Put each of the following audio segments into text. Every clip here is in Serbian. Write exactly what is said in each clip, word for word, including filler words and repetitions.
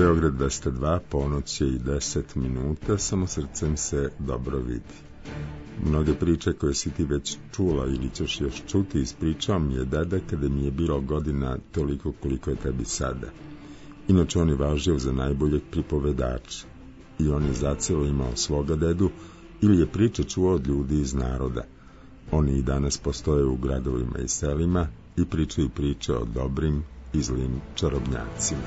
Beograd dvesta dva, ponoć je i deset minuta, samo srcem se dobro vidi. Mnoge priče koje si ti već čula ili ćeš još čuti ispričao mi je deda kada mi je bilo godina toliko koliko je tebi sada. Inače on je važio za najboljeg pripovedača i on je zacelo imao svoga dedu ili je priče čuo od ljudi iz naroda. Oni i danas postoje u gradovima i selima i pričaju priče o dobrim i zlim čarobnjacima.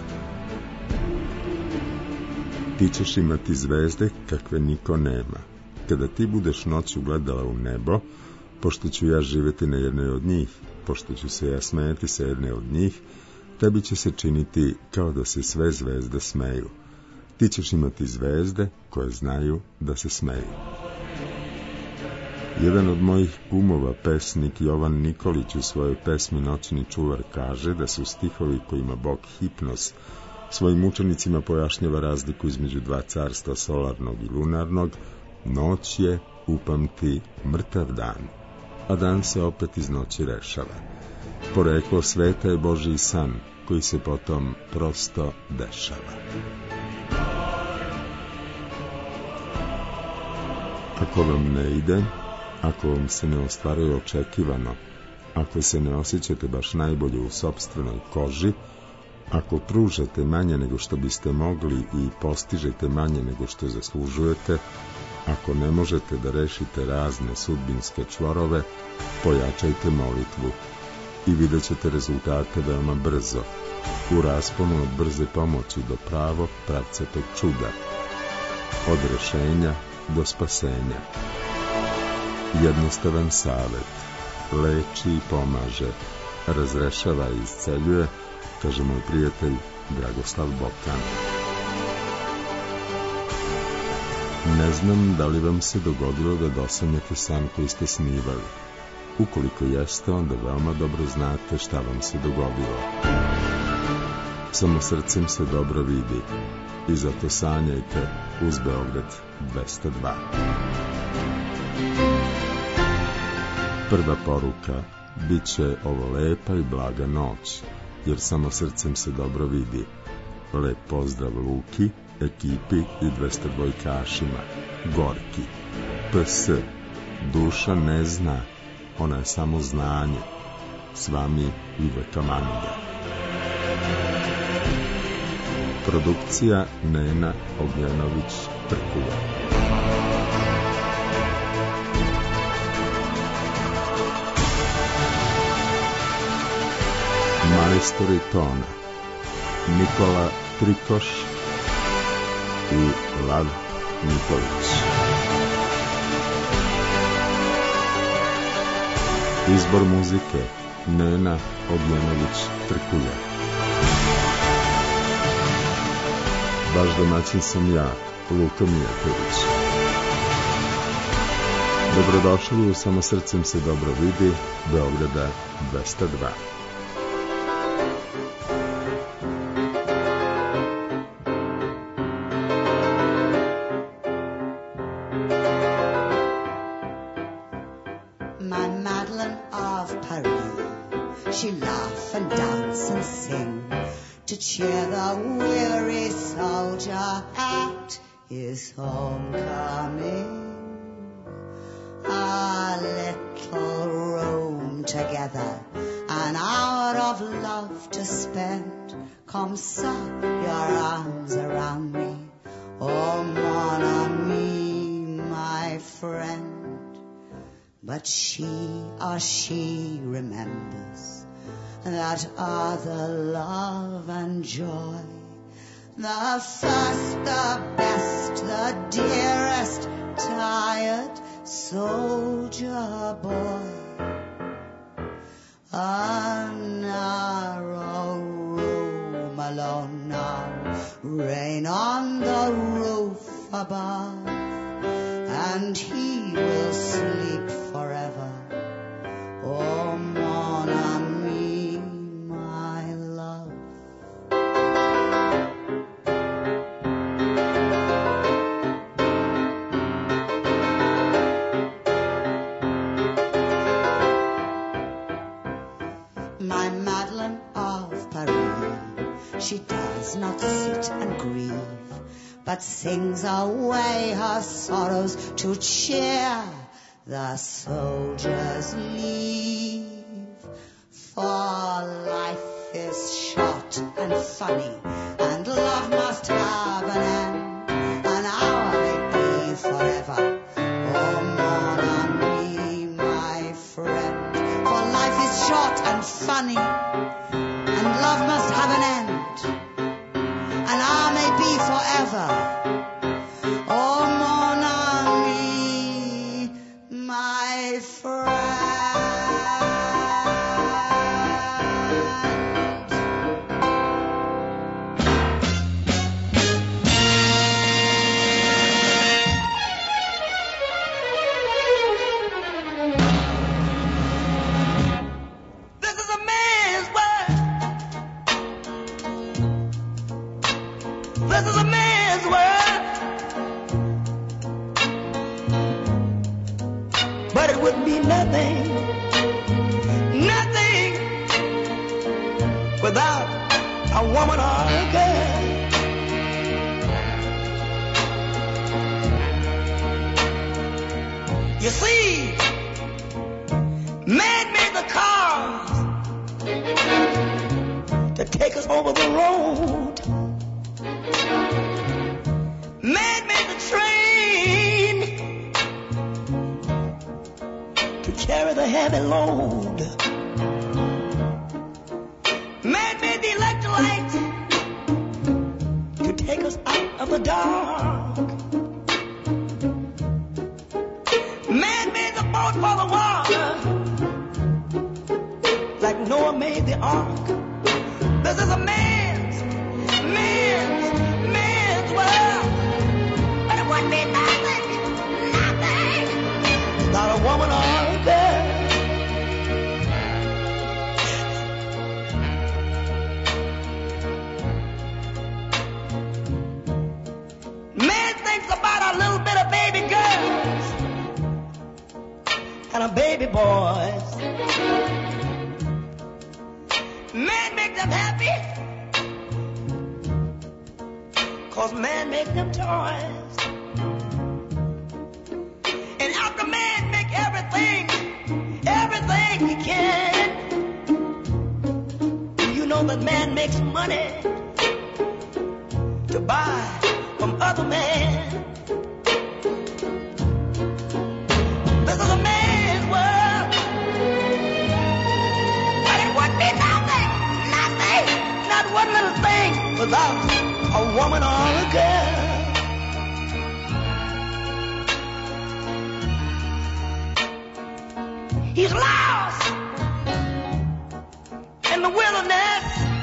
Ti ćeš imati zvezde kakve niko nema. Kada ti budeš noću gledala u nebo, pošto ću ja živjeti na jednoj od njih, pošto ću se ja smejati sa jedne od njih, tebi će se činiti kao da se sve zvezde smeju. Ti ćeš imati zvezde koje znaju da se smeju. Jedan od mojih kumova, pesnik Jovan Nikolić, u svojoj pesmi Noćni čuvar kaže da su stihovi kojima Bog Hipnos svojim učenicima pojašnjava razliku između dva carstva, solarnog i lunarnog. Noć je, upamti, mrtav dan, a dan se opet iz noći rešava. Poreklo sveta je Božji san, koji se potom prosto dešava. Ako vam ne ide, ako vam se ne ostvaruje očekivano, ako se ne osjećate baš najbolje u sopstvenoj koži, ako pružate manje nego što biste mogli i postižete manje nego što zaslužujete, ako ne možete da rešite razne sudbinske čvorove, pojačajte molitvu i vidjet ćete rezultate veoma brzo, u rasponu od brze pomoći do pravog pravcatog čuda, od rešenja do spasenja. Jednostavan savet, leči i pomaže, razrešava i isceljuje, kaže moj prijatelj Dragoslav Bokan. Ne znam da li vam se dogodilo da dosanjate san koji ste snivali. Ukoliko jeste, onda veoma dobro znate šta vam se dogodilo. Samo srcem se dobro vidi i zato sanjajte uz Beograd dvesta dva. Prva poruka, bit će ovo lepa i blaga noć, jer samo srcem se dobro vidi. Lep pozdrav Luki, ekipi i dvesta dvojkašima. Gorki. P S. Duša ne zna, ona je samo znanje. S vami Iveta Manga. Produkcija Nena Ognjanović Trkulja. Majstori tona Nikola Trikoš i Lav Nikolić. Izbor muzike Nena Ognjanović Trkulja. Vaš domaćin sam ja, Luka Mijatović. Dobrodošli u Samo srcem se dobro vidi, Beograda dvesta dva. She laugh and dance and sing to cheer the weary soldier at his homecoming. A little room together, an hour of love to spend. Come soft your arms around me, oh mon ami, my friend. But she, oh she remembers that other love and joy, the first, the best, the dearest, tired soldier boy. A narrow room alone now, rain on the roof above, and he will sleep forever. Oh, mon ami, my love. My Madeleine of Paris, she does does not sit and grieve, but sings away her sorrows to cheer the soldiers leave. For life is short and funny, and love must have an end. An hour may be forever. Oh, mourn on me, my friend. For life is short and funny, and love must have an end. An hour may be forever. Oh, mourn on me, my friend. This is a man's world, but it would be nothing, nothing without a woman or a girl. You see, man made the cars to take us over the road. Man made the train to carry the heavy load. Man made the electric light to take us out of the dark. Man made the boat for the water, like Noah made the ark. This is a man's, man's, man's world. Would be nothing, nothing without a woman or a girl. Man thinks about a little bit of baby girls and a baby boys. Man make them happy, 'cause man make them toys. And after man make everything, everything he can, you know that man makes money to buy from other men. This is a man's world, but it would be nothing, nothing, not one little thing without a woman or a girl. He's lost in the wilderness.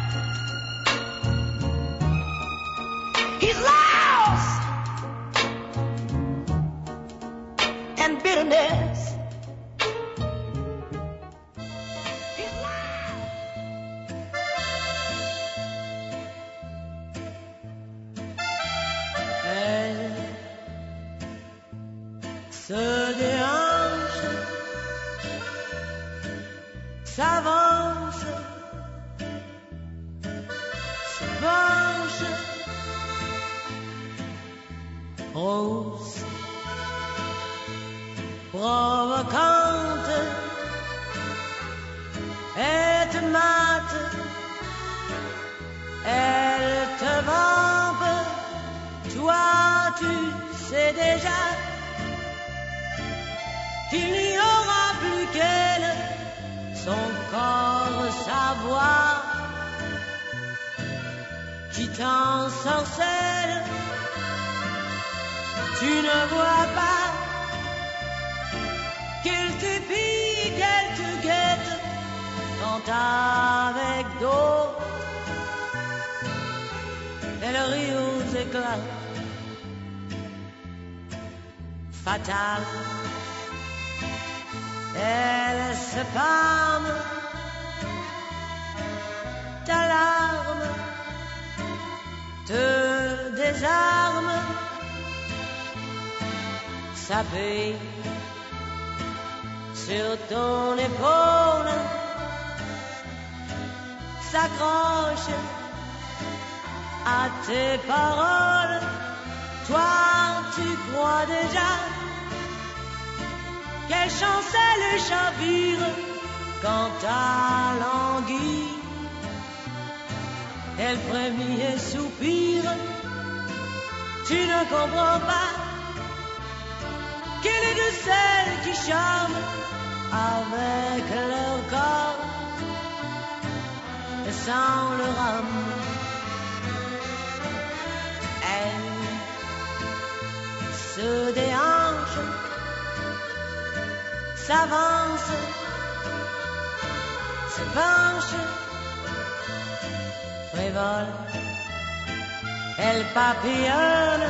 He's lost in bitterness. He's lost. Elle se déhanche, s'avance, se penche, rose, provocante, elle te mate, elle te vampe, toi tu sais déjà qu'il n'y aura plus qu'elle, son corps, sa voix, qui t'ensorcelle. Tu ne vois pas qu'elle te pique, qu'elle te guette, quand avec d'autres, elle rit aux éclats. Fatale, elle se pâme, ta larme te désarme, s'appuie sur ton épaule, s'accroche à tes paroles. Toi, tu crois déjà quelle chancelle chavire quand ta languit et le premier soupir. Tu ne comprends pas qu'elle est de celles qui charment avec leur corps et sans leur âme. Elle se déhanche, s'avance, se penche, frivole, elle papillonne,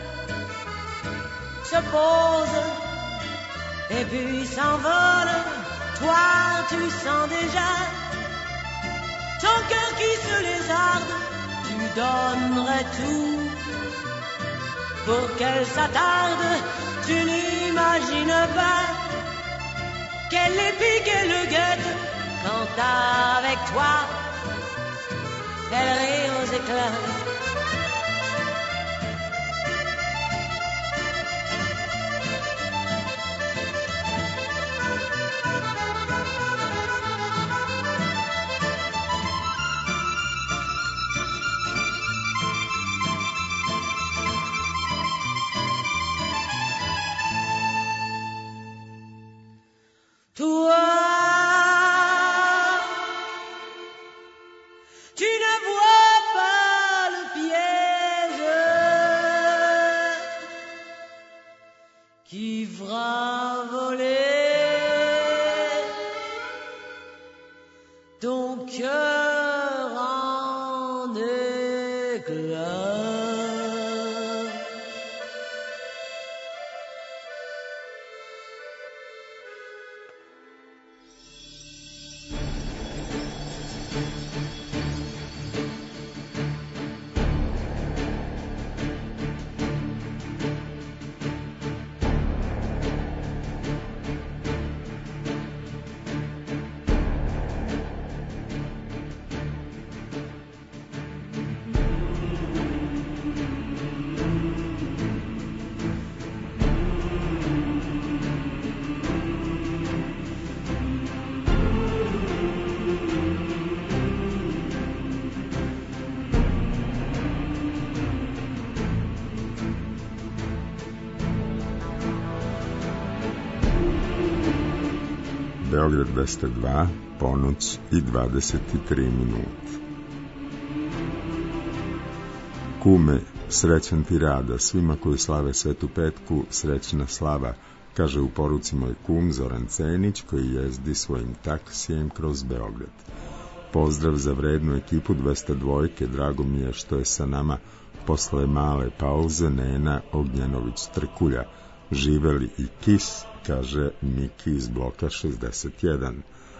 se pose et puis s'envole. Toi, tu sens déjà ton cœur qui se lézarde. Tu donnerais tout pour qu'elle s'attarde. Tu n'imagines pas qu'elle les pique et le guette quand avec toi elle rit aux éclats. Beograd dvesta dva, ponoć i dvadeset tri minuta. Kume, srećan ti rada, svima koji slave Svetu Petku, srećna slava, kaže u poruci moj kum Zoran Cenić, koji jezdi svojim taksijem kroz Beograd. Pozdrav za vrednu ekipu dvesta dva, drago mi je što je sa nama posle male pauze Nena Ognjanović-Trkulja. Živeli i Kis, kaže Miki iz bloka šezdeset jedan.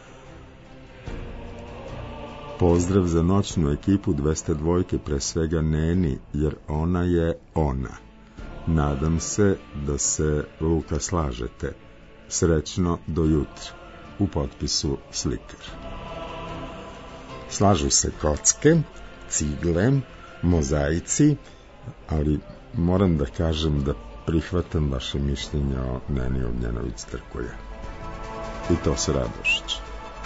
Pozdrav za noćnu ekipu dvesta dva, pre svega Neni, jer ona je ona. Nadam se da se, Luka, slažete. Srećno do jutra. U potpisu Slikar. Slažu se kocke, cigle, mozaici, ali moram da kažem da prihvatam vaše mišljenje o Neni Ognjanović-Trkulja. I to sa radošću.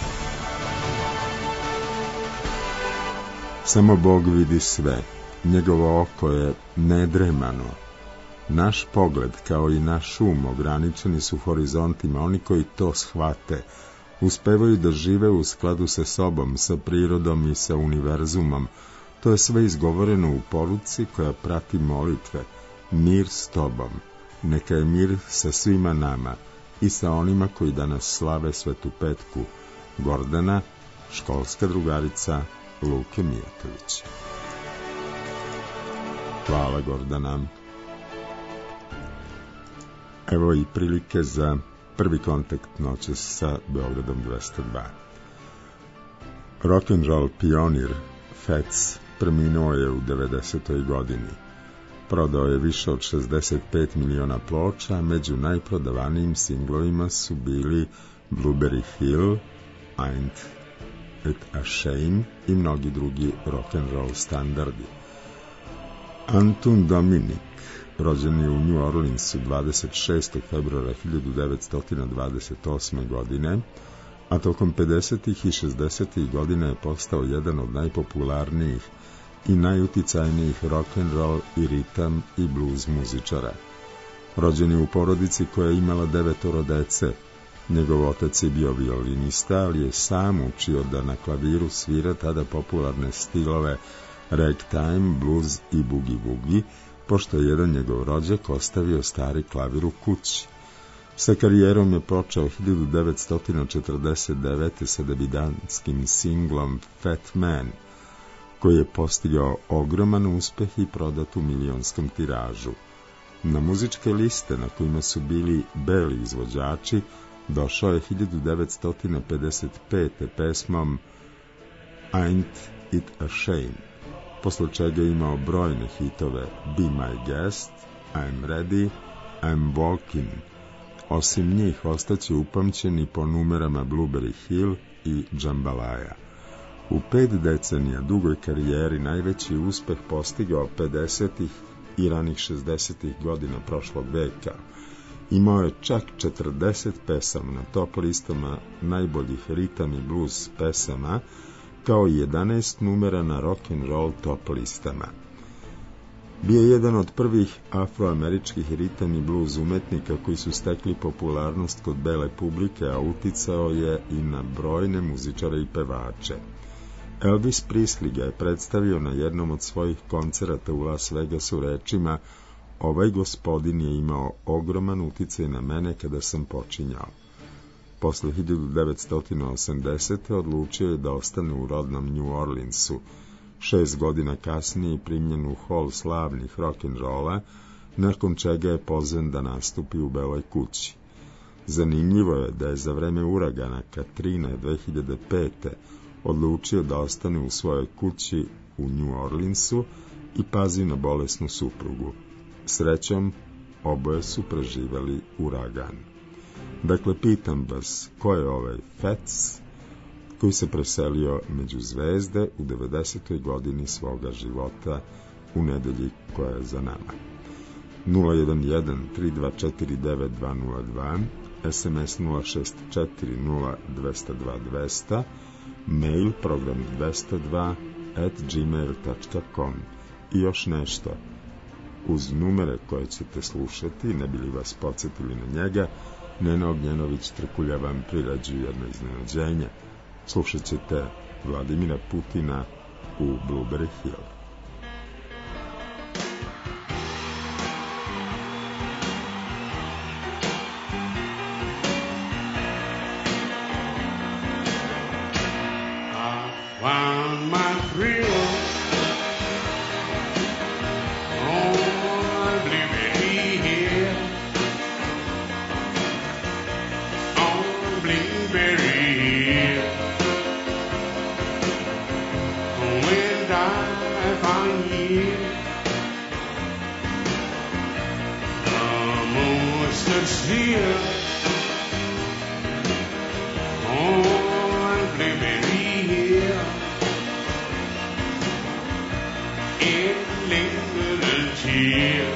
Samo Bog vidi sve. Njegovo oko je nedremano. Naš pogled, kao i naš um, ograničeni su horizontima. Oni koji to shvate, uspevaju da žive u skladu sa sobom, sa prirodom i sa univerzumom. To je sve izgovoreno u poruci koja prati molitve. Mir s tobom. Neka je mir sa svima nama i sa onima koji danas slave Svetu Petku. Gordana, školska drugarica Luke Mijatović. Hvala, Gordana. Evo i prilike za prvi kontakt noćas sa Beogradom dvesta dva. Rock'n'roll pionir Fats preminuo je u devedesetoj godini. Prodao je više od šezdeset pet miliona ploča, među najprodavanijim singlovima su bili Blueberry Hill, Ain't It a Shame i mnogi drugi rock'n'roll standardi. Anton Dominik rođen je u New Orleansu dvadeset šestog februara hiljadu devetsto dvadeset osme. godine, a tokom pedesetih i šezdesetih godina je postao jedan od najpopularnijih i najuticajnijih rock'n'roll i ritam i blues muzičara. Rođen je u porodici koja je imala devetoro dece. Njegov otac je bio violinista, ali je sam učio da na klaviru svira tada popularne stilove ragtime, blues i boogie-woogie, pošto je jedan njegov rođak ostavio stari klavir u kući. Sa karijerom je počeo hiljadu devetsto četrdeset devete. sa debitantskim singlom Fat Man, koji je postigao ogroman uspeh i prodat u milionskom tiražu. Na muzičke liste na kojima su bili beli izvođači došao je hiljadu devetsto pedeset pete. pesmom Ain't It a Shame, posle čega je imao brojne hitove Be My Guest, I'm Ready, I'm Walking. Osim njih ostaće upamćeni po numerama Blueberry Hill i Jambalaya. U pet decenija dugoj karijeri najveći uspeh postigao pedesetih i ranih šezdesetih godina prošlog veka. Imao je čak četrdeset pesama na top listama najboljih ritam i blues pesama, kao i jedanaest numera na rock and roll top listama. Bio je jedan od prvih afroameričkih ritam i blues umetnika koji su stekli popularnost kod bele publike, a uticao je i na brojne muzičare i pevače. Elvis Presley ga je predstavio na jednom od svojih koncerata u Las Vegasu rečima: "Ovaj gospodin je imao ogroman uticaj na mene kada sam počinjao." Posle hiljadu devetsto osamdesete. odlučio je da ostane u rodnom New Orleansu. Šest godina kasnije je primljen u hol slavnih rock'n'rolla, nakon čega je pozvan da nastupi u Beloj kući. Zanimljivo je da je za vreme uragana Katrina dve hiljade pete. odlučio da ostane u svojoj kući u New Orleansu i pazi na bolesnu suprugu. Srećom, oboje su preživeli uragan. Dakle, pitam vas, ko je ovaj Fats koji se preselio među zvezde u devedesetoj godini svoga života u nedelji koja je za nama? nula jedan jedan tri dva četiri devet dva nula dva, es em es nula šest četiri nula dva zero dva dva zero, mail program dvesta dva at gmail dot com. I još nešto, uz numere koje ćete slušati, ne bi li vas podsjetili na njega, Nena Ognjenović Trkulja vam priređuje jedno iznenađenje. Slušat ćete Vladimira Putina u Blueberry Hill. Found my thrill on Blueberry Hill, on Blueberry Hill. When I found you, almost stood still on Blueberry Hill. It lingered until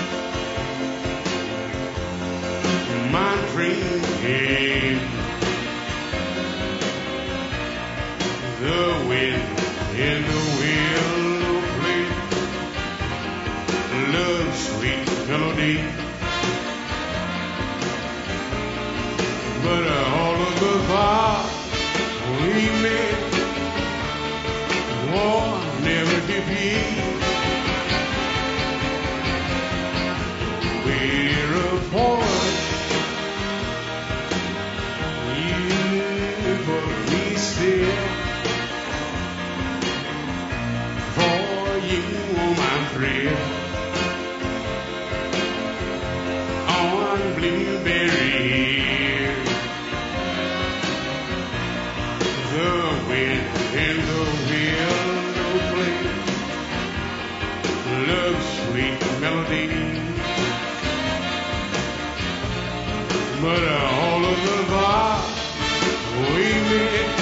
my dream came. The wind in the willow played love's sweet melody, but all of the vows we made war never to be. We're apart, you but me still. For you, my friend, on Blueberry Hill. The wind and the willow play love's sweet melody, but all of the vows we made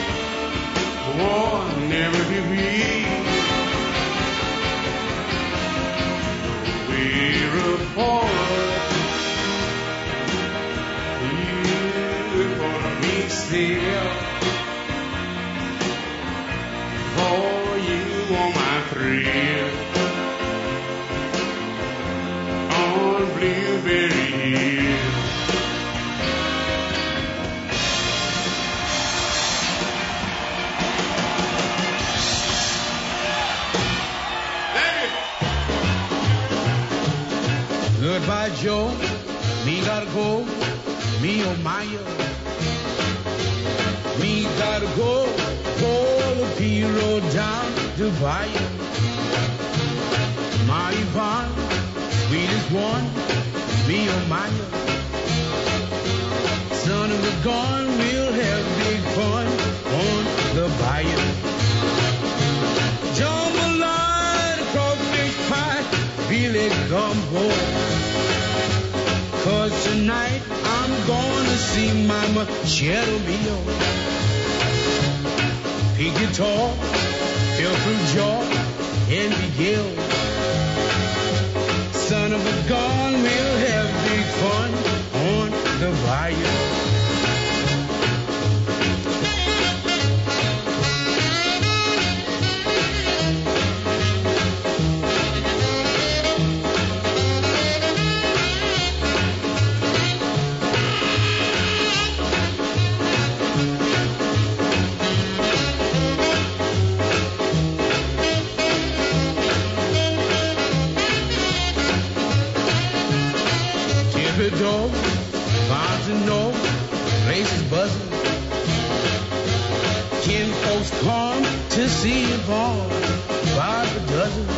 war never to be. myself for you on my thrill on Blueberry Hill. Goodbye, Joe. Me gotta go. Me oh my oh. Me gotta go. Pull the P road down to Bayou. My Yvonne, sweetest one. Me oh my oh. Son of a gun, we'll have big fun on the Bayou. Jambalaya, crawfish pie, Billy Gumbo. Cause tonight I'm gonna see my Machado Mio. Pig guitar, Phil through jaw, and Miguel. Son of a gun, we'll have big fun on the bayou. Dog, Barnes and Noble, place is buzzing. Kin folks come to see a ball, five a dozen.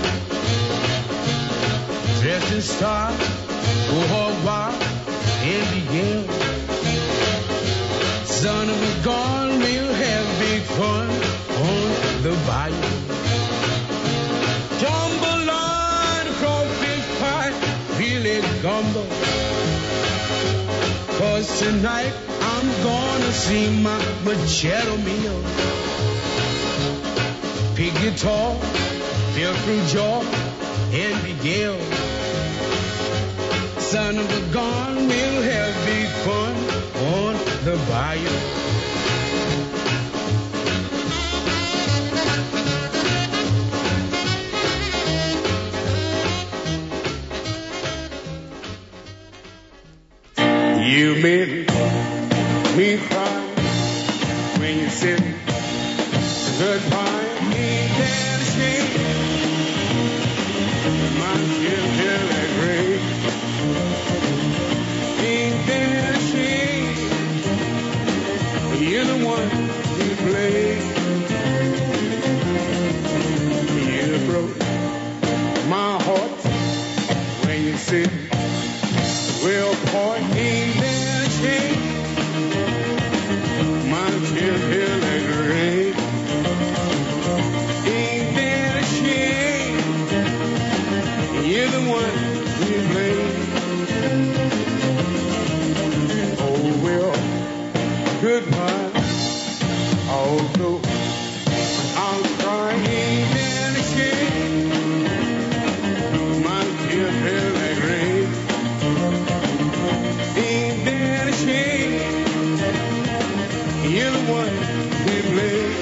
Dressed in style, go hog wild, and begin. Son of a gun, we'll have big fun on the bayou. Jambalaya, crawfish pie, Billy Gumbo. Cause tonight I'm gonna see my Machado Mio. Pig guitar, Phil through jaw, and Miguel. Son of a gun, we'll have big fun on the bayou. You made me cry when you said goodbye. Ain't that a shame? My skin feel like rain. Ain't that a shame? You're the one who played. You broke my heart when you said we'll part. Ain't that a shame? My tears feel like rain. Ain't that a shame? You're the one who blame. Oh well, goodbye. Although I'll cry, ain't that a shame? My tears feel like rain. Ain't that a shame? You're the one who blames.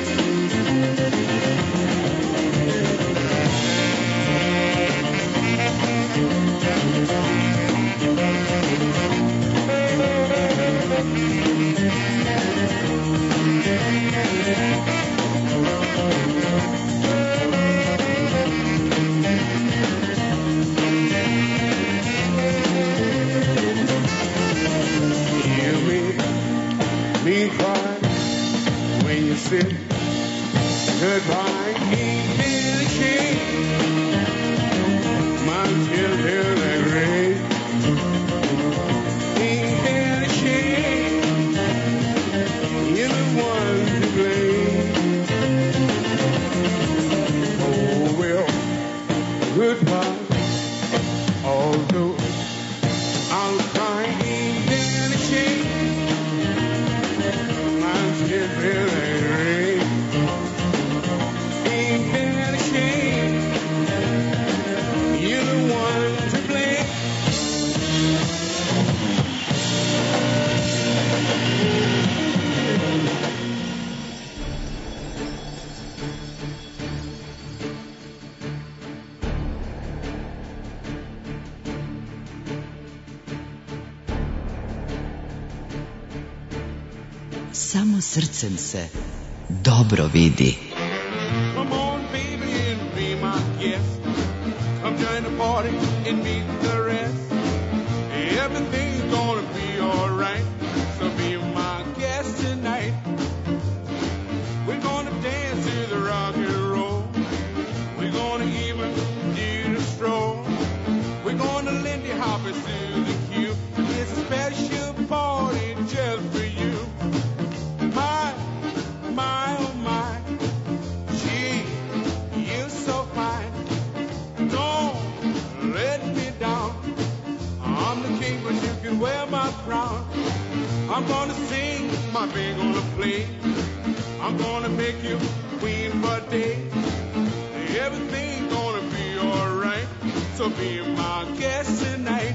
You made me cry when you said goodbye. Ain't that a shame? My tears feel like rain. Ain't that a shame? You're the one to blame. Oh well, goodbye. Although I'll cry, ain't that a shame? My tears feel like rain. samo srcem se dobro vidi. Come on, baby, and be my guest. Come join the party and meet the rest. Everything's gonna be alright, so be my guest tonight. We're gonna dance to the rock and roll. We're gonna even do the stroll. We're gonna Lindy Hop it to the cube. It's a special party just for you. My, my, oh my. Gee, you're so fine. Don't let me down. I'm the king, but you can wear my crown. I'm gonna sing, my band gonna play. I'm gonna make you queen for a day. Everything's gonna be alright, so be my guest tonight.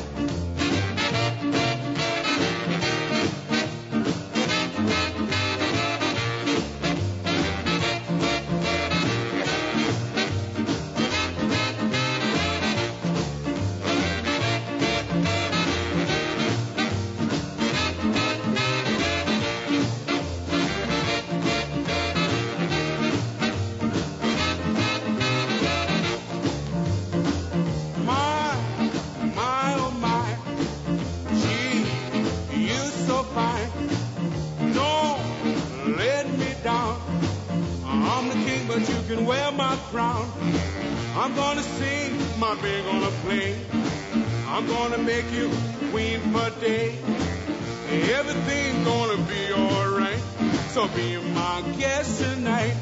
I'm gonna sing, my band gonna play. I'm gonna make you queen for a day. Everything's gonna be alright, so be my guest tonight.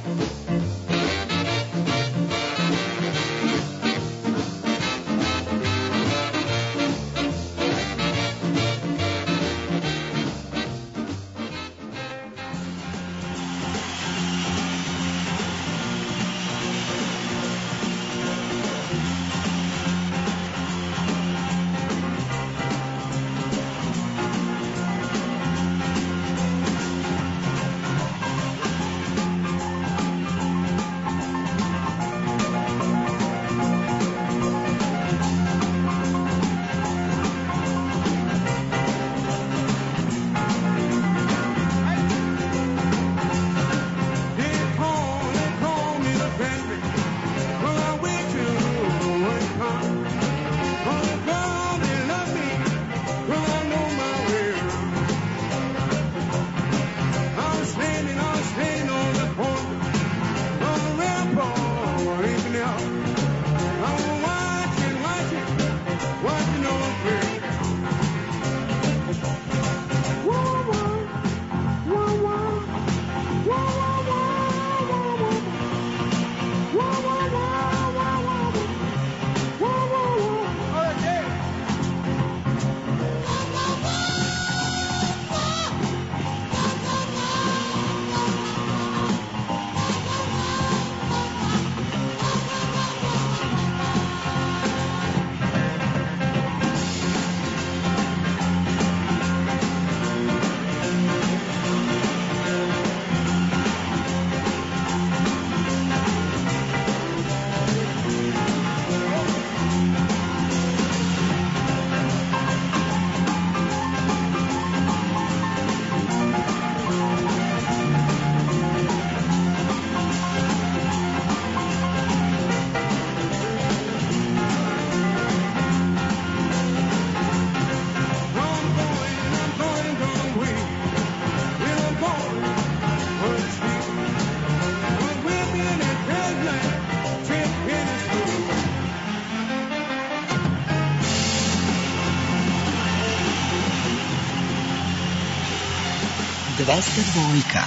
dvesta dva,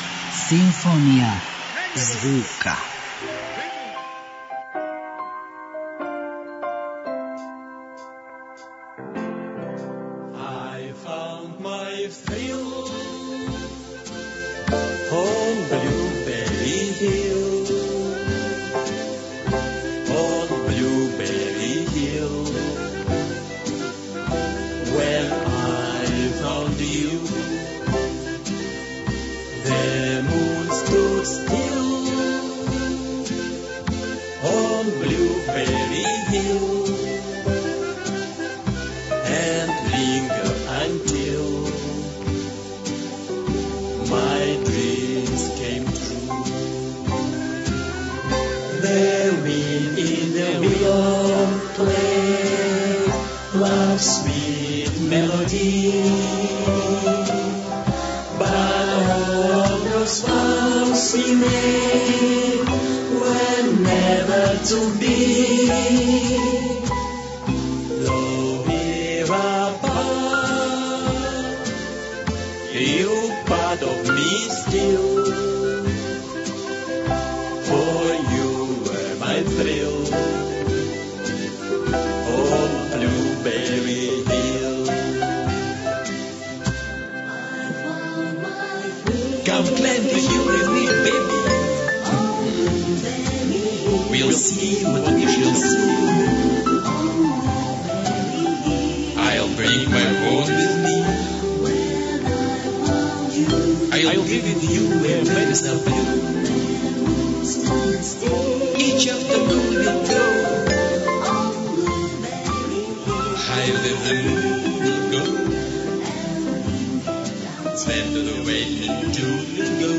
Simfonija zvuka. I found my thrill on Blueberry Hill, on Blueberry Hill, when I found you. The moon stood still on Blueberry Hill and lingered until melody. But all those vows we made were never to be. Though we're apart, you're part of me still. For you were my thrill. Oh, Blueberry Hill. Come climb the hill with me, baby. We'll see what we shall see. I'll bring my home with me. I'll be with you where meadows are blue. Each afternoon we'll go. Higher than the moon will go. Spend the way in June will go.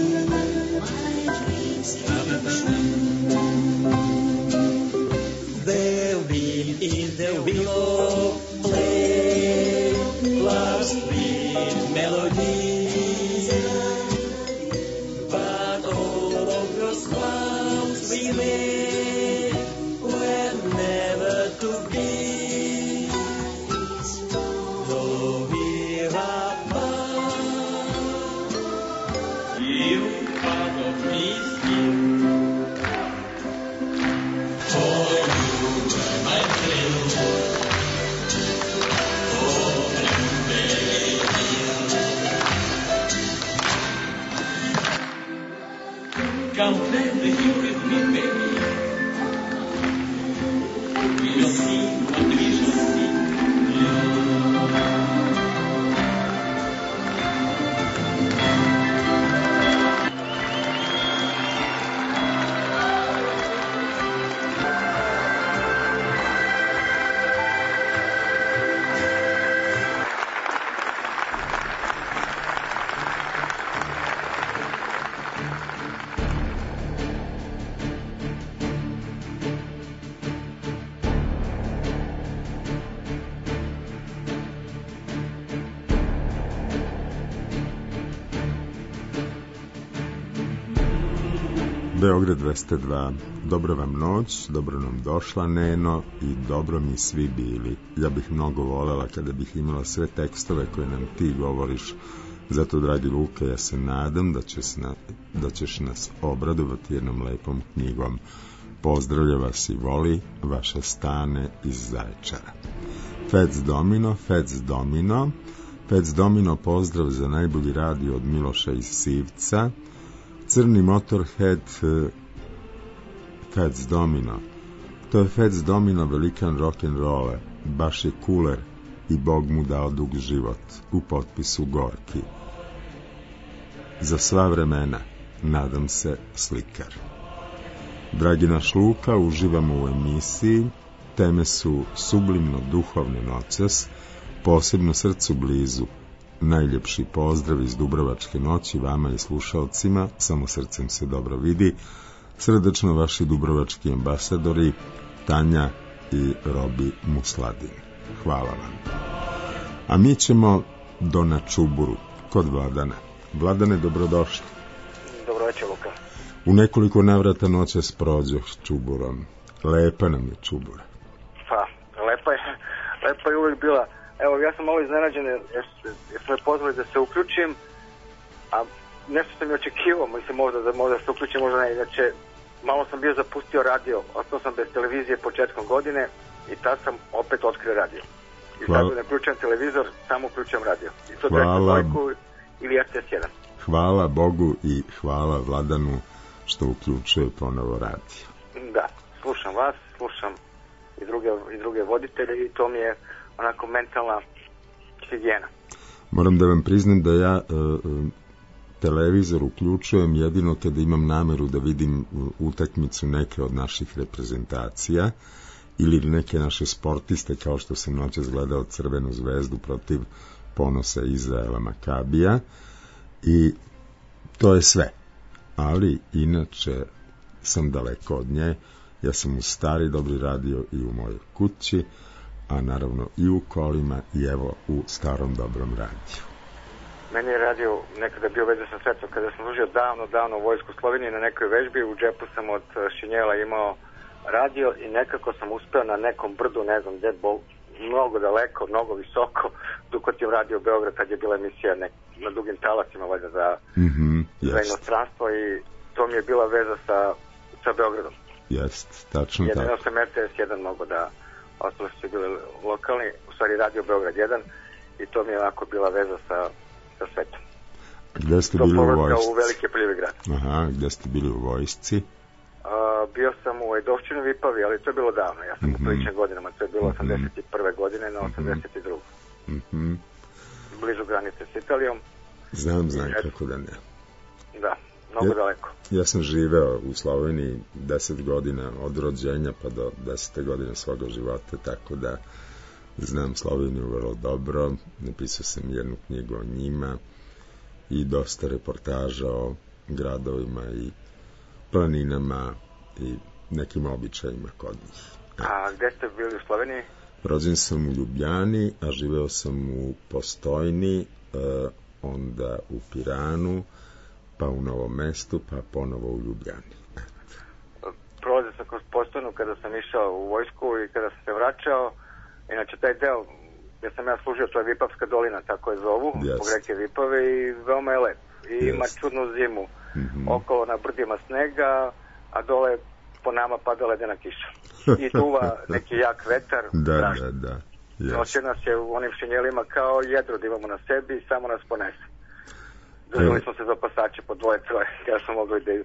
They'll be in the willow play, love's sweet melody. But all of those vows we made were never to be. Though we're apart, you're part of me still. For you were my thrill. Oh, Blueberry Hill. Come climb the hill with me, baby. We'll see what we shall see. Beograd dvesta dva. Dobro vam noć, dobro nam došla Neno i dobro mi svi bili. Ja bih mnogo volela kada bih imala sve tekstove koje nam ti govoriš. Zato, dragi Luka, ja se nadam da ćeš, na, da ćeš nas obradovati jednom lepom knjigom. Pozdravlja vas i voli vaša Stane iz Zaječara. Fec Domino, Fec Domino, Fec Domino, pozdrav za najbolji radio od Miloša iz Sivca. Crni Motorhead, Fats Domino. To je Fats Domino, velikan rock'n'rolla, baš je kuler i Bog mu dao dug život, u potpisu Gorki. Za sva vremena, nadam se, Slikar. Dragi naš Luka, uživamo u emisiji, teme su sublimno duhovne noćas, posebno srcu blizu. Najljepši pozdrav iz Dubrovačke noći vama i slušalcima, samo srcem se dobro vidi. Srdačno vaši dubrovački ambasadori Tanja i Robi Musladin. Hvala vam. A mi ćemo do na Čuburu, kod Vladana. Vladane, dobrodošli. Dobro večer, Luka. U nekoliko navrata noćas prođoh s Čuburom. Lepa nam je Čubura. Pa, lepa je, lepa je uvijek bila. Evo, ja sam malo iznenađen jer, jer smo me pozvali da se uključim, a nešto sam i očekivao, mislim možda da možda se uključim, možda ne, inače malo sam bio zapustio radio, ostao sam bez televizije početkom godine i tad sam opet otkrio radio. I sad ne uključujem televizor, samo uključujem radio. I to hvala, ili R T S jedan. Hvala Bogu i hvala Vladanu što uključuje ponovo radio. Da, slušam vas, slušam i druge, i druge voditelje i to mi je onako mentalna higijena. Moram da vam priznam da ja e, televizor uključujem jedino kada imam nameru da vidim utakmicu neke od naših reprezentacija ili neke naše sportiste, kao što sam noćas gledao Crvenu zvezdu protiv Ponosa Izraela Makabija, i to je sve. Ali inače sam daleko od nje. Ja sam u stari dobri radio i u mojoj kući, a naravno i u kolima i evo u starom dobrom radiju. Meni je radio nekada bio veze sa srcem. Kada sam služio davno, davno u vojsku Slovenije na nekoj vežbi, u džepu sam od šinjela imao radio i nekako sam uspeo na nekom brdu, ne znam gde, mnogo daleko, mnogo visoko, dukotim radio Beograd kad je bila emisija nek, na dugim talacima valjda za, mm-hmm, za inostranstvo i to mi je bila veza sa, sa Beogradom. Jest, tačno jedan tako. Jedan sam R T S jedan mogo da, ostalo su bili lokalni, u stvari radio Beograd jedan i to mi je onako bila veza sa, sa svetom. Gde ste bili u vojsci? U Velike Pljevi grad. Aha, gde ste bili u vojsci? Uh, bio sam u Ajdovčinu Vipavi, ali to je bilo davno. Ja sam mm-hmm. u priličnim godinama, to je bilo mm-hmm. osamdeset prve godine na osamdeset druge Mm-hmm. Blizu granice s Italijom. Znam, znam, I, kako da ne. Da, mnogo ja, daleko. Ja sam živeo u Sloveniji deset godina od rođenja pa do desete godine svoga života, tako da znam Sloveniju vrlo dobro. Napisao sam jednu knjigu o njima i dosta reportaža o gradovima i planinama i nekim običajima kod njih. A gde ste bili u Sloveniji? Rođen sam u Ljubljani, a živeo sam u Postojni, eh, onda u Piranu, pa u Novom Mestu, pa ponovo u Ljubljani. Prolazio sam kroz Postojnu kada sam išao u vojsku i kada sam se vraćao. Inače, taj deo gde sam ja služio, to je Vipavska dolina, tako je zovu, yes. zbog reke Vipave i veoma je lep. I yes. ima čudnu zimu. Mm-hmm. Okolo na brdima snega, a dole po nama pada ledena kiša. I duva neki jak vetar. Da, strašno. da, da. Yes. Noće nas je u onim šinjelima kao jedro da imamo na sebi i samo nas ponese. Držali smo se za pasače po dvoje, troje. Ja sam mogli da,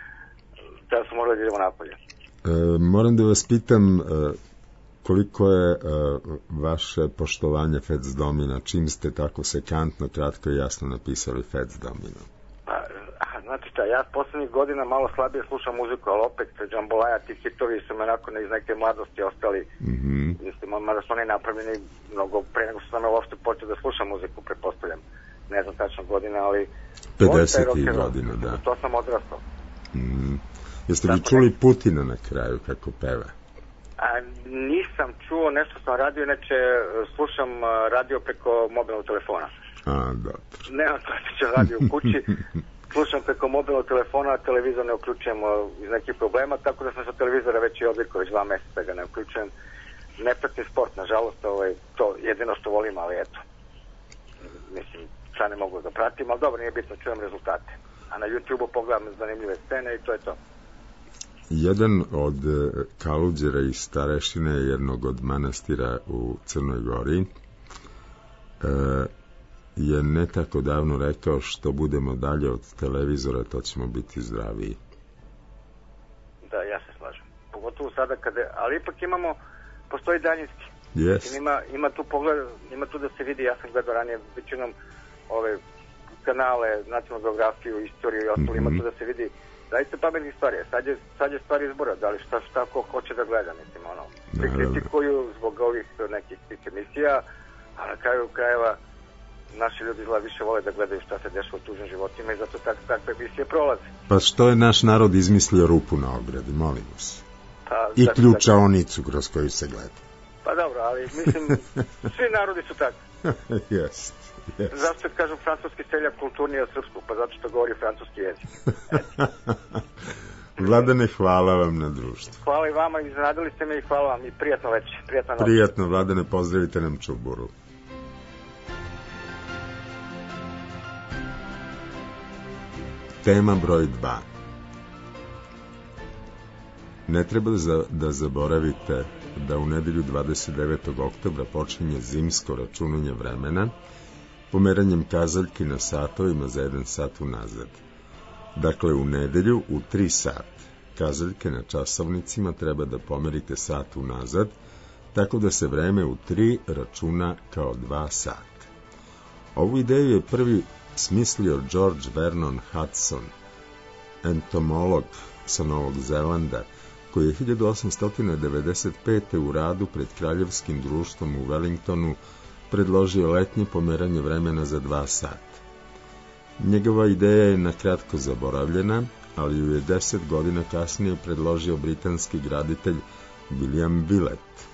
da smo morali da idemo napolje. E, moram da vas pitam, e, koliko je e, vaše poštovanje Fats Domina, čim ste tako sekantno, kratko i jasno napisali Fats Domino? Pa, znači šta, ja poslednjih godina malo slabije slušam muziku, ali opet Džambolaja, ti hitovi su me nakon iz neke mladosti ostali, mm-hmm. mislim, mada su oni napravljeni mnogo pre nego što sam ja uopšte počeo da slušam muziku, pretpostavljam, ne znam tačno godina, ali pedesetih godina, da. To sam odrastao. Mm. Jeste li čuli Putina na kraju kako peva? A, nisam čuo, nešto sam radio, inače slušam radio preko mobilnog telefona. A, dobro. Nemam klasičan radio u kući, slušam preko mobilnog telefona, televizor ne uključujem iz nekih problema, tako da sam sa televizora već i odlikao, već dva meseca ga ne uključujem. Ne pratim sport, nažalost, ovaj, to jedino što volim, ali eto. Mislim, sad ne mogu da pratim, ali dobro, nije bitno, čujem rezultate. A na YouTube-u pogledam zanimljive scene i to je to. Jedan od kaluđera iz starešine jednog od manastira u Crnoj Gori e, je ne tako davno rekao što budemo dalje od televizora, to ćemo biti zdraviji. Da, ja se slažem. Pogotovo sada kada, ali ipak imamo, postoji daljinski. Yes. Ima, ima tu pogled, ima tu da se vidi, ja sam gledao ranije većinom ove kanale, nacionalnu geografiju, istoriju i ostalo, mm-hmm. ima tu da se vidi zaista pametnih stvari. Sad je, sad je stvar izbora, da li šta, šta ko hoće da gleda, mislim, ono. Svi kritikuju zbog ovih nekih tih emisija, a na kraju krajeva naši ljudi zla više vole da gledaju šta se dešava u tužnim životima i zato tak, takve emisije prolaze. Pa što je naš narod izmislio rupu na ogradi, molim vas. Pa, I ključaonicu kroz koju se gleda. Pa dobro, ali mislim, svi narodi su takvi. Jest. Yes. Zašto kažem francuski seljak kulturniji od srpskog? Pa zato što govori francuski jezik. Vladane, hvala vam na društvu. Hvala i vama, iznenadili ste me i hvala vam i prijatno večer. Prijatno noć. Prijatno, Vladane, pozdravite nam Čuburu. Tema broj dva. Ne treba da zaboravite da u nedelju dvadeset devetog oktobra počinje zimsko računanje vremena pomeranjem kazaljki na satovima za jedan sat unazad. Dakle, u nedelju u tri sat kazaljke na časovnicima treba da pomerite sat unazad, tako da se vreme u tri računa kao dva sata. Ovu ideju je prvi smislio George Vernon Hudson, entomolog sa Novog Zelanda, koji je hiljadu osamsto devedeset pete. u radu pred Kraljevskim društvom u Wellingtonu predložio letnje pomeranje vremena za dva sata. Njegova ideja je nakratko zaboravljena, ali ju je deset godina kasnije predložio britanski graditelj William Willett,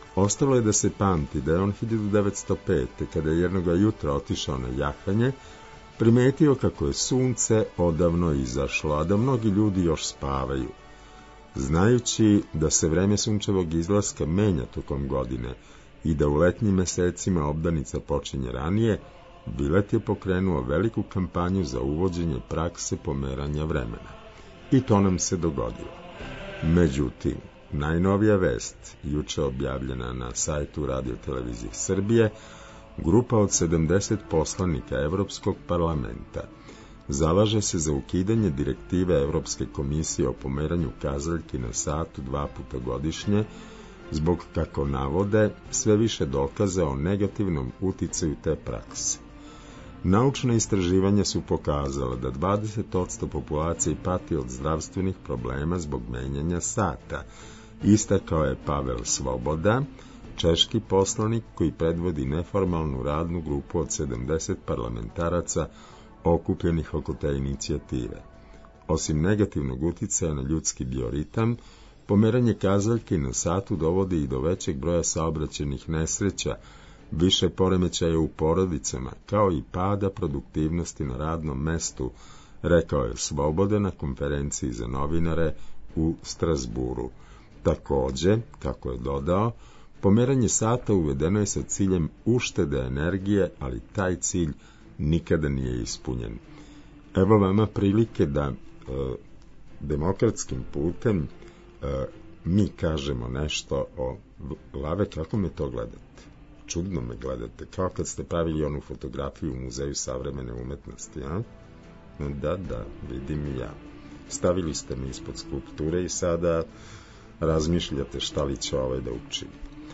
Ostalo je da se pamti da je on hiljadu devetsto pete. kada je jednoga jutra otišao na jahanje, primetio kako je sunce odavno izašlo, a da mnogi ljudi još spavaju. Znajući da se vreme sunčevog izlaska menja tokom godine i da u letnjim mesecima obdanica počinje ranije, Bilet je pokrenuo veliku kampanju za uvođenje prakse pomeranja vremena. I to nam se dogodilo. Međutim, najnovija vest, juče objavljena na sajtu Radio-televizije Srbije, grupa od sedamdeset poslanika Evropskog parlamenta zalaže se za ukidanje direktive Evropske komisije o pomeranju kazaljki na satu dva puta godišnje, zbog, kako navode, sve više dokaza o negativnom uticaju te prakse. Naučna istraživanja su pokazala da dvadeset posto populacije pati od zdravstvenih problema zbog menjanja sata, istakao je Pavel Svoboda, češki poslanik koji predvodi neformalnu radnu grupu od sedamdeset parlamentaraca okupljenih oko te inicijative. Osim negativnog uticaja na ljudski bioritam, pomeranje kazaljki na satu dovodi i do većeg broja saobraćajnih nesreća, više poremećaja u porodicama, kao i pada produktivnosti na radnom mestu, rekao je Svoboda na konferenciji za novinare u Strasburu. Takođe, kako je dodao, pomeranje sata uvedeno je sa ciljem uštede energije, ali taj cilj nikada nije ispunjen. Evo vama prilike da e, demokratskim putem e, mi kažemo nešto o Lave. Kako me to gledate? Čudno me gledate, kao kad ste pravili onu fotografiju u Muzeju savremene umetnosti, a? Da, da, vidim i ja. Stavili ste me ispod skulpture i sada razmišljate šta li će ovaj da učini.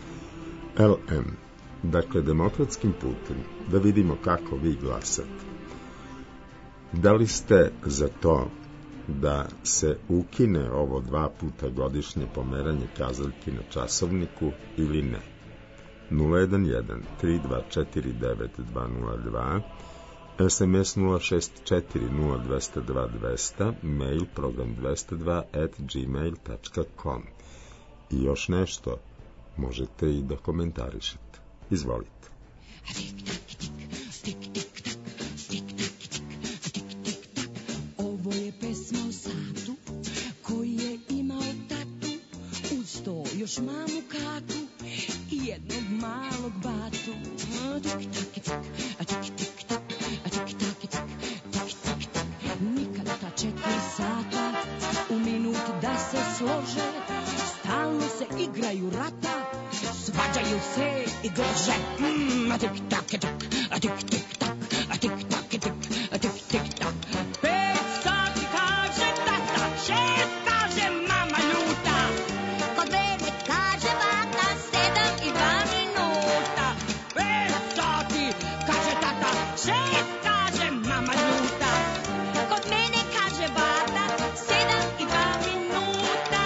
L M. Dakle, demokratskim putem, da vidimo kako vi glasate. Da li ste za to da se ukine ovo dva puta godišnje pomeranje kazaljki na časovniku ili ne? nula jedan jedan tri dva četiri devet dva nula dva, S M S nula šest četiri nula dva nula dva dva nula nula, mail program dvesta dva at gmail tačka com. I još nešto, možete i da komentarišete. Izvolite. Ovo je pesma o satu koji je imao tatu, uz to još mamu Katu i jednog malog batu. Nikad ta četiri sata u minut da se slože, stalno se igraju rata, svađaju se i drže. Mm, a tik tak, a tik, a tik tik tak, a tik tak, a tik, a tik tik tak. Pet sati kaže tata, šest kaže mama ljuta, Kod mene kaže vata, sedam i dva minuta. pet sati kaže tata, šest kaže mama ljuta. Kod mene kaže vata, sedam i dva minuta.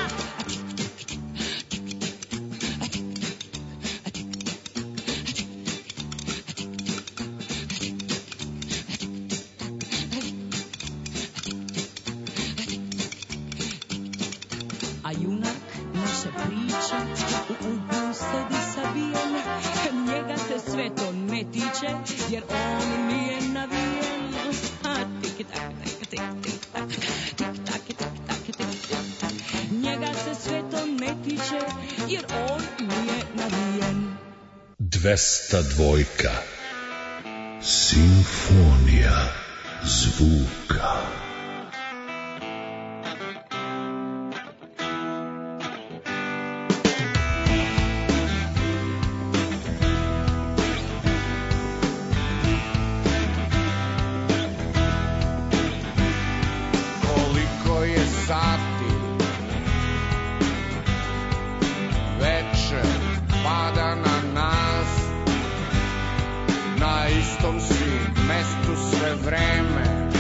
A junak naše priče u ugu sedi sabijen, njega se sve to ne tiče, jer on nije navijen. A tik tak, tak, tik, tik tak, tik tak, tik tak, tik tak. Njega se sve to ne tiče, jer on nije navijen. dvesta dvojka. Simfonija zvuka. Koliko je sati, veče pada na nas, na istom si mestu sve vreme,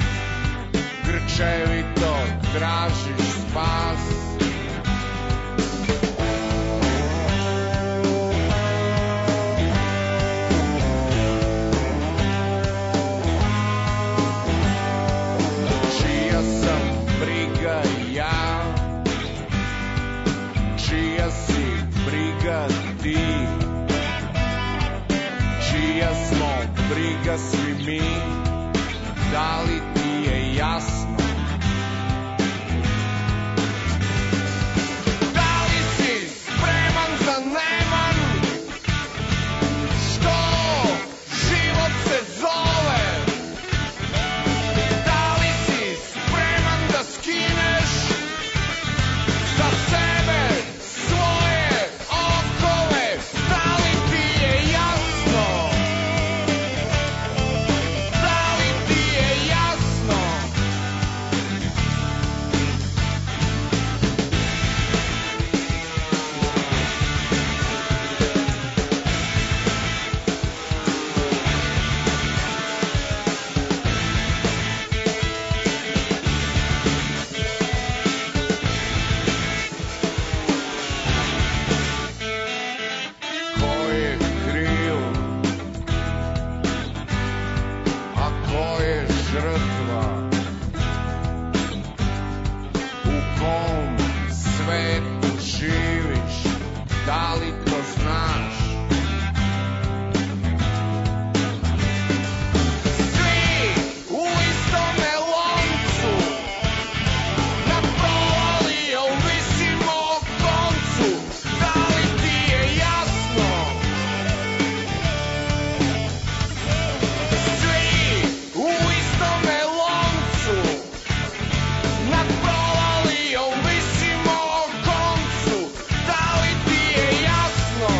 grčevito tražiš spas. Čija sam briga ja, čija si briga ti, briga svi mi, da li ti je jasno? Da li si spreman za neman, što život se zove? Da li si spreman da skineš sa sebe svoje okove? Da li ti je jasno? Da li ti je jasno? Ko je kriv, a ko je žrtva? U kom svetu živiš, da li to znaš? Svi u istome loncu, na provali jel visimo o koncu, da li ti je jasno? Svi u istome loncu, na provali jel visimo o koncu, da li ti je jasno?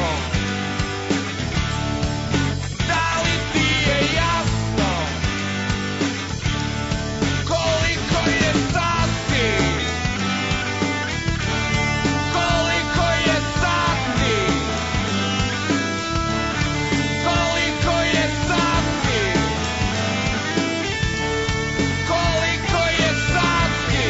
Da li ti je jasno? Koliko je sati? Koliko je sati? Koliko je sati? Koliko je sati?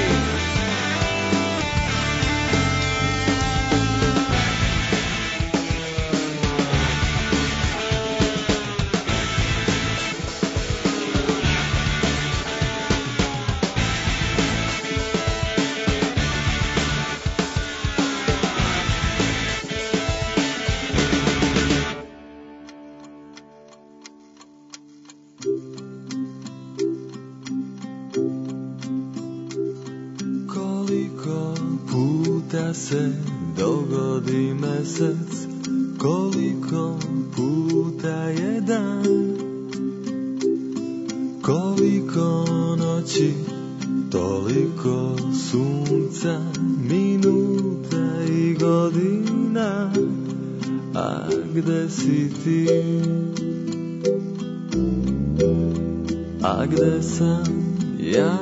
Koliko puta se dogodi mesec, koliko puta je dan, koliko noći, toliko sunca, minuta i godina, a gde si ti? A gde sam ja?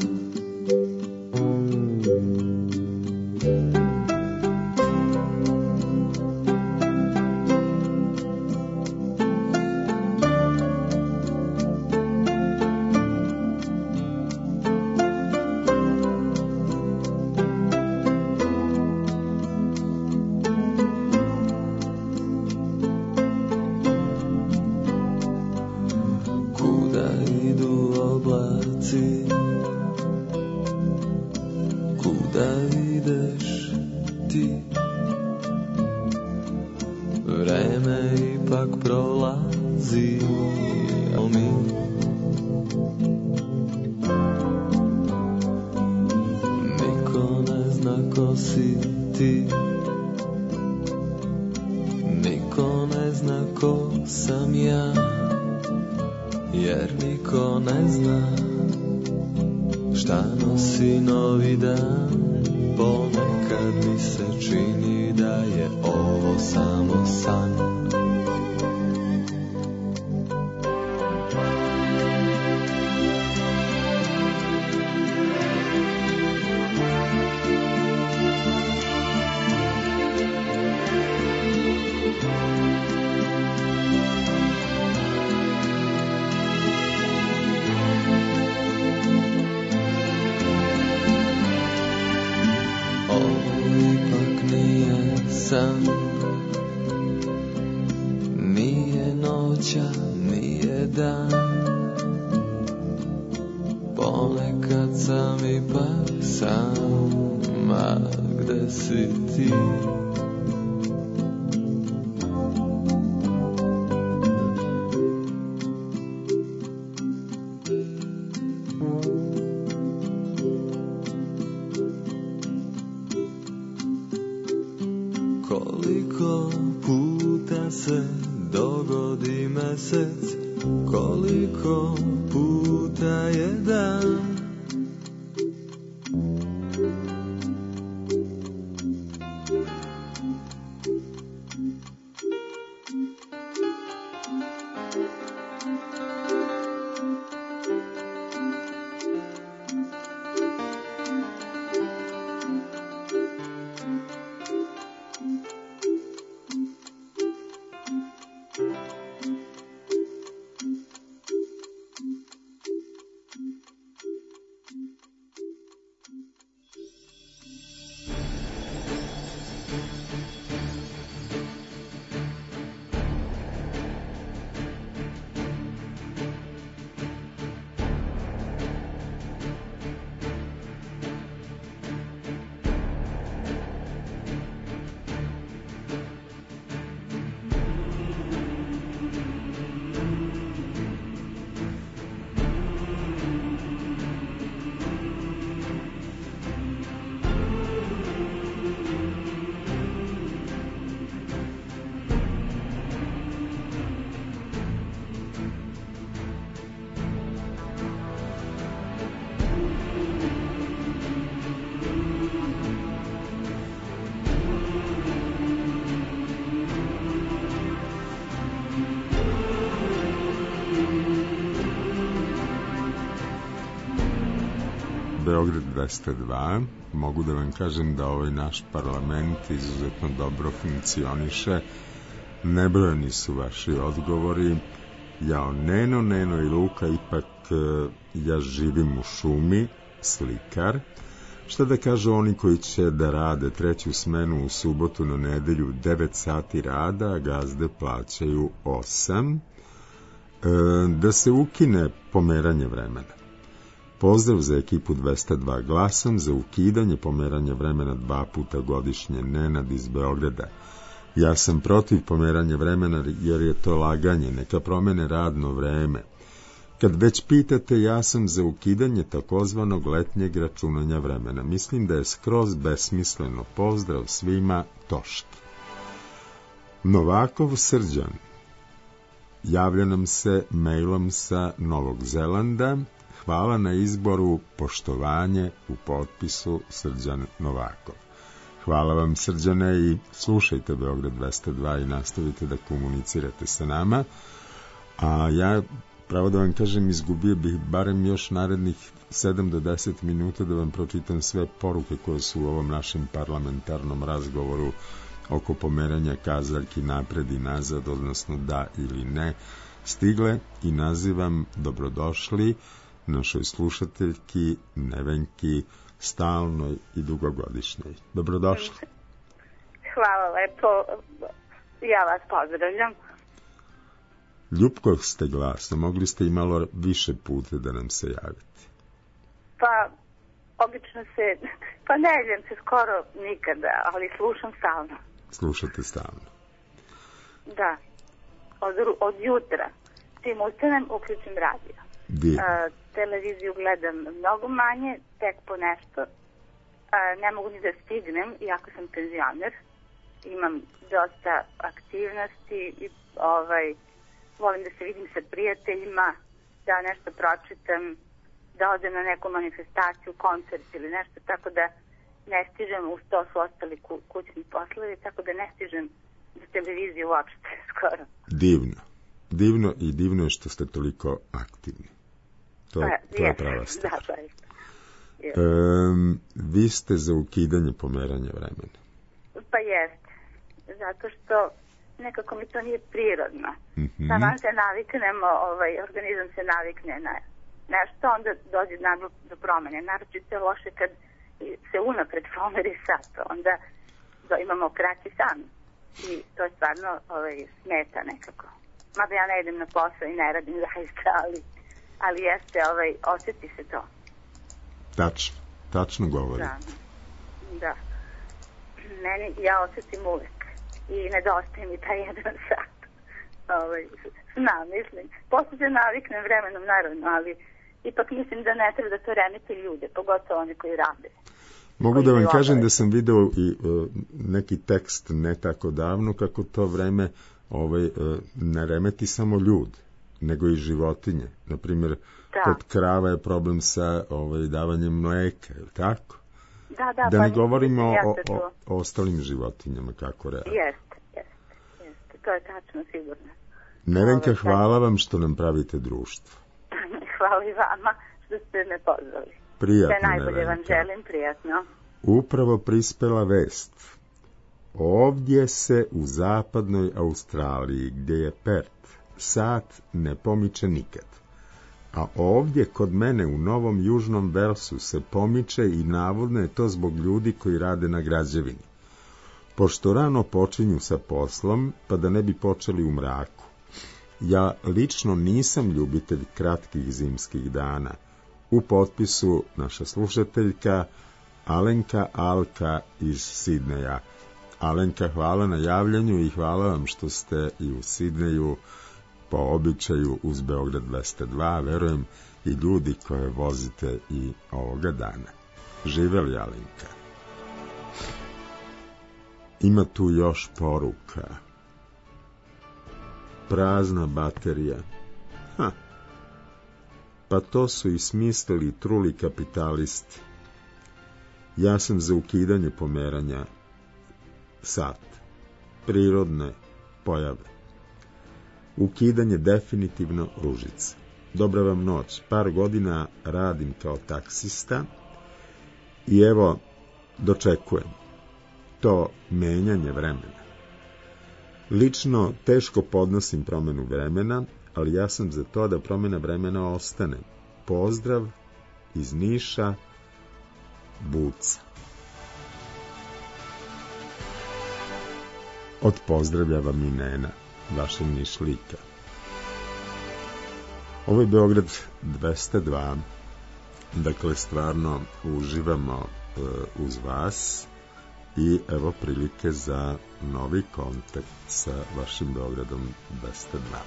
Kuda idu oblaci? Kuda ideš ti? Vreme ipak prolazi, a mi niko ne zna ko si ti. Niko ne zna ko sam ja, jer niko ne zna šta nosi novi dan. Ponekad mi se čini da je ovo samo san. San nije noća, nije dan. Ponekad sam ipak sam, a gde si ti? Koliko puta se dogodi mesec, koliko puta je dan. Beograd dvesta dva, mogu da vam kažem da ovaj naš parlament izuzetno dobro funkcioniše. Nebrojani su vaši odgovori. Jao, Neno, Neno i Luka, ipak ja živim u šumi, slikar. Šta da kažu oni koji će da rade treću smenu u subotu na nedelju, devet sati rada, a gazde plaćaju osam. E, da se ukine pomeranje vremena. Pozdrav za ekipu dvesta dva, glasam za ukidanje pomeranja vremena dva puta godišnje. Nenad iz Beograda. Ja sam protiv pomeranja vremena jer je to laganje, neka promene radno vreme. Kad već pitate, ja sam za ukidanje takozvanog letnjeg računanja vremena. Mislim da je skroz besmisleno. Pozdrav svima, Toški. Novakov Srđan javlja nam se mailom sa Novog Zelanda. Hvala na izboru, poštovanje, u potpisu Srđan Novakov. Hvala vam, Srđane, i slušajte Beograd dvesta dva i nastavite da komunicirate sa nama. A ja, pravo da vam kažem, izgubio bih barem još narednih sedam do deset minuta da vam pročitam sve poruke koje su u ovom našem parlamentarnom razgovoru oko pomeranja kazaljki napred i nazad, odnosno da ili ne, stigle, i nazivam dobrodošli našoj slušateljki Nevenki, stalnoj i dugogodišnjoj. Dobrodošli. Hvala lepo. Ja vas pozdravljam. Ljupko ste glasno, mogli ste i malo više puta da nam se javite. Pa, obično se, pa ne idem se skoro nikada, ali slušam stalno. Slušate stalno? Da, od, od jutra. Čim ustanem, uključim radio. A, televiziju gledam mnogo manje, tek po nešto. A, ne mogu ni da stignem, iako sam penzioner. Imam dosta aktivnosti i ovaj, volim da se vidim sa prijateljima, da nešto pročitam, da odem na neku manifestaciju, koncert ili nešto, tako da ne stižem, uz to su ostali ku, kućni poslovi, tako da ne stižem za televiziju uopšte skoro. Divno. Divno i divno je što ste toliko aktivni. To, pa, to je prava stvar. Da, um, vi ste za ukidanje pomeranja vremena. Pa jeste. Zato što nekako mi to nije prirodno. Mm-hmm. Samo se naviknemo, ovaj, organizam se navikne na nešto, onda dođe naglo do promene. Naročito je loše kad se unapred pomeri sat, onda do, imamo kraći san. I to je stvarno ovaj, smeta nekako. Mada ja ne idem na posao i ne radim zaista, ali ali jeste, ovaj, osjeti se to. Tačno, tačno govorite. Da, da. Meni, ja osjetim uvek i nedostaje mi taj jedan sat. Ovaj, znam, mislim. Posle se naviknem vremenom, naravno, ali ipak mislim da ne treba da to remeti ljude, pogotovo oni koji rade. Mogu da vam kažem da sam video i uh, neki tekst ne tako davno kako to vreme ovaj, uh, ne remeti samo ljud, nego i životinje. Naprimjer, da. Kod krava je problem sa ovaj, davanjem mleka, je li tako? Da, da, da pa ne govorimo o, ja o, o, o ostalim životinjama, kako reaguju. Jeste, jeste, jeste, to je tačno, sigurno. Nevenka, hvala vam što nam pravite društvo. Hvala i vama što ste me pozvali. Prijatno, sve najbolje Nevenka. Vam želim, prijatno. Upravo prispela vest. Ovdje se u zapadnoj Australiji, gdje je Perth, sat ne pomiče nikad. A ovdje kod mene u Novom Južnom Velsu se pomiče i navodno je to zbog ljudi koji rade na građevini. Pošto rano počinju sa poslom, pa da ne bi počeli u mraku. Ja lično nisam ljubitelj kratkih zimskih dana. U potpisu naša slušateljka Alenka Alka iz Sidneja. Alenka, hvala na javljanju i hvala vam što ste i u Sidneju po običaju uz Beograd dvesta dva, verujem i ljudi koje vozite i ovoga dana. Živeli, Alenka. Ima tu još poruka. Prazna baterija. Ha. Pa to su i smislili truli kapitalisti. Ja sam za ukidanje pomeranja sat. Prirodne pojave. Ukidanje definitivno Ružica. Dobra vam noć. Par godina radim kao taksista i evo dočekujem to menjanje vremena. Lično teško podnosim promjenu vremena, ali ja sam za to da promjena vremena ostane. Pozdrav iz Niša, Buca. Od pozdravlja vam i Nena, vaša Nišlika. Ovo je Beograd dvesta dva. Dakle, stvarno uživamo e, uz vas i evo prilike za novi kontakt sa vašim Beogradom dvesta dva.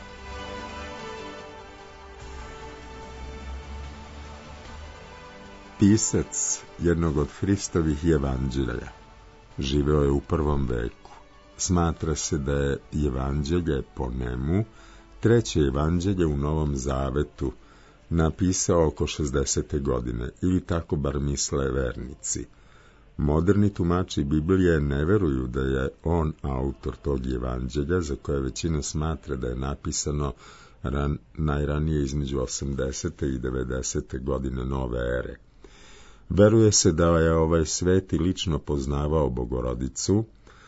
Pisac jednog od Hristovih evanđelja živeo je u prvom veku. Smatra se da je evanđelje po njemu treće evanđelje u Novom Zavetu napisao oko šezdesete godine, ili tako bar misle vernici. Moderni tumači Biblije ne veruju da je on autor tog evanđelja, za koje većina smatra da je napisano ran, najranije između osamdesete i devedesete godine nove ere. Veruje se da je ovaj sveti lično poznavao Bogorodicu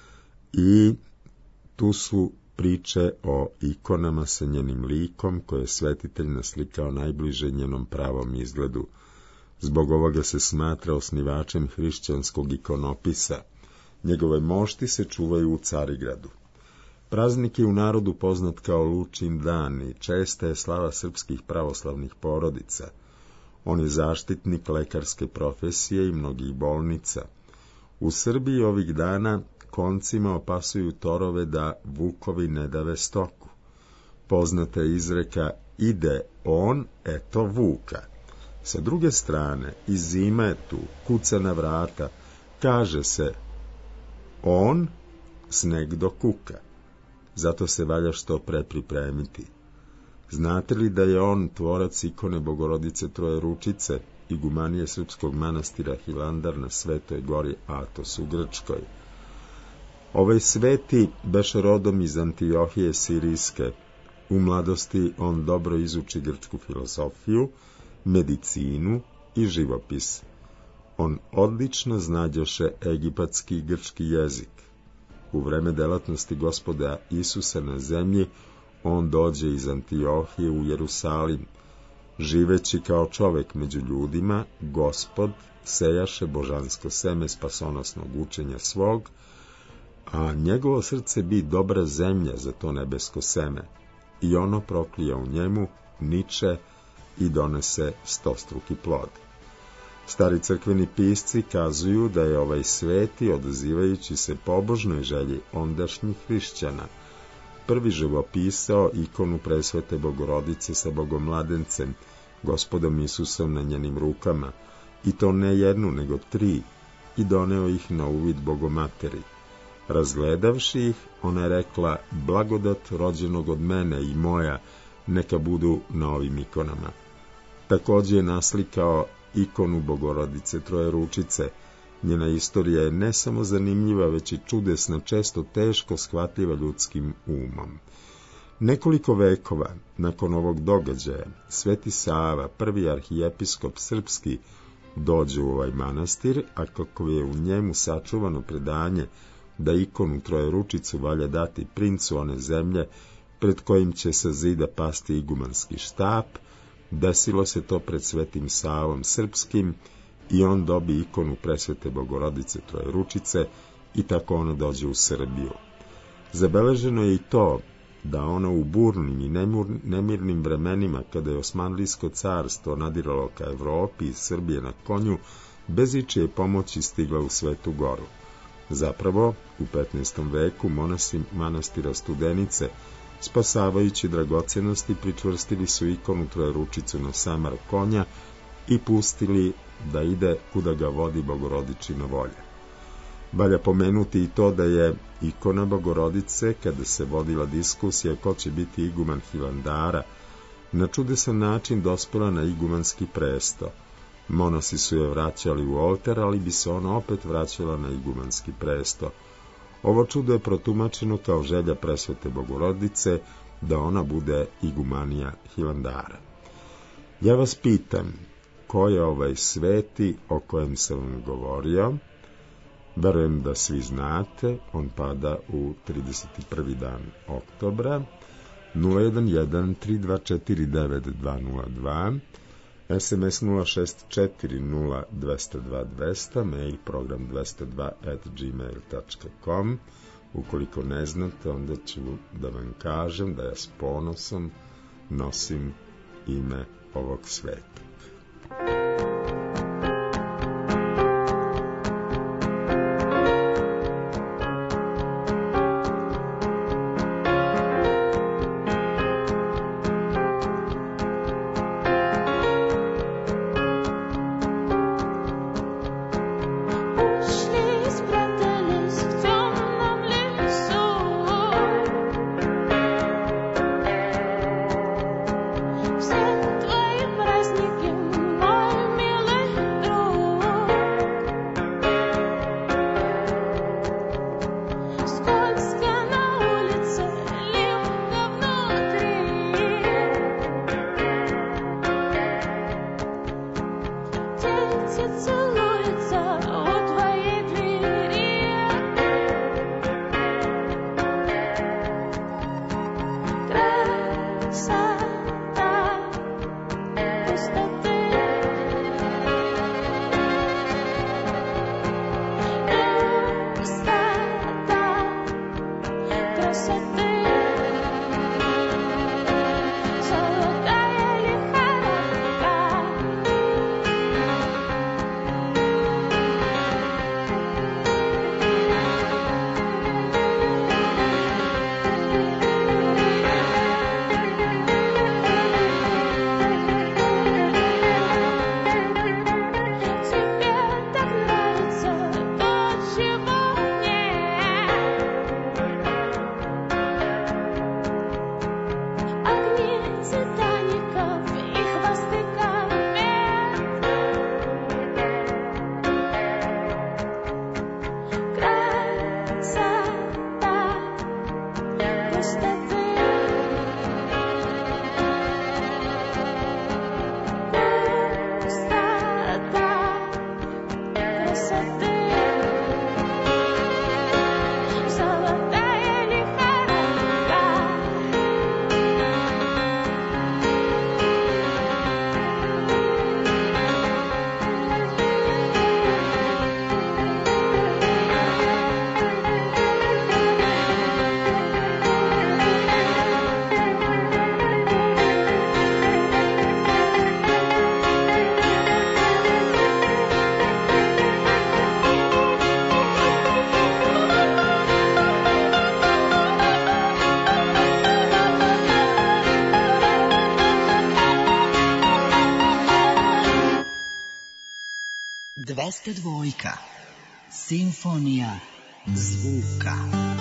i tu su priče o ikonama sa njenim likom koje je svetitelj naslikao najbliže njenom pravom izgledu. Zbog ovoga se smatra osnivačem hrišćanskog ikonopisa. Njegove mošti se čuvaju u Carigradu. Praznik je u narodu poznat kao Lučin dan i česta je slava srpskih pravoslavnih porodica. On je zaštitnik lekarske profesije i mnogih bolnica. U Srbiji ovih dana koncima opasuju torove da vukovi ne dave stoku. Poznata je izreka ide on, eto vuka. Sa druge strane, i zima je tu, kuca na vrata, kaže se on, sneg do kuka. Zato se valja što pre pripremiti. Znate li da je on tvorac ikone Bogorodice Trojeručice, igumanije srpskog manastira Hilandar na Svetoj gori Atos u Grčkoj? Ovaj sveti beše rodom iz Antiohije Sirijske. U mladosti on dobro izuči grčku filozofiju, medicinu i živopis. On odlično znađoše egipatski i grčki jezik. U vreme delatnosti Gospoda Isusa na zemlji, on dođe iz Antiohije u Jerusalim. Živeći kao čovek među ljudima, Gospod sejaše božansko seme spasonosnog učenja svog, a njegovo srce bi dobra zemlja za to nebesko seme, i ono proklija u njemu, niče i donese stostruki plod. Stari crkveni pisci kazuju da je ovaj sveti, odazivajući se pobožnoj želji ondašnjih hrišćana, prvi živopisao ikonu presvete Bogorodice sa Bogomladencem, Gospodom Isusom na njenim rukama, i to ne jednu, nego tri, i doneo ih na uvid Bogomateri. Razgledavši ih, ona je rekla: blagodat rođenog od mene i moja neka budu na ovim ikonama. Takođe je naslikao ikonu Bogorodice Trojeručice. Njena istorija je ne samo zanimljiva, već i čudesna, često teško shvatljiva ljudskim umom. Nekoliko vekova nakon ovog događaja, Sveti Sava, prvi arhijepiskop srpski, dođe u ovaj manastir, a kako je u njemu sačuvano predanje da ikonu Trojeručicu valja dati princu one zemlje pred kojim će sa zida pasti igumanski štap, desilo se to pred Svetim Savom srpskim i on dobi ikonu Presvete Bogorodice Trojeručice i tako ona dođe u Srbiju. Zabeleženo je i to da ona u burnim i nemirnim vremenima, kada je Osmanlijsko carstvo nadiralo ka Evropi iz Srbije na konju, bez ičije pomoći stigla u Svetu Goru. Zapravo, u petnaestom veku monasi manastira Studenice, spasavajući dragocenosti, pričvrstili su ikonu Trojeručicu na samar konja i pustili da ide kuda ga vodi Bogorodičina volja. Valja pomenuti i to da je ikona Bogorodice, kada se vodila diskusija ko će biti iguman Hilandara, na čudesan način dospela na igumanski presto. Monasi su je vraćali u oltar, ali bi se ona opet vraćala na igumanski presto. Ovo čudo je protumačeno kao želja Presvete Bogorodice da ona bude igumanija Hilandara. Ja vas pitam, ko je ovaj sveti o kojem sam vam govorio? Verujem da svi znate, on pada u trideset prvi dan oktobra. Nula jedan jedan tri dva četiri devet dva nula dva, es em es nula šest četiri nula dva nula dva dva nula nula, mail program dvesta dva at gmail tačka com. Ukoliko ne znate, onda ću da vam kažem da ja s ponosom nosim ime ovog sveta. dvesta dvojka. Simfonija zvuka.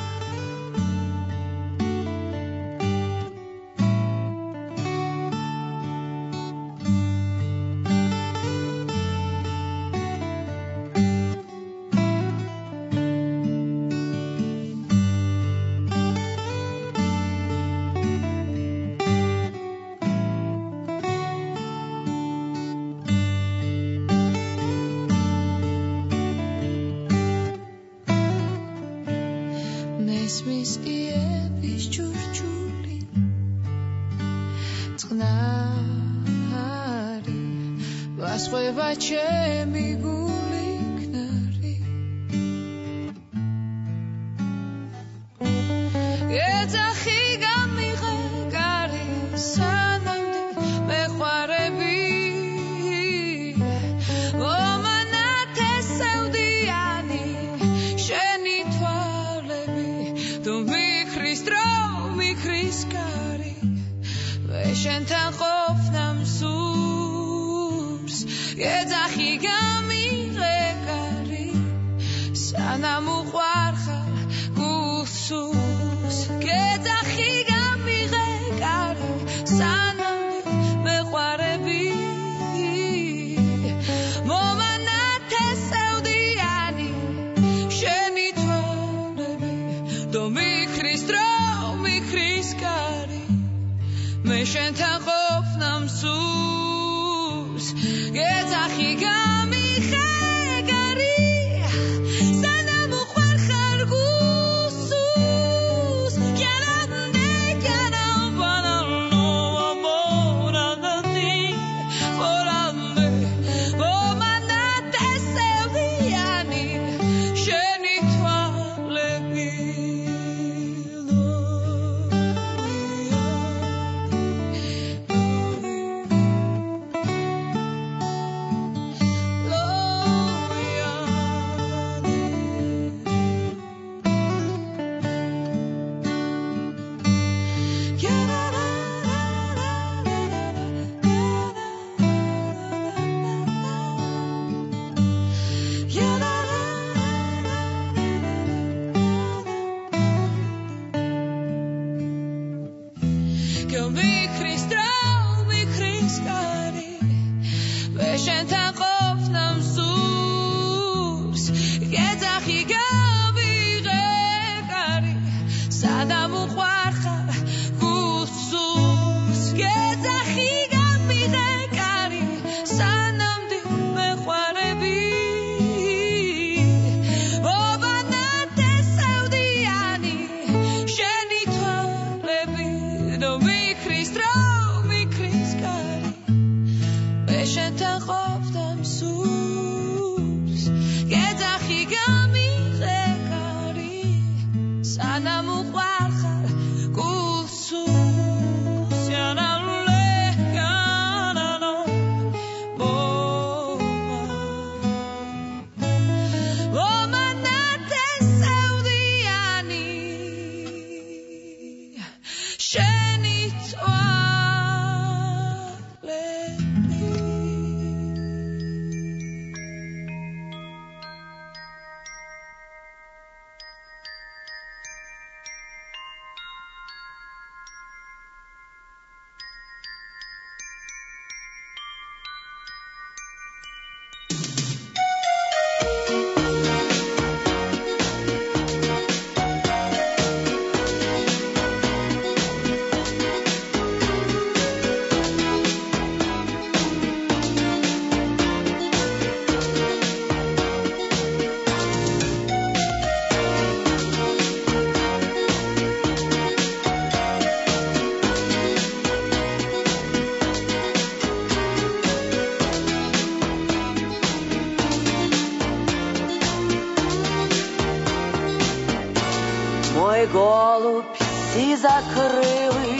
Голубь си закрыли,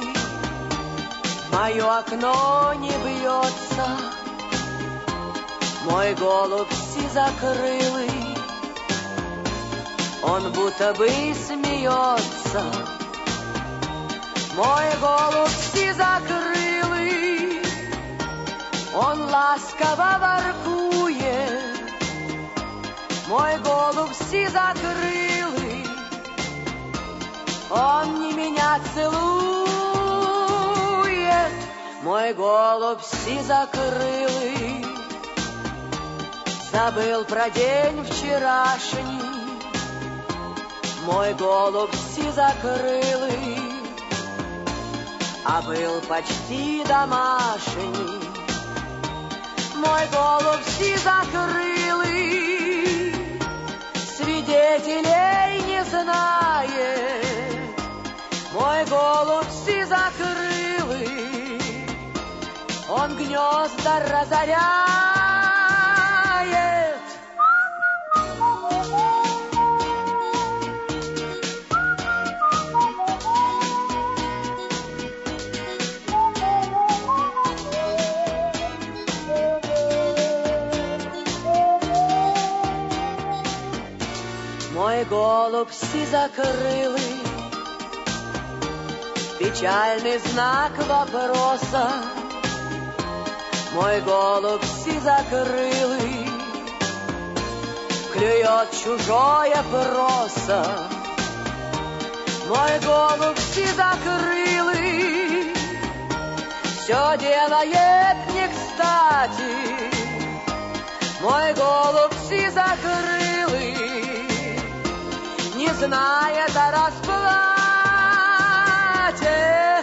мое окно не бьется. Мой голубь си закрыли, он будто бы смеется. Мой голубь си закрыли, он ласково воркует. Мой голубь сизокрылый, он не меня целует, мой голубь сизокрылый. Забыл про день вчерашний, мой голубь сизокрылый, а был почти домашний. Мой голубь сизокрылый, свидетелей не знает. Мой голубь сизокрылый, он гнезда разоряет. Мой голубь сизокрылый, печальный знак вопроса. Мой голубь сизокрылый, клюет чужое просо. Мой голубь сизокрылый, все делает не кстати. Мой голубь сизокрылый, не знает о расплате.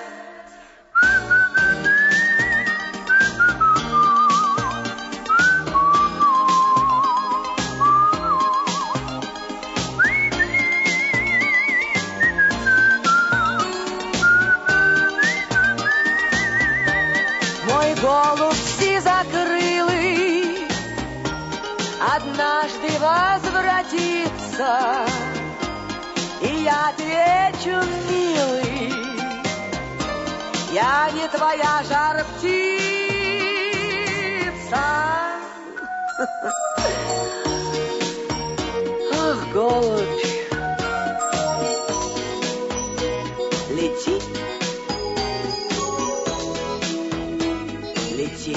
Мой голубь сизокрылый однажды возвратится, и я отвечу, милый, я не твоя жар-птица. Ах, голубь, лети, лети.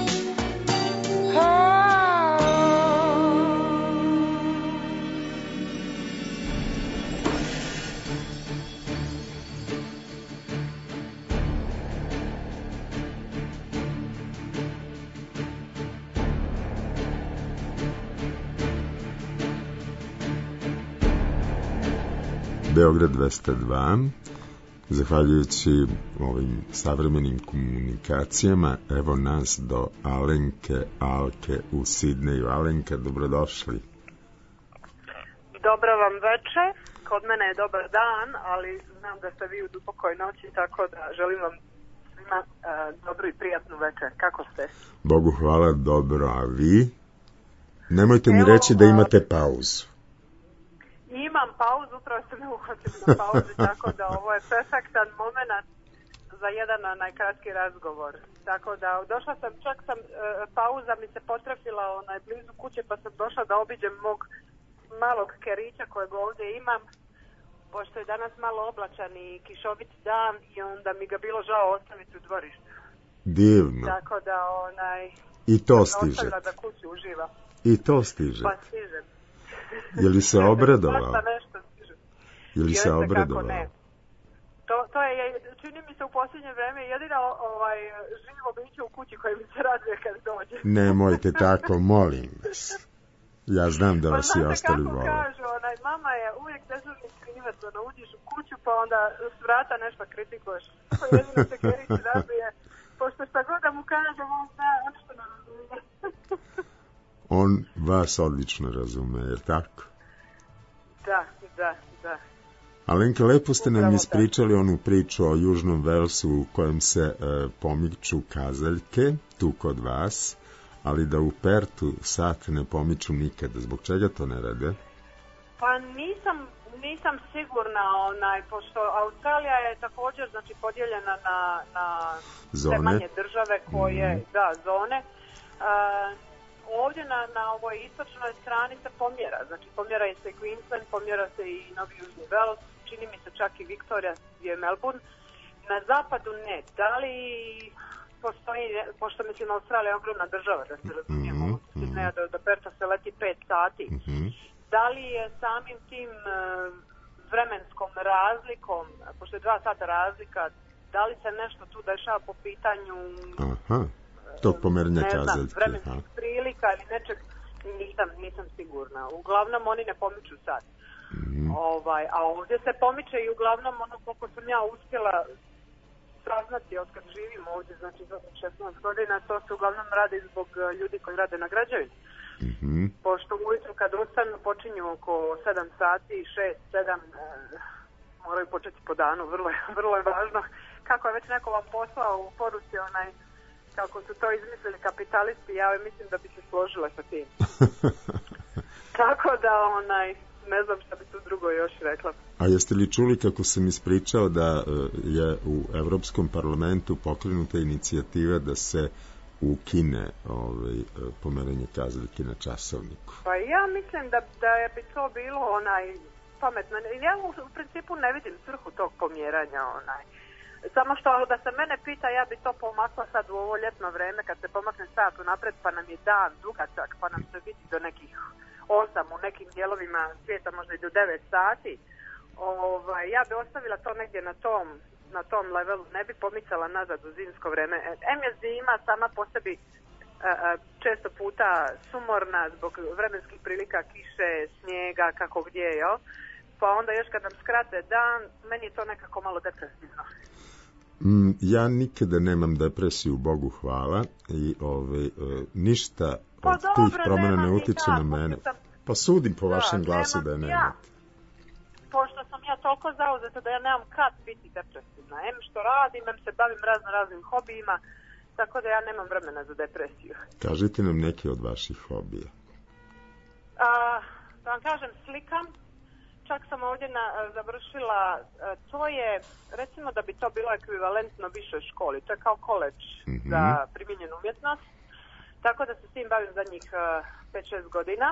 Beograd dvesta dva, zahvaljujući ovim savremenim komunikacijama, evo nas do Alenke Alke u Sidneju. Alenka, dobrodošli. Dobro vam večer, kod mene je dobar dan, ali znam da ste vi u dubokoj noći, tako da želim vam svima uh, dobru i prijatnu večer. Kako ste? Bogu hvala, dobro, a vi? Nemojte mi evo, reći da imate pauzu. Imam pauzu, upravo ste me uhvatili na pauzi, tako da ovo je perfektan moment za jedan najkratkiji razgovor. Tako da došla sam, čak sam, pauza mi se potrefila onaj blizu kuće, pa sam došla da obiđem mog malog kerića kojeg ovdje imam, pošto je danas malo oblačan i kišovit dan i onda mi ga bilo žao ostaviti u dvorištu. Divno. Tako da onaj... I to stiže. Da kuću uživa. I to stiže. Pa stižem. Je li se obradovao? Pa nešto stiže. Je li se obradovao? Ne. To, to je, čini mi se u posljednje vreme jedino ovaj, živo biće u kući koje mi se raduje kad dođe. Nemojte tako, molim vas. Ja znam da vas i ostali vole. Pa znate kako kažu, onaj, mama je uvijek dežurni krivac, ono, uđeš u kuću pa onda s vrata nešto kritikuješ. To jedino se Kerić raduje, pošto šta god da mu kažem, on zna, on što ne razumije. On vas odlično razume, je tako? Da, da, da. Alenka, lepo ste nam ispričali onu priču o Južnom Velsu u kojem se e, pomiču kazaljke, tu kod vas, ali da u Pertu sat ne pomiču nikada. Zbog čega to ne rade? Pa nisam, nisam sigurna, onaj, pošto Australija je također, znači, podijeljena na, na sve manje države koje, mm. da, zone. Uh, ovdje na, na ovoj istočnoj strani se pomjera, znači pomjera se Queensland, pomjera se i Novi Južni Wales, čini mi se čak i Victoria gdje je Melbourne. Na zapadu ne. Da li postoji, pošto mislim Australija je ogromna država, da se razumijemo, mm-hmm. do, do Perta se leti pet sati. Mm-hmm. da li je samim tim e, vremenskom razlikom, pošto je dva sata razlika, da li se nešto tu dešava po pitanju Aha, tog pomerenja ne znam, kazaljke, vremenskih prilika ili nečeg, nisam, nisam sigurna. Uglavnom oni ne pomiču sad. Mm. Ovaj, a ovdje se pomiče i uglavnom ono koliko sam ja uspjela saznati od kad živim ovdje, znači za šesnaest godina, to se uglavnom radi zbog ljudi koji rade na građevini. Mm-hmm. Pošto ujutru kad ustanu počinju oko sedam sati, šest, sedam, e, moraju početi po danu, vrlo je, vrlo je važno. Kako je već neko vam poslao u poruci onaj, kako su to izmislili kapitalisti, ja mislim da bi se složila sa tim. Tako da onaj, ne znam šta bi tu drugo još rekla. A jeste li čuli kako sam ispričao da je u Evropskom parlamentu pokrenuta inicijativa da se ukine ovaj, pomeranje kazaljke na časovniku? Pa ja mislim da, da je bi to bilo onaj pametno. Ja u, u principu ne vidim svrhu tog pomjeranja. Onaj. Samo što da se mene pita, ja bi to pomakla sad u ovo ljetno vreme kad se pomakne sat unapred pa nam je dan dugačak pa nam se vidi do nekih osam, u nekim dijelovima svijeta možda i do devet sati. Ovaj, ja bi ostavila to negdje na tom, na tom levelu, ne bi pomicala nazad u zimsko vreme. Em je zima sama po sebi često puta sumorna zbog vremenskih prilika, kiše, snijega, kako gdje, jo? Pa onda još kad nam skrate dan, meni je to nekako malo depresivno. Mm, ja nikada nemam depresiju, Bogu hvala, i ove, e, ništa pa od dobro, tih promjena ne utiče na mene. Sam... Pa sudim po da, vašem glasu da je nemate. Ja. Pošto sam ja toliko zauzeta da ja nemam kad biti depresivna. Em što radim, em se bavim razno raznim hobijima, tako da ja nemam vremena za depresiju. Kažite nam neke od vaših hobija. A, da vam kažem, slikam. Čak sam ovdje na, završila, to je, recimo da bi to bilo ekvivalentno višoj školi, to je kao koledž mm-hmm. za primijenjenu umjetnost, tako da se s tim bavim zadnjih pet šest godina.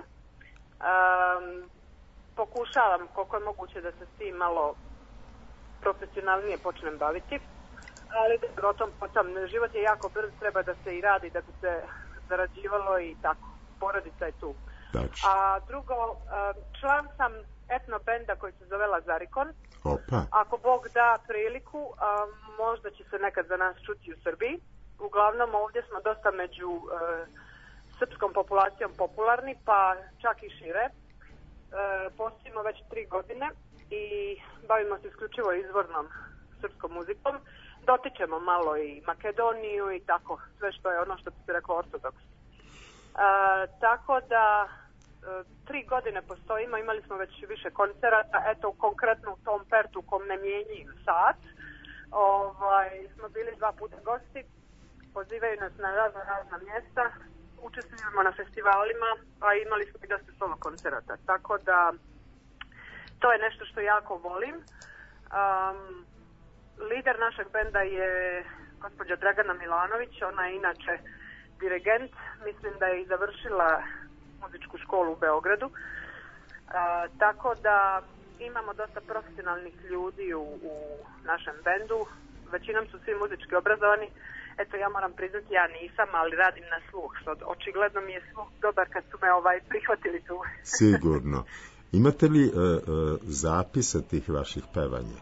Um, pokušavam koliko je moguće da se s tim malo profesionalnije počnem baviti, ali o tom potom, život je jako brz, treba da se i radi, da bi se zarađivalo i tako, porodica je tu. Tačno. A drugo, član sam etno benda koji se zove Lazarikon. Opa. Ako Bog da priliku, a, možda će se nekad za nas čuti u Srbiji. Uglavnom ovdje smo dosta među e, srpskom populacijom popularni, pa čak i šire. E, postojimo već tri godine i bavimo se isključivo izvornom srpskom muzikom. Dotičemo malo i Makedoniju i tako, sve što je ono što bi se reklo ortodoks. E, tako da tri godine postojimo, imali smo već više koncerata, eto konkretno u tom Pertu u kom ne mijenjim sat, ovaj, smo bili dva puta gosti, pozivaju nas na razna razna mjesta, učestvujemo na festivalima, a imali smo i dosta solo koncerata, tako da to je nešto što jako volim. Um, lider našeg benda je gospođa Dragana Milanović, ona je inače dirigent, mislim da je i završila muzičku školu u Beogradu, a, tako da imamo dosta profesionalnih ljudi u, u našem bendu, većinom su svi muzički obrazovani, eto ja moram priznati ja nisam, ali radim na sluh, što očigledno mi je sluh dobar kad su me ovaj prihvatili tu. Sigurno. Imate li uh, uh, zapisa tih vaših pevanja?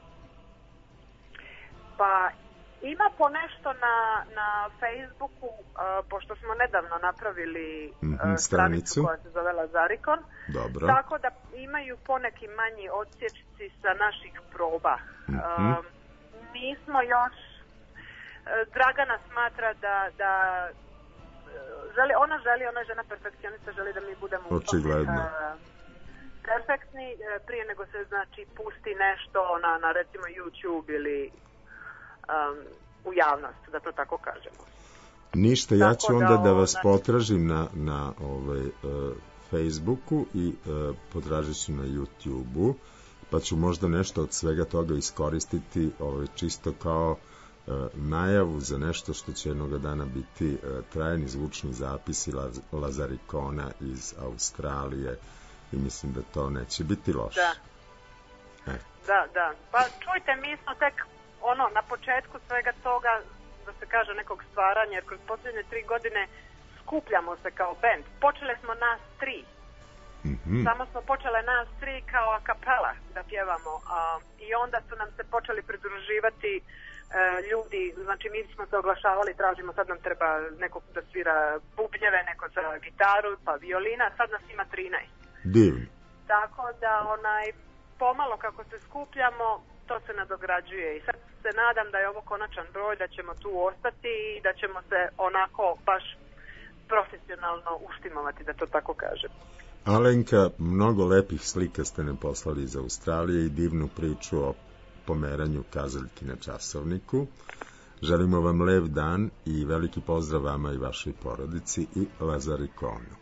Pa ima ponešto na, na Facebooku, uh, pošto smo nedavno napravili uh, mm-hmm, stranicu koja se zove Lazarikon. Dobro. Tako da imaju poneki manji odsječci sa naših proba. Mm-hmm. Uh, nismo još, uh, Dragana smatra da, da uh, želi, ona želi, ona je žena perfekcionista, želi da mi budemo očigledno uh, perfektni uh, prije nego se znači pusti nešto na, na recimo YouTube ili Um, u javnost, da to tako kažemo. Ništa, ja ću onda da, da vas znači... potražim na, na ovaj, uh, Facebooku i uh, potražit ću na YouTubeu, pa ću možda nešto od svega toga iskoristiti ovaj, čisto kao uh, najavu za nešto što će jednoga dana biti uh, trajni zvučni zapisi Laz- Lazarikona iz Australije i mislim da to neće biti loše. Da, e. da, da. Pa čujte, mi smo tek ono, na početku svega toga, da se kaže, nekog stvaranja, jer kroz posljednje tri godine skupljamo se kao band. Počeli smo nas tri. Mm-hmm. Samo smo počele nas tri kao a kapela da pjevamo a, i onda su nam se počeli pridruživati e, ljudi, znači mi smo se oglašavali, tražimo sad nam treba neko da svira bubnjeve, neko za gitaru, pa violina, sad nas ima trinaest. Divno. Tako da onaj pomalo kako se skupljamo, to se nadograđuje i sad se nadam da je ovo konačan broj, da ćemo tu ostati i da ćemo se onako baš profesionalno uštimovati, da to tako kažem. Alenka, mnogo lepih slika ste nam poslali iz Australije i divnu priču o pomeranju kazaljki na časovniku. Želimo vam lev dan i veliki pozdrav vama i vašoj porodici i Lazarikonu.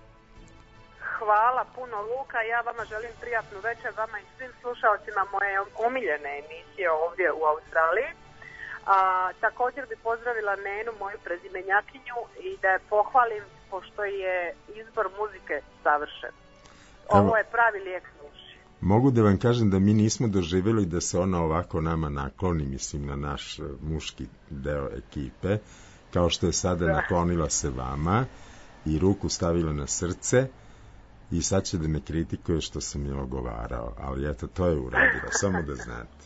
Hvala puno, Luka, ja vama želim prijatnu večer, vama i svim slušalcima moje omiljene emisije ovdje u Australiji. A, također bi pozdravila Nenu, moju prezimenjakinju, i da je pohvalim pošto je izbor muzike savršen. Ovo Evo, je pravi lijek duši. Mogu da vam kažem da mi nismo doživjeli da se ona ovako nama nakloni, mislim, na naš muški deo ekipe, kao što je sada da. naklonila se vama i ruku stavila na srce i sad će da me kritikuje što sam je ogovarao, ali eto, to je uradila, samo da znate.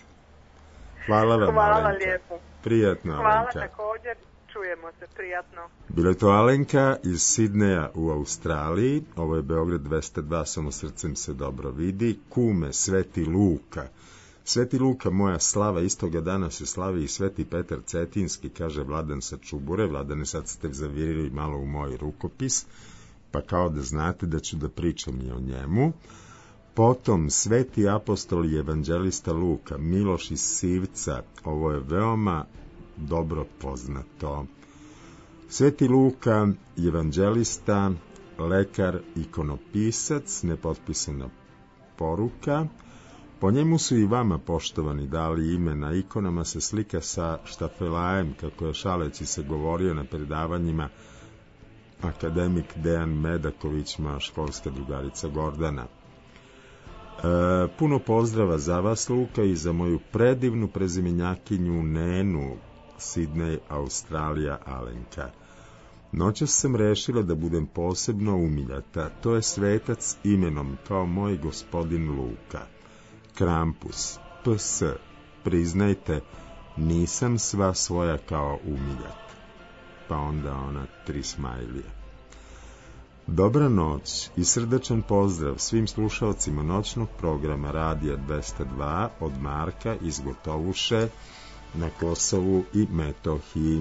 Hvala vam, Hvala Alenka. Lijepo. Prijatno, Hvala Alenka. Hvala također. Čujemo se, prijatno. Bila je to Alenka iz Sidneja u Australiji. Ovo je Beograd dvesta dva, samo srcem se dobro vidi. Kume, Sveti Luka. Sveti Luka, moja slava, istoga dana se slavi i Sveti Petar Cetinski, kaže Vladan sa Čubure. Vladane, sad ste zavirili malo u moj rukopis, pa kao da znate da ću da pričam i o njemu. Potom Sveti apostol i evanđelista Luka, Miloš iz Sivca, ovo je veoma dobro poznato. Sveti Luka, evanđelista, lekar, ikonopisac, nepotpisana poruka. Po njemu su i vama, poštovani, dali ime. Na ikonama se slika sa štafelajem, kako je šaleći se govorio na predavanjima akademik Dejan Medaković, moja školska drugarica Gordana. E, puno pozdrava za vas, Luka, i za moju predivnu prezimenjakinju Nenu, Sidney, Australija, Alenka. Noćas sam rešila da budem posebno umiljata. To je svetac imenom kao moj gospodin Luka. Krampus, P S. Priznajte, nisam sva svoja kao umiljat. Pa onda ona tri smajlije. Dobra noć i srdačan pozdrav svim slušalcima noćnog programa Radija dvesta dva od Marka iz Gotovuše na Kosovu i Metohiji.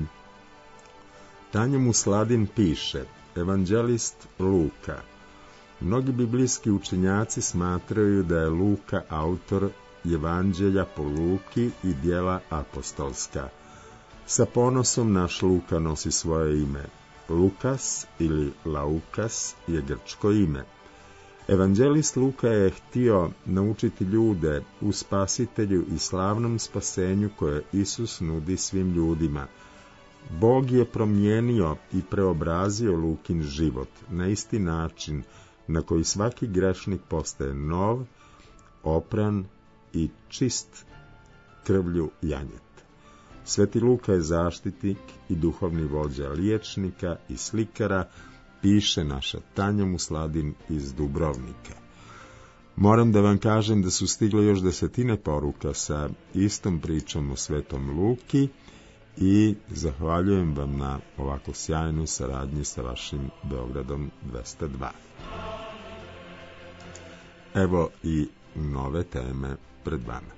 Tanja Musladin piše: evanđelist Luka. Mnogi biblijski učenjaci smatraju da je Luka autor Evanđelja po Luki i djela apostolska. Sa ponosom naš Luka nosi svoje ime. Lukas ili Laukas je grčko ime. Evanđelist Luka je htio naučiti ljude u spasitelju i slavnom spasenju koje Isus nudi svim ljudima. Bog je promijenio i preobrazio Lukin život na isti način na koji svaki grešnik postaje nov, opran i čist krvlju janjet. Sveti Luka je zaštitnik i duhovni vođa liječnika i slikara, piše naša Tanja Musladin iz Dubrovnika. Moram da vam kažem da su stigle još desetine poruka sa istom pričom o Svetom Luki i zahvaljujem vam na ovako sjajnoj saradnji sa vašim Beogradom dvesta dva. Evo i nove teme pred vama.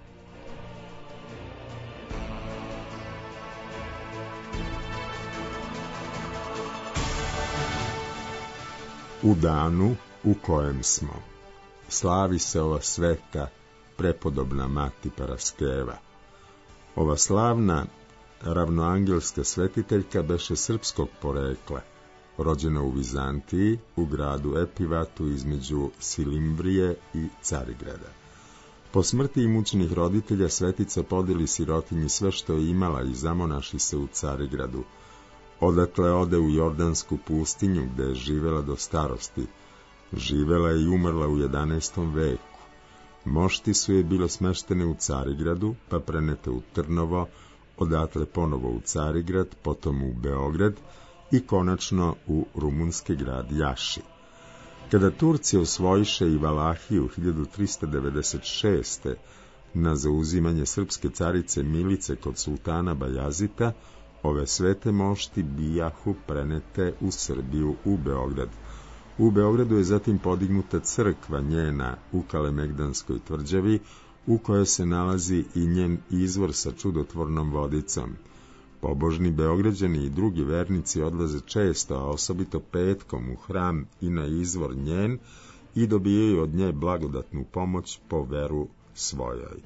U danu u kojem smo, slavi se ova sveta, prepodobna mati Paraskeva. Ova slavna ravnoangelska svetiteljka beše srpskog porekla, rođena u Vizantiji, u gradu Epivatu između Silimbrije i Carigrada. Po smrti imućnih roditelja svetica podeli sirotinji sve što je imala i zamonaši se u Carigradu. Odatle ode u Jordansku pustinju, gde je živela do starosti. Živela je i umrla u jedanaestom veku. Mošti su je bile smeštene u Carigradu, pa prenete u Trnovo, odatle ponovo u Carigrad, potom u Beograd i konačno u rumunski grad Jaši. Kada Turci osvojiše i Valahiju hiljadu trista devedeset šeste. na zauzimanje srpske carice Milice kod sultana Bajazita, ove svete mošti bijahu prenete u Srbiju, u Beograd. U Beogradu je zatim podignuta crkva njena u Kalemegdanskoj tvrđavi, u kojoj se nalazi i njen izvor sa čudotvornom vodicom. Pobožni Beograđani i drugi vernici odlaze često, a osobito petkom, u hram i na izvor njen i dobijaju od nje blagodatnu pomoć po veru svojoj.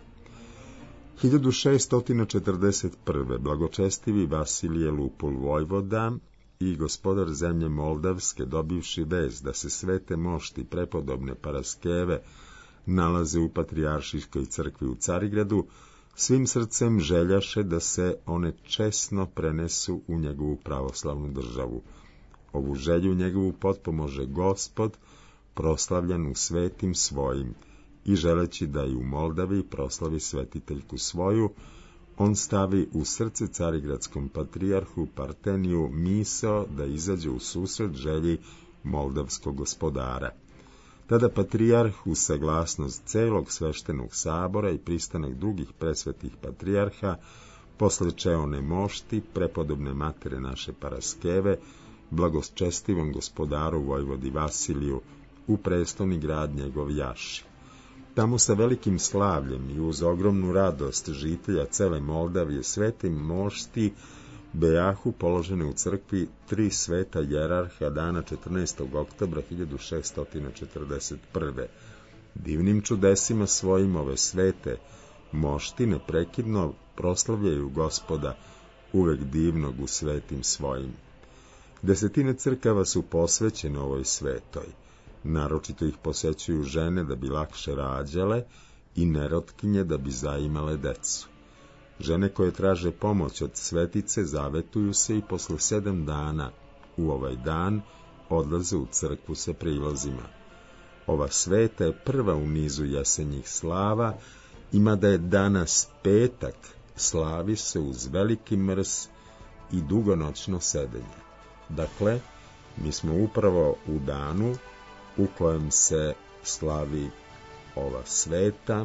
hiljadu šeststo četrdeset prve. blagočestivi Vasilije Lupul vojvoda i gospodar zemlje Moldavske, dobivši vest da se svete mošti prepodobne Paraskeve nalaze u Patrijaršijskoj crkvi u Carigradu, svim srcem željaše da se one česno prenesu u njegovu pravoslavnu državu. Ovu želju njegovu potpomože Gospod, proslavljan u svetim svojim, i želeći da i u Moldavi proslavi svetiteljku svoju, on stavi u srce carigradskom patrijarhu Parteniju misao da izađe u susret želji moldavskog gospodara. Tada patrijarh, uz saglasnost celog sveštenog sabora i pristanak drugih presvetih patrijarha, posle čeone mošti, prepodobne matere naše Paraskeve, blagočestivom gospodaru vojvodi Vasiliju, u prestolni grad njegov jaši. Tamo sa velikim slavljem i uz ogromnu radost žitelja cele Moldavije svete mošti bejahu položene u crkvi tri sveta jerarha dana četrnaestog oktobra hiljadu šeststo četrdeset prve. Divnim čudesima svojim ove svete mošti neprekidno proslavljaju Gospoda, uvek divnog u svetim svojim. Desetine crkava su posvećene ovoj svetoj. Naročito ih posećuju žene da bi lakše rađale i nerotkinje da bi zaimale decu. Žene koje traže pomoć od svetice zavetuju se i posle sedam dana u ovaj dan odlaze u crkvu sa prilozima. Ova sveta je prva u nizu jesenjih slava, ima da je danas petak, slavi se uz veliki mrs i dugonoćno sedenje. Dakle, mi smo upravo u danu u kojem se slavi ova sveta,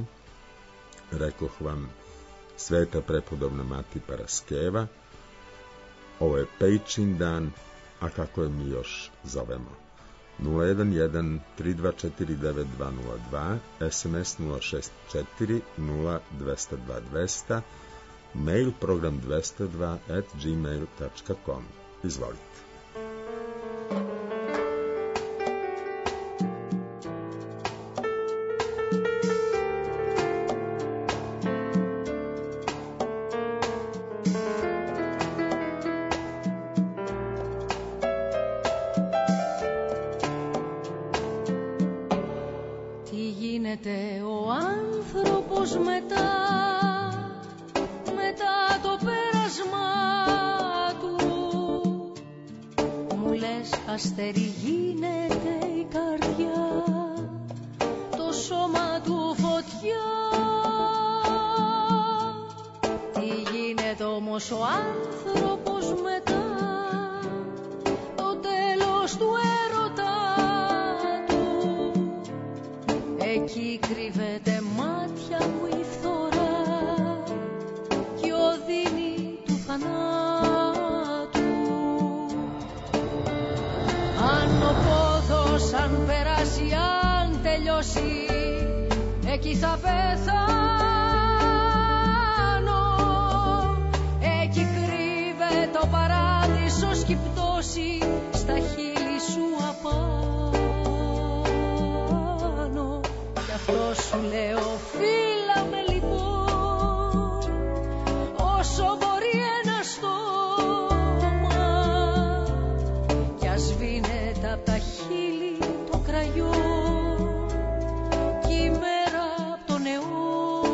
rekoh vam, sveta prepodobna mati Paraskeva. Ovo je Pejčin dan, a kako je mi još zovemo? nula jedan jedan tri dva četiri devet dva nula dva, es em es nula šest četiri nula dva zero dva dva zero, mail program dvesta dva at gmail tačka com. Izvolite. Αστέρι γίνεται η καρδιά, το σώμα του φωτιά. Τι γίνεται όμως ο άνθρωπος μετά το τέλος του έρωτα του? Εκεί κρύβεται μάτια μου η φθορά κι η οδύνη του θανάτου. Αν ο πόδος, αν περάσει, αν τελειώσει, εκεί θα πεθάνω. Εκεί κρύβεται ο παράδεισος κι η πτώση στα χείλη σου απάνω. Γι' αυτό σου λέω φίλα με λοιπόν, όσο μπορεί ένα στόμα κι ας σβήνεται απ' τα χείλη το κραγιό κι η μέρα απ' τον αιώνα.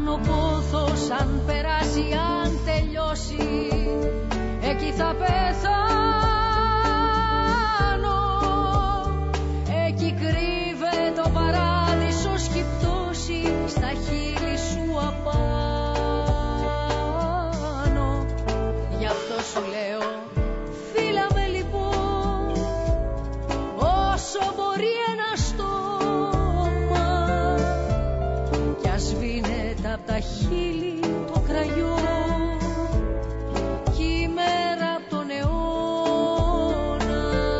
Κάνω πόθος αν περάσει, αν τελειώσει, εκεί θα πεθάνω. Εκεί κρύβε το παράδεισο σκυπτώσει στα χείλη σου απάνω. Γι' αυτό σου λέω φίλα με λοιπόν, όσο μπορεί ένα στόμα, κι ας σβήνεται απ' τα χείλη το κραγιό κι η μέρα απ' τον αιώνα.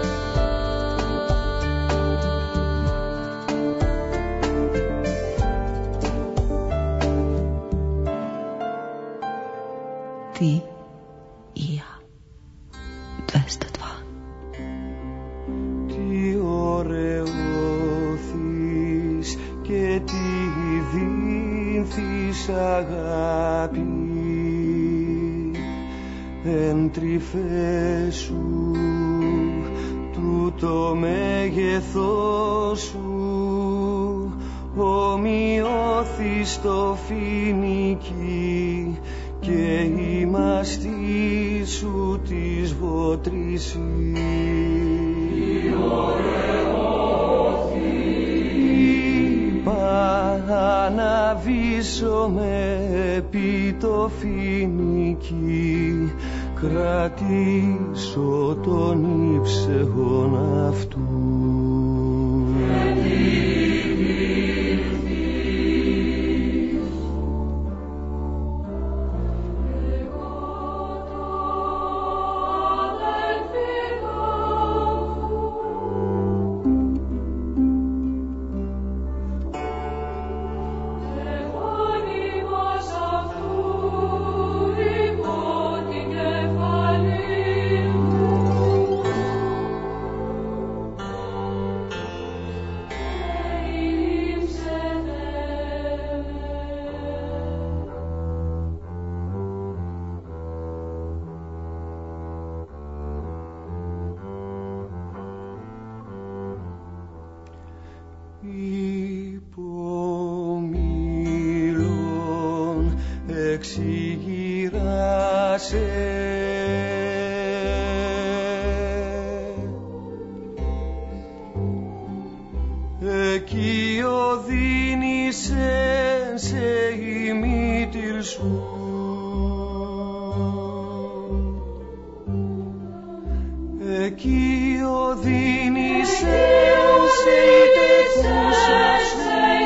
Τι Ία двести два. Τι ωραιώθεις και τι δίνθεις αγάπη, εν τρυφές σου τούτο μέγεθός σου, ομοιώθης το φοινική και η μαστή σου της βοτρήσης. Είπα αναβήσομαι επί το φοινική, κρατήσω τον ύψεγον αυτού. Υπομήλων εξηγηράσε, εκεί οδύνησε σε η μήτηρ σου, εκεί οδύνησε σε η τεκούσα σου.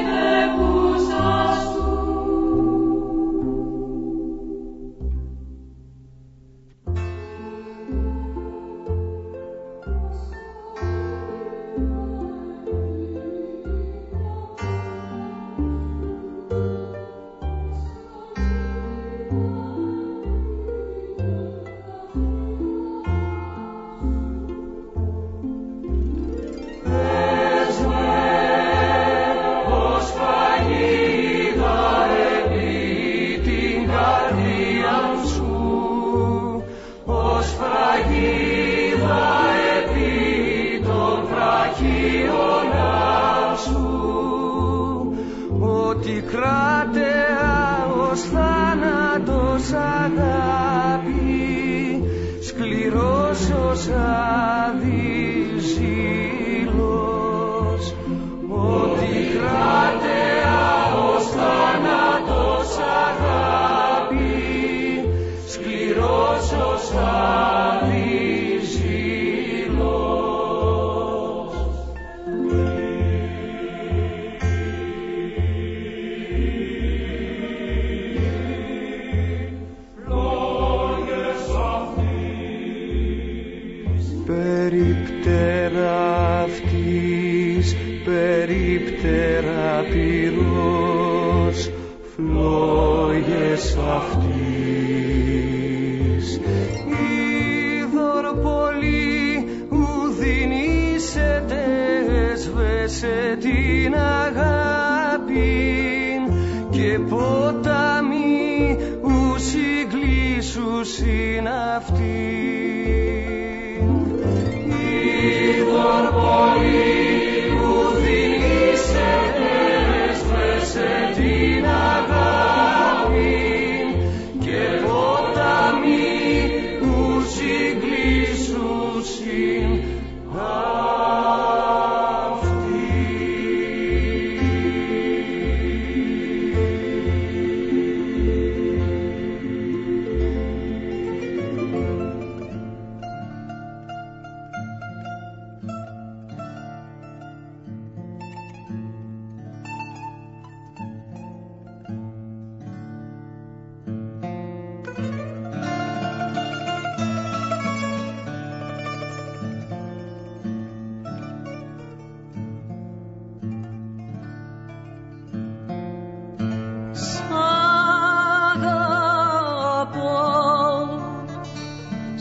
Κράτεα ως θάνατος αγάπη, σκληρός ως άδης ζήλος. Ότι κράτεα ως θάνατος αγάπη, σκληρός ως άδης ζήλος. Περιπτέρα αυτής, περιπτέρα πυρός, φλόγες αυτής. Είδωρ πολύ ουδινήσετε, έσβεσε την αγάπη, και ποτάμι ου συγκλήσουσιν αυτήν. Είδωρ πολύ ουδινήσετε, έσβεσε την αγάπη,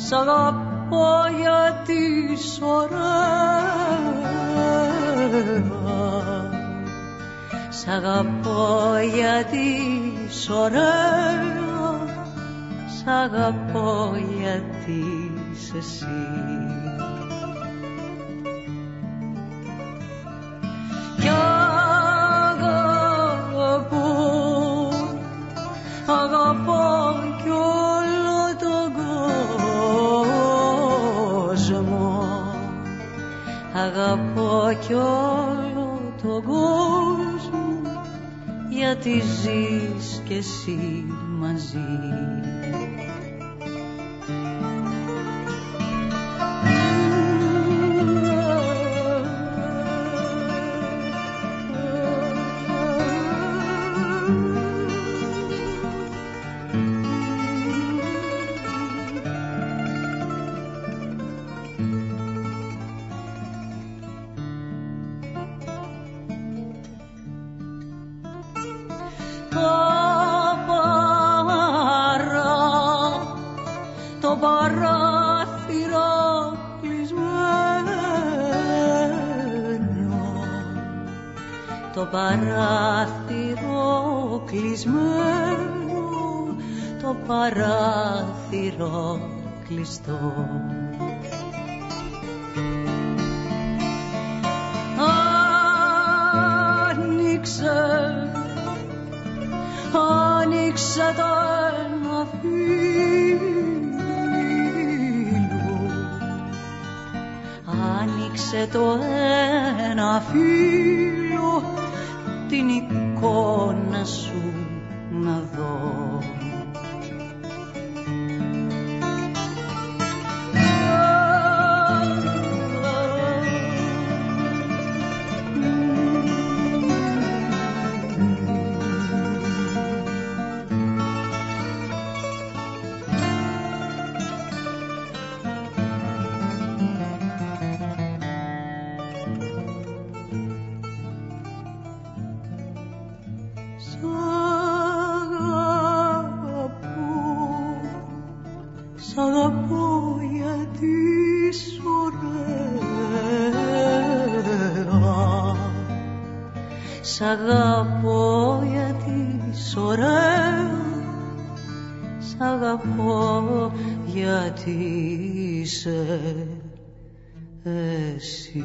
Σ' αγαπώ γιατί σ' ωραία, σ' αγαπώ γιατί σ' ωραία, σ' αγαπώ γιατί είσαι εσύ. Κι αγαπώ, αγαπώ κι όλο τον κόσμο, αγαπώ κι όλο τον κόσμο, γιατί ζεις κι εσύ μαζί. Το παράθυρο κλεισμένο, το παράθυρο κλειστό. Άνοιξε, άνοιξε το ένα φύλλο, άνοιξε το ένα φύλλο, την εικόνα σου να δω. Σ' αγαπώ γιατί σ' ωραία, σ' αγαπώ γιατί είσαι εσύ.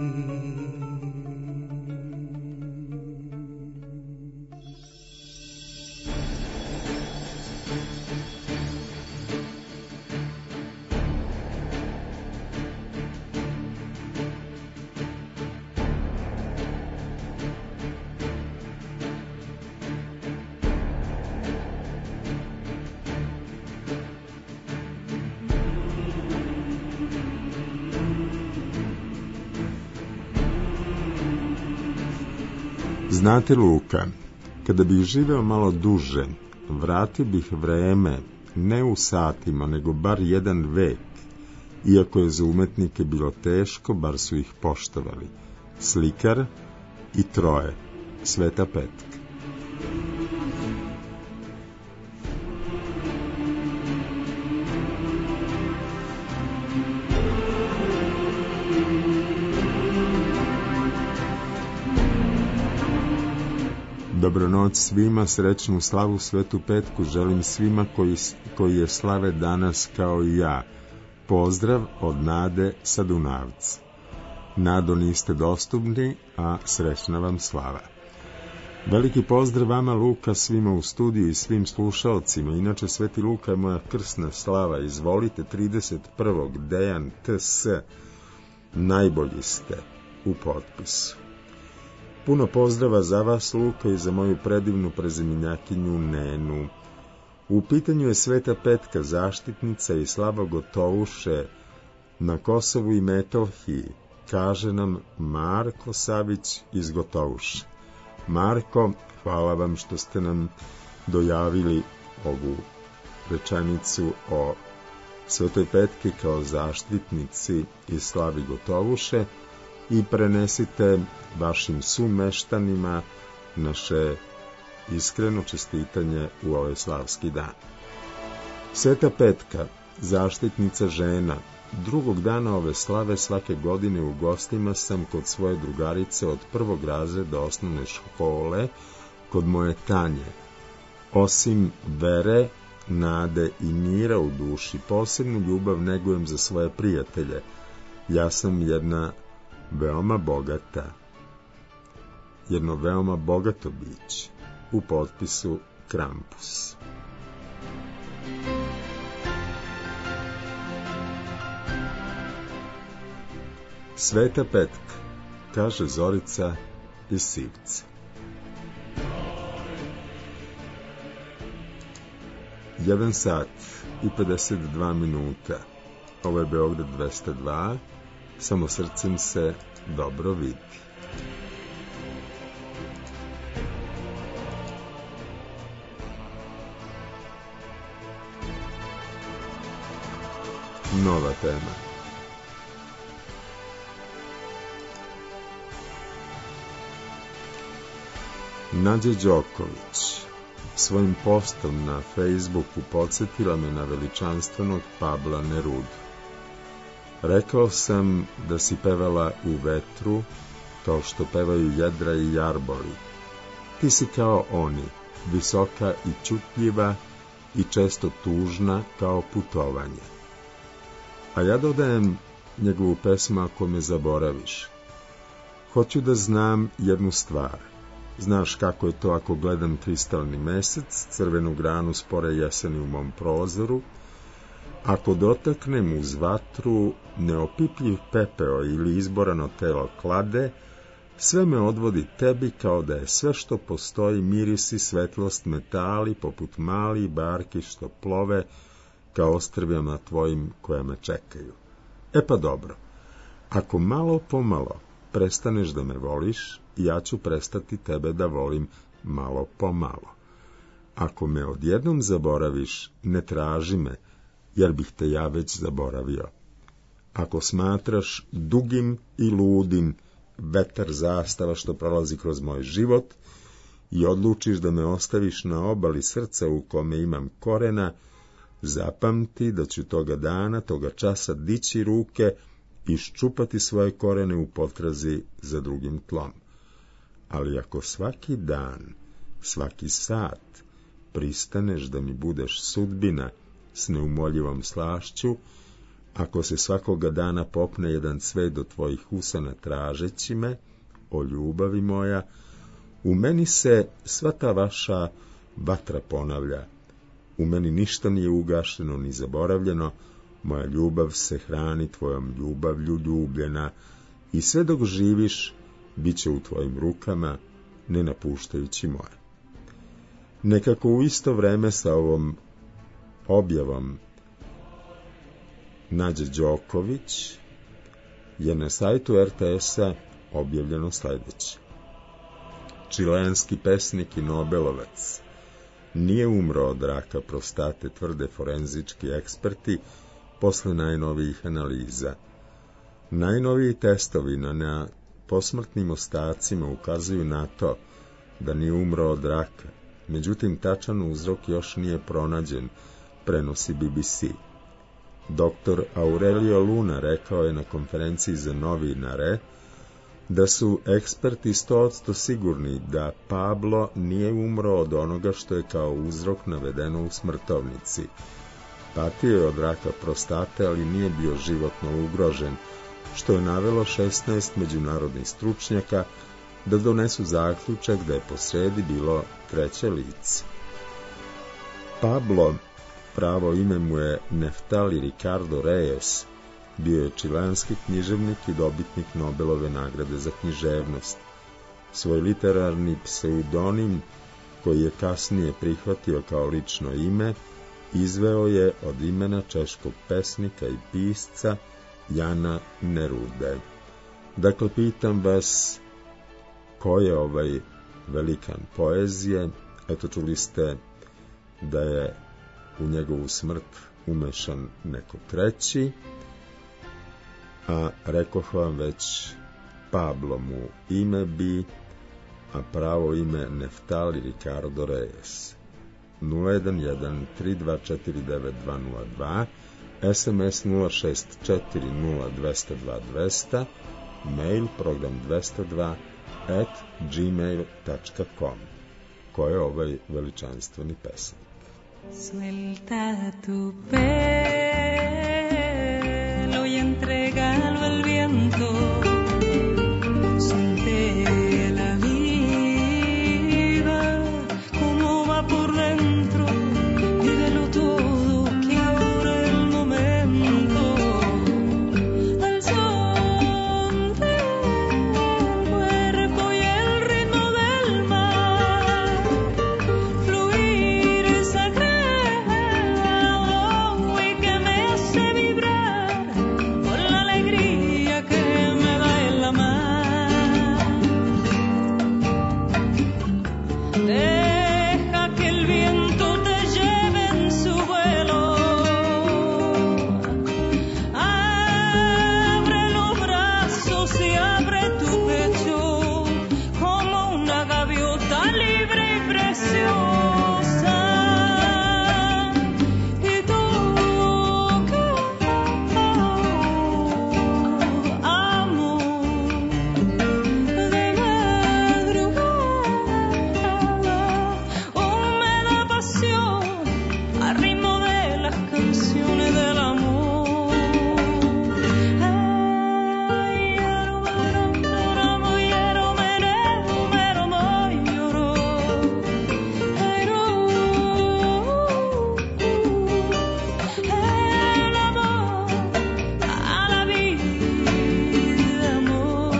Znate, Luka, kada bih živeo malo duže, vratio bih vreme ne u satima, nego bar jedan vek, iako je za umetnike bilo teško, bar su ih poštovali. Slikar i troje, Sveta Petka. Dobro noć svima, srećnu slavu Svetu Petku želim svima koji, koji je slave danas kao i ja. Pozdrav od Nade sa Dunavca. Nado, niste dostupni, a srećna vam slava. Veliki pozdrav vama, Luka, svima u studiju i svim slušalcima. Inače, Sveti Luka je moja krsna slava. Izvolite, trideset prvog Dejan T S. Najbolji ste u potpisu. Puno pozdrava za vas, Luka, i za moju predivnu prezimenjakinju Nenu. U pitanju je Sveta Petka, zaštitnica i Slava Gotovuše na Kosovu i Metohiji, kaže nam Marko Savić iz Gotovuše. Marko, hvala vam što ste nam dojavili ovu rečenicu o Svetoj Petki kao zaštitnici i Slavi Gotovuše i prenesite vašim sumeštanima naše iskreno čestitanje u ovaj slavski dan. Sveta Petka, zaštitnica žena. Drugog dana ove slave svake godine u gostima sam kod svoje drugarice od prvog razreda osnovne škole, kod moje Tanje. Osim vere, nade i mira u duši, posebnu ljubav negujem za svoje prijatelje. Ja sam jedna veoma bogata, jedno veoma bogato biće. U potpisu Krampus. Sveta petka, kaže Zorica iz Sivca. Jedan sat i pedeset dva minuta. Ovo je Beograd dvesta dva, samo srcem se dobro vidi. Nova tema. Nađa Đoković svojim postom na Facebooku podsjetila me na veličanstvenog Pabla Nerudu. Rekao sam da si pevala u vetru, kao što pevaju jedra i jarboli. Ti si kao oni, visoka i čutljiva i često tužna kao putovanje. A ja dodajem njegovu pesmu Ako me zaboraviš. Hoću da znam jednu stvar. Znaš kako je to ako gledam kristalni mesec, crvenu granu spore jeseni u mom prozoru, ako dotaknem uz vatru neopipljiv pepeo ili izborano telo klade, sve me odvodi tebi kao da je sve što postoji mirisi, svetlost, metali, poput mali barki što plove kao ostrvjama tvojim koja me čekaju. E pa dobro, ako malo pomalo prestaneš da me voliš, ja ću prestati tebe da volim malo po malo. Ako me odjednom zaboraviš, ne traži me, jer bih te ja već zaboravio. Ako smatraš dugim i ludim vetar zastava što prolazi kroz moj život i odlučiš da me ostaviš na obali srca u kome imam korena, zapamti da ću toga dana, toga časa dići ruke i ščupati svoje korene u potrazi za drugim tlom. Ali ako svaki dan, svaki sat pristaneš da mi budeš sudbina s neumoljivom slašću, ako se svakoga dana popne jedan cvet do tvojih usana tražeći me, o ljubavi moja, u meni se sva ta vaša vatra ponavlja. U meni ništa nije ugašeno ni zaboravljeno, moja ljubav se hrani tvojom ljubavlju ljubljena i sve dok živiš, bit će u tvojim rukama, ne napuštajući moje. Nekako u isto vreme sa ovom objavom Nađe Đoković je na sajtu er te esa objavljeno sljedeće. Čilenski pesnik i nobelovac nije umro od raka prostate, tvrde forenzički eksperti posle najnovijih analiza. Najnoviji testovi na posmrtnim ostacima ukazuju na to da nije umro od raka, međutim tačan uzrok još nije pronađen, prenosi be be ce. Doktor Aurelio Luna rekao je na konferenciji za novinare da su eksperti sto posto sigurni da Pablo nije umro od onoga što je kao uzrok navedeno u smrtovnici. Patio je od raka prostate, ali nije bio životno ugrožen, što je navelo šesnaest međunarodnih stručnjaka da donesu zaključak da je posredi bilo treće lice. Pablo, pravo ime mu je Neftali Ricardo Reyes, bio je čilenski književnik i dobitnik Nobelove nagrade za književnost. Svoj literarni pseudonim, koji je kasnije prihvatio kao lično ime, izveo je od imena češkog pesnika i pisca Jana Nerude. Dakle, pitam vas, ko je ovaj velikan poezije? Eto, čuli ste da je u njegovu smrt umešan neko treći, a rekoh vam već, Pablo mu ime bi, a pravo ime Neftali Ricardo Reyes. nula jedan jedan tri dva četiri devet dva nula dva S M S nula šest četiri nula dva zero dva dva zero, mail program dvesta dva at gmail dot com. Ko je ovaj veličanstveni pesnik? Suelta tu pelo y entregalo al viento. Siente la vida como va por dentro. Vívelo todo, que ahora es el momento. Al son del cuerpo y el ritmo del mar. Fluir es sagrado y que me hace vibrar por la alegría que me da el amar. Deja que el viento te lleve en su vuelo. Abre los brazos y abre tu pecho como una gaviota libre y preciosa. Y toca, amor, de madrugada, húmeda pasión, al ritmo de las canciones del amor. Ay, aro, aro, aro, muy, aro, mere, mero, muy, oro. Aro, el amor a la vida, amor.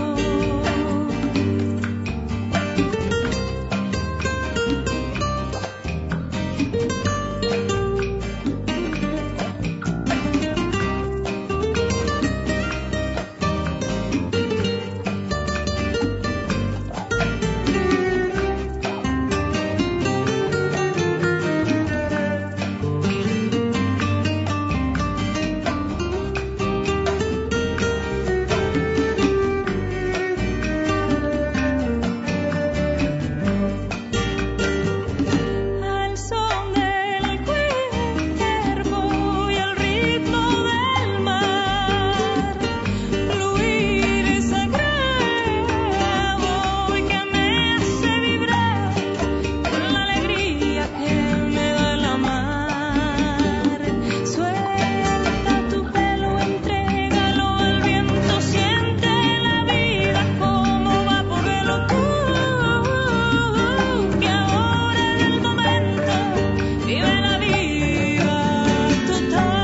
Al son del cuerpo y el ritmo del mar. Fluir es sagrado y que me hace vibrar por la alegría que me da el amar. Suelta tu pelo, entrégalo al viento. Siente la vida como va por velo tú, que ahora es el momento. Vive la vida total.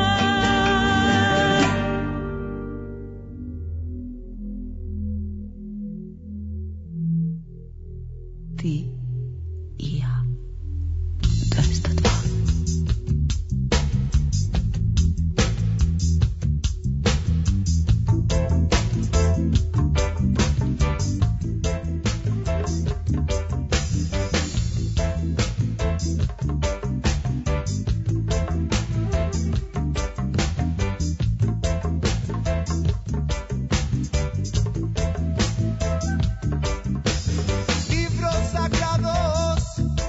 Ti i ja. dvesta dva. Libros sagrados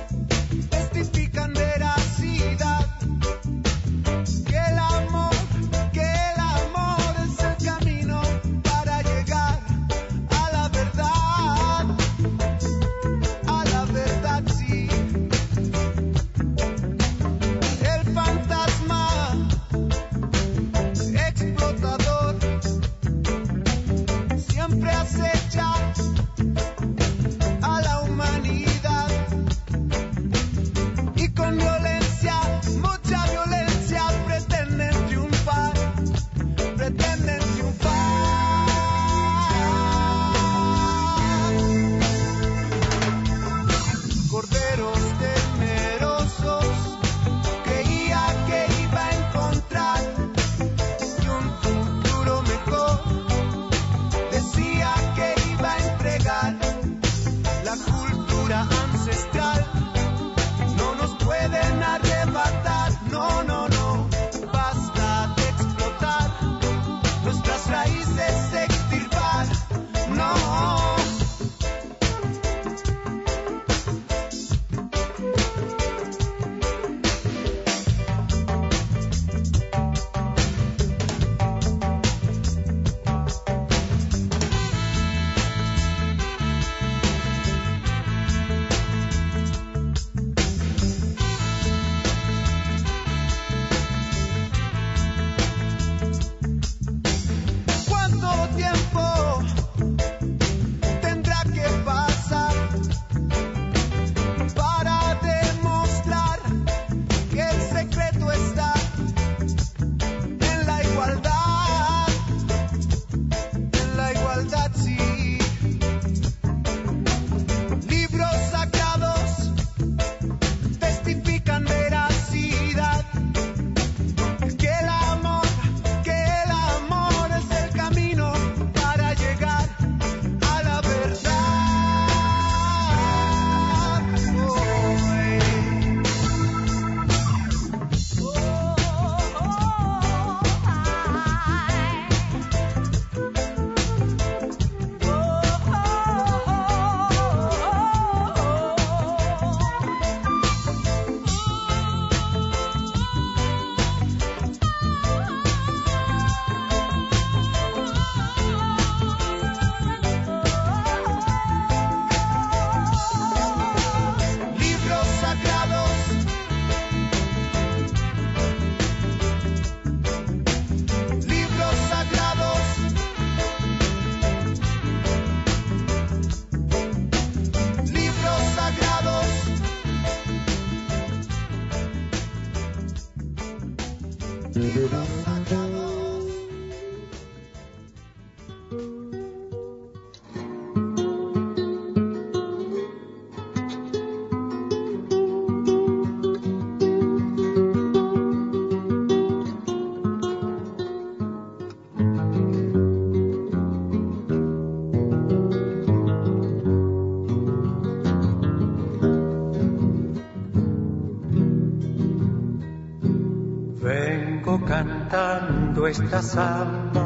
Canto esta samba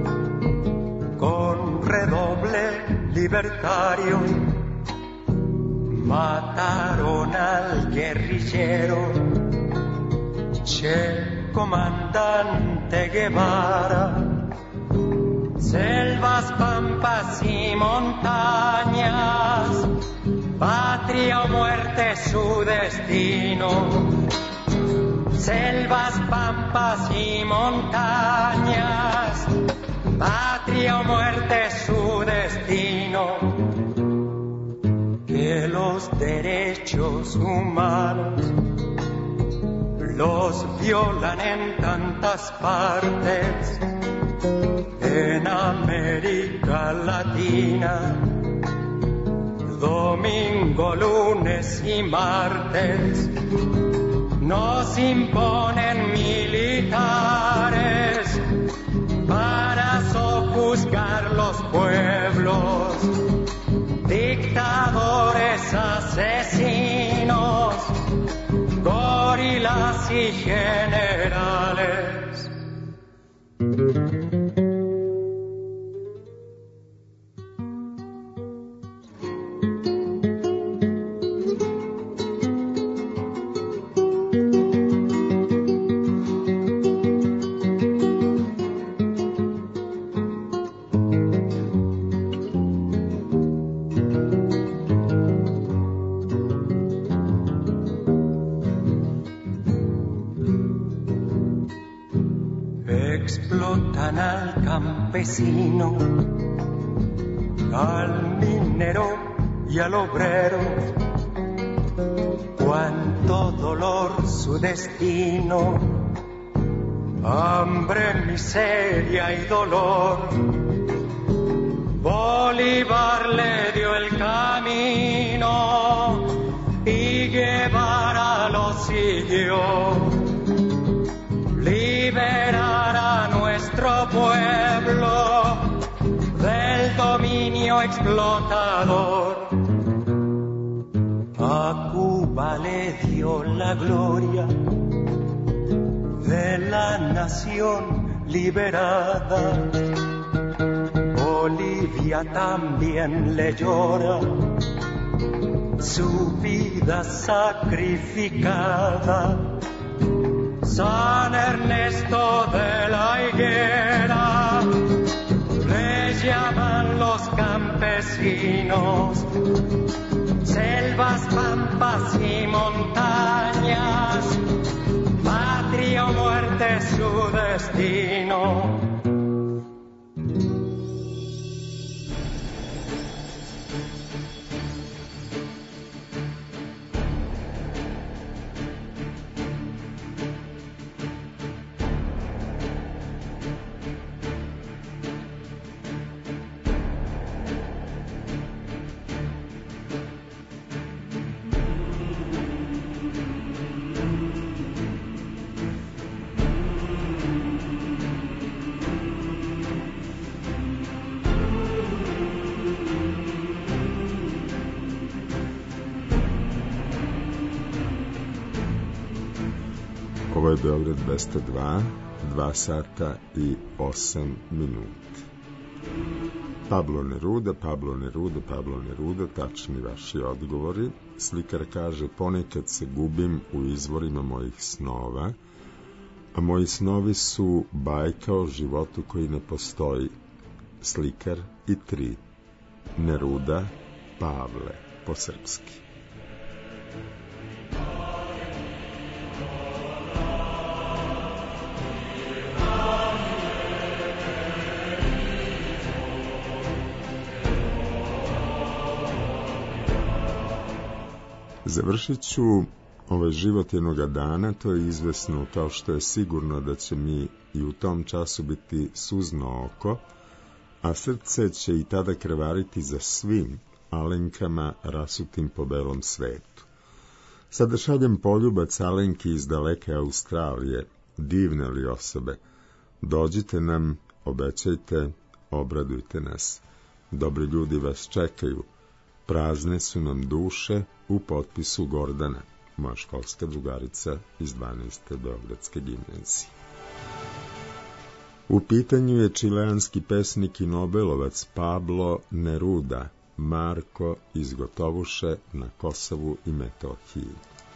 con redoble libertario. Mataron al guerrillero Che comandante Guevara. Selvas, pampas y montañas, patria o muerte su destino. Selvas, pampas y montañas, patria o muerte su destino. Que los derechos humanos los violan en tantas partes, en América Latina, domingo, lunes y martes. Nos imponen militares para sojuzgar los pueblos, dictadores asesinos, gorilas y generales. Explotan al campesino, al minero y al obrero. Cuánto dolor su destino, hambre, miseria y dolor. Bolívar le dio el camino y Guevara lo siguió. Liberar a nuestro pueblo del dominio explotador. A Cuba le dio la gloria de la nación liberada. Bolivia también le llora su vida sacrificada. San Ernesto de la Higuera le llaman los campesinos. Selvas, pampas y montañas, patria o muerte su destino. Ovo je Beograd dvesta dva, dva sata i osam minuta. Pablo Neruda, Pablo Neruda, Pablo Neruda, tačni vaši odgovori. Slikar kaže, ponekad se gubim u izvorima mojih snova, a moji snovi su bajka o životu koji ne postoji. Slikar i tri. Neruda, Pavle, po srpski. Završit ću ovaj život jednoga dana, to je izvesno kao što je sigurno da će mi i u tom času biti suzno oko, a srce će i tada krvariti za svim Alenkama rasutim po belom svetu. Sada šaljem poljubac Alenki iz daleke Australije, divne li osobe. Dođite nam, obećajte, obradujte nas. Dobri ljudi vas čekaju. Prazne su nam duše, u potpisu Gordana, moja školska drugarica iz dvanaeste Beogradske gimnazije. U pitanju je čileanski pesnik i nobelovac Pablo Neruda, Marko iz Gotovuše na Kosovu i Metohiji.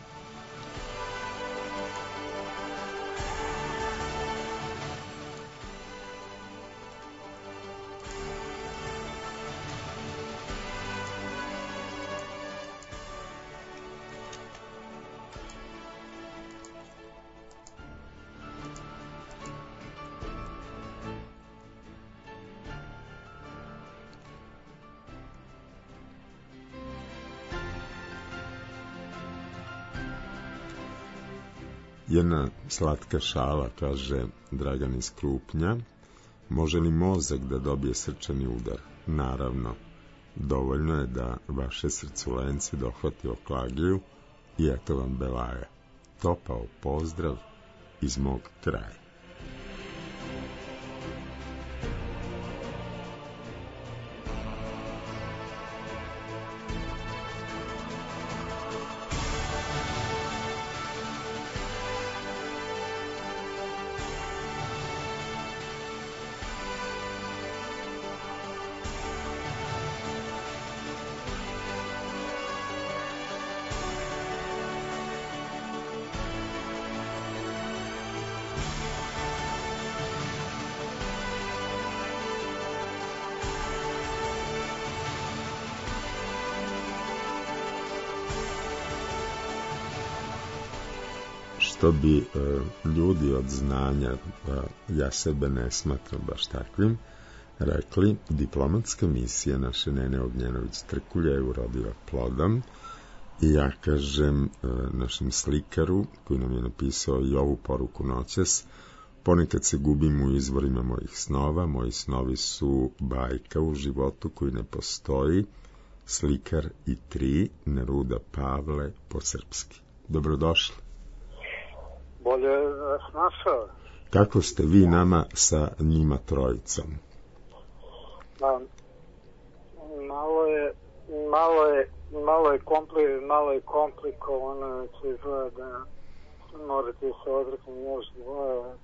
Jedna slatka šala, kaže Dragan iz Krupnja. Može li mozak da dobije srčani udar? Naravno. Dovoljno je da vaše srculence dohvati oklagiju i eto vam belaja. Topao pozdrav iz mog kraja. Što bi e, ljudi od znanja, a ja sebe ne smatram baš takvim, rekli, diplomatska misija naše Nene Ognjenović-Trkulja je urodila plodom i ja kažem e, našem slikaru koji nam je napisao i ovu poruku noćas: ponekad se gubim u izvorima mojih snova, moji snovi su bajka u životu koji ne postoji, slikar i tri, Neruda Pavle po srpski. Dobrodošli. Bolje vas našao. Kako ste vi nama sa njima trojicom? Da, malo je, malo je, malo je, kompli, malo je komplikovano, će izgleda da morate se odreknuti još dvoje.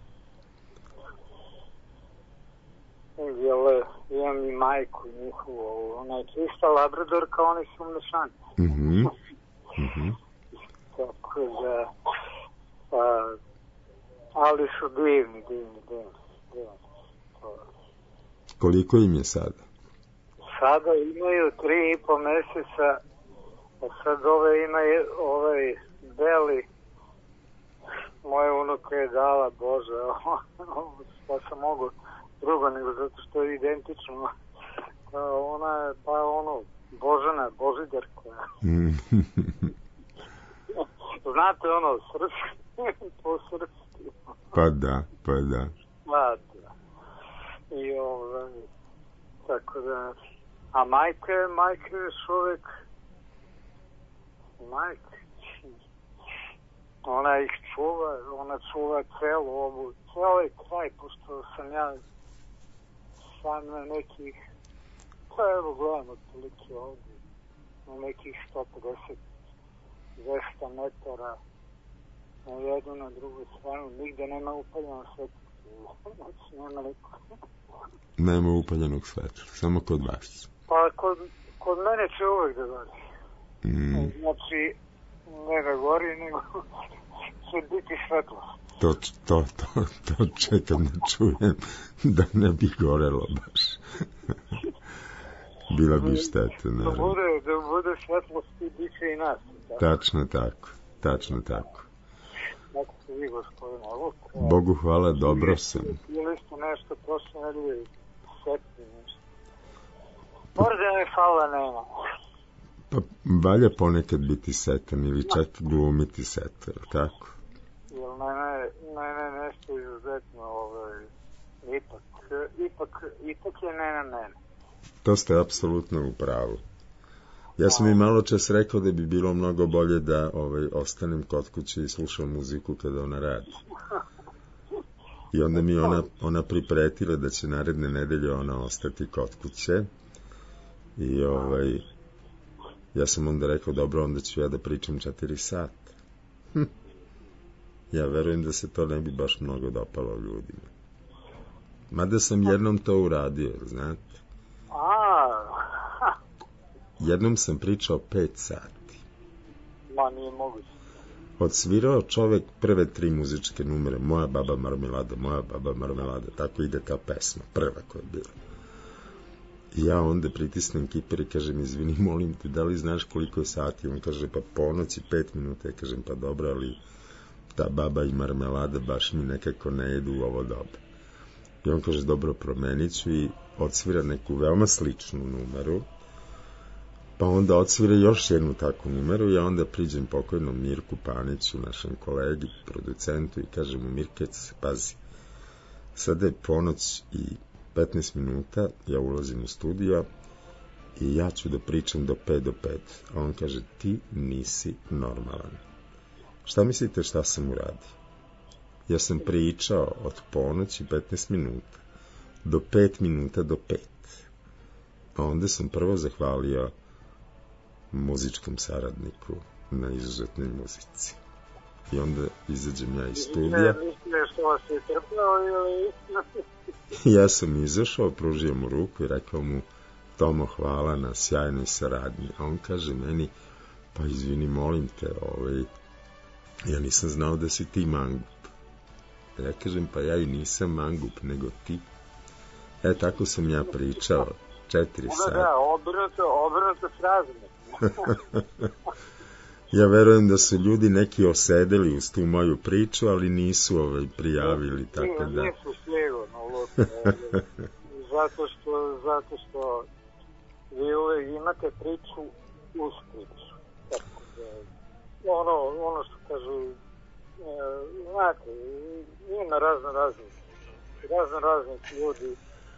Jer imam i majku njihovu, ona je čista labradorka, oni su mešani. Mhm. Mhm. Tako da... Pa, ali su divni, divni, divni, divni. Koliko im je sada? Sada imaju tri i po meseca, a sad ove imaju, ovaj beli, moja unuka je dala, Bože, pa sam mogu drugo, nego zato što je identično. Ona je, pa ono, Božana, Božidarka. Znate ono, srpski. Po srpski. Pa da, pa da. Pa da. I ovaj, tako da, a majka je, majka je još uvek, majka, ona ih čuva, ona čuva celu ovu, cijeli kraj, pošto sam ja sam na nekih, pa evo gledam otprilike ovdje, na nekih sto pedeset do dvesta metara, na jednu, na drugu stranu, nigde nema upaljenog svetla. Znači, nema niko. Nema upaljenog svetla, samo kod vas. Pa, kod, kod mene će uvek da gori. Mm. Znači, ne da gori, nego će biti svetlo. To, to, to, to čekam da čujem, da ne bi gorelo baš. Bila bi šteta, naravno. Da bude, da bude svetlosti, bit će i nas. Tako. Tačno tako, tačno tako. Kako se vi, gospodine Vuk? Bogu hvala, dobro sam. Ili ste nešto prošle nedelje setni nešto? Možda ne hvala nema. Pa valja ponekad biti setan ili čak glumiti setan, tako? Jel mene, mene nešto izuzetno, ovaj, ipak, ipak, ipak je ne na mene. To ste apsolutno u pravu. Ja sam i malo čas rekao da bi bilo mnogo bolje da ovaj, ostanem kod kuće i slušam muziku kada ona radi. I onda mi ona, ona pripretila da će naredne nedelje ona ostati kod kuće. I ovaj, ja sam onda rekao, dobro, onda ću ja da pričam četiri sata. Ja verujem da se to ne bi baš mnogo dopalo ljudima. Mada sam jednom to uradio, znate. A. Jednom sam pričao pet sati. Ma, nije moguće. Odsvirao čovek prve tri muzičke numere, Moja baba marmelada, Moja baba marmelada, tako ide ta pesma, prva koja je bila. I ja onda pritisnem kiper i kažem, izvini, molim te, da li znaš koliko je sati? On kaže, pa ponoć i pet minuta. Ja kažem, pa dobro, ali ta baba i marmelada baš mi nekako ne jedu u ovo doba. I on kaže, dobro, promenit ću, i odsvira neku veoma sličnu numeru, pa onda odsvira još jednu takvu numeru. Ja onda priđem pokojnom Mirku Paniću, našem kolegi, producentu, i kažem mu, Mirkec, pazi, sada je ponoć i petnaest minuta, ja ulazim u studio i ja ću da pričam do pet do pet. A on kaže, ti nisi normalan. Šta mislite šta sam uradio? Ja sam pričao od ponoći petnaest minuta do pet minuta do pet. A onda sam prvo zahvalio muzičkom saradniku na izuzetnoj muzici. I onda izađem ja iz studija. Ja sam izašao, pružio mu ruku i rekao mu, Tomo, hvala na sjajnoj saradnji. A on kaže meni, pa izvini, molim te, ovaj, ja nisam znao da si ti mangup. Ja kažem, pa ja i nisam mangup, nego ti. E, tako sam ja pričao, četiri sata. Da, obrnuto, obrnuto srazumno. Ja verujem da su ljudi neki osedeli uz tu moju priču, ali nisu ovaj prijavili, tako da. Nisu sigurno, zato što, zato što vi uvek imate priču uz priču. Tako da, ono, ono što kažu, znate, ima razno raznih, razno raznih ljudi.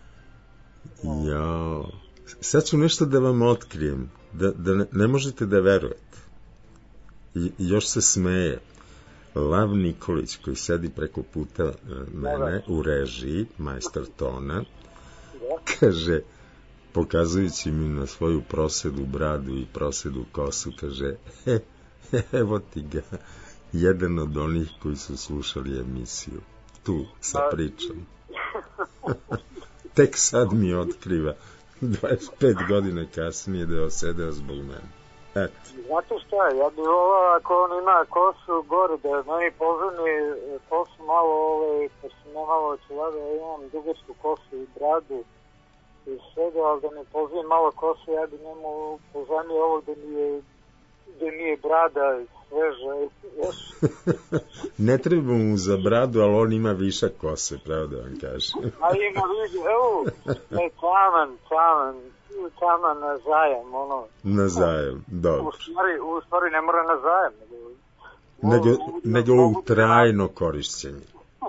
Jao, sad ću nešto da vam otkrijem, da, da ne, ne možete da verujete. I još se smeje. Lav Nikolić, koji sedi preko puta mene u režiji, majstor tona, kaže, pokazujući mi na svoju prosedu bradu i prosedu kosu, kaže, he, he, evo ti ga, jedan od onih koji su slušali emisiju tu sa pričom. Tek sad mi otkriva dvadeset pet godina kasnije da je osedeo zbog mene. Eto. Znate šta, ja bi volao, ako on ima kosu gore, da meni pozorni kosu malo, ovaj, pa se ne malo čelada, ja imam dugačku kosu i bradu i svega, ali da mi pozorni malo kosu, ja bi njemu pozornio ovo da mi je, da mi je brada sveža. Ne treba mu za bradu, ali on ima višak kose, pravo da vam kažem. A ima višak, evo, ne, taman, taman. Tamo na zajem, ono. Na zajem, dobro. U stvari, u stvari ne mora na zajem, nego... Nego, nego u trajno korišćenje.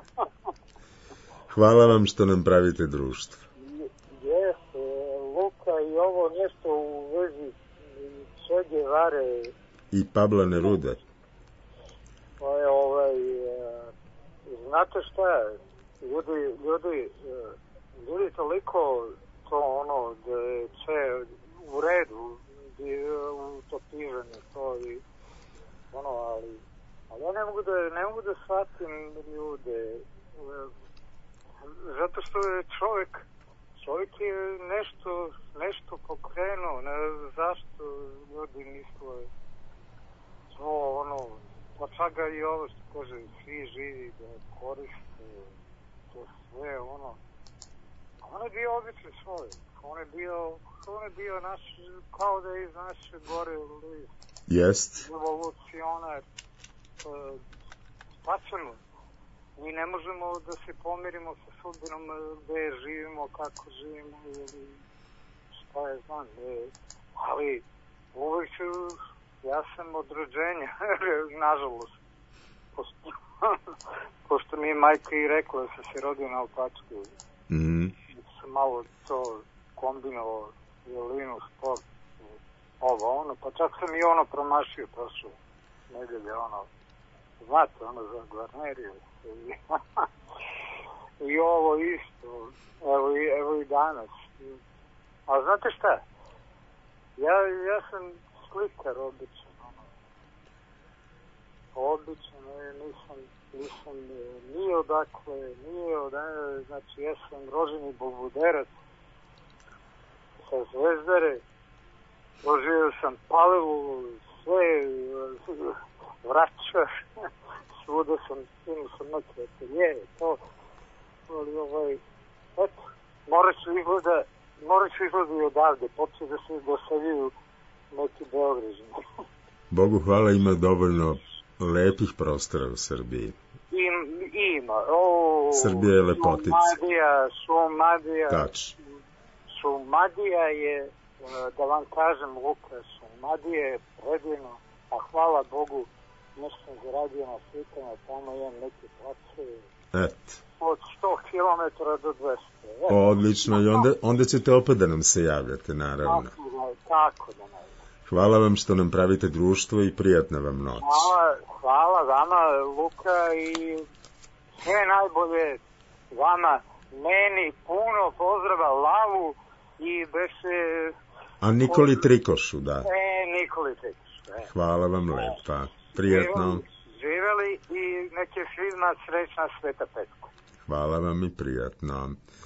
Hvala vam što nam pravite društvo. Jeste, Luka, i ovo nešto u vezi Che Guevare. I Pabla Nerude. Pa je, ovaj, znate šta je, ljudi, ljudi, ljudi toliko... to ono da je sve u redu u to pižanje to i ono, ali ali ja ne mogu da ne mogu da shvatim ljude zato što je čovjek čovjek je nešto nešto pokrenuo, ne znam zašto ljudi misle to ono, pa čak ga i ovo što kaže svi živi da koriste to sve ono. On je bio običan čovjek. On je bio, on je bio naš, kao da je iz naše gore list. Jest. Evolucionar. Šta ćemo? Mi ne možemo da se pomirimo sa sudbinom gde živimo, kako živimo, ili šta je znam. Ali uvijek ću, ja sam od rođenja, nažalost. Pošto, pošto mi je majka i rekla da sam se rodio na Opačku. Mhm. Malo to kombinovao, violinu, sport, ovo, ono, pa čak sam i ono promašio prošlo nedelje, ono, znate, ono za Gvarneriju. I ovo isto, evo i, evo i danas. A znate šta? Ja, ja sam slikar obično, ono. odlično, nisam, nisam nije odakle, nije odakle, znači ja sam rođeni bobuderac sa Zvezdare, doživio sam Palivu, sve, Vračar, svuda sam, imao sam neke atelje, to, ali ovaj, eto, morat ću izgleda, morat ću izgleda i odavde, počeo da se dosadiju neki Beograđani. Bogu hvala, ima dovoljno lepih prostora u Srbiji. Im, ima. O, Srbija je lepotica. Šumadija, Šumadija. Tač. Šumadija je, da vam kažem, Luka, Šumadija je predivno, a hvala Bogu, nešto sam zaradio na slikama, tamo imam neke place. Et. Od sto kilometara do dvesta. Et. Odlično, i onda, onda ćete opet da nam se javljate, naravno. Tako, tako da ne. Hvala vam što nam pravite društvo i prijatna vam noć. Hvala, hvala vama, Luka, i sve najbolje vama, meni, puno pozdrava Lavu i beše... A Nikoli Trikošu, da. E, Nikoli Trikošu, e. Hvala vam lepa, prijetno. Živeli i neke svima srećna Sveta Petka. Hvala vam i prijatno.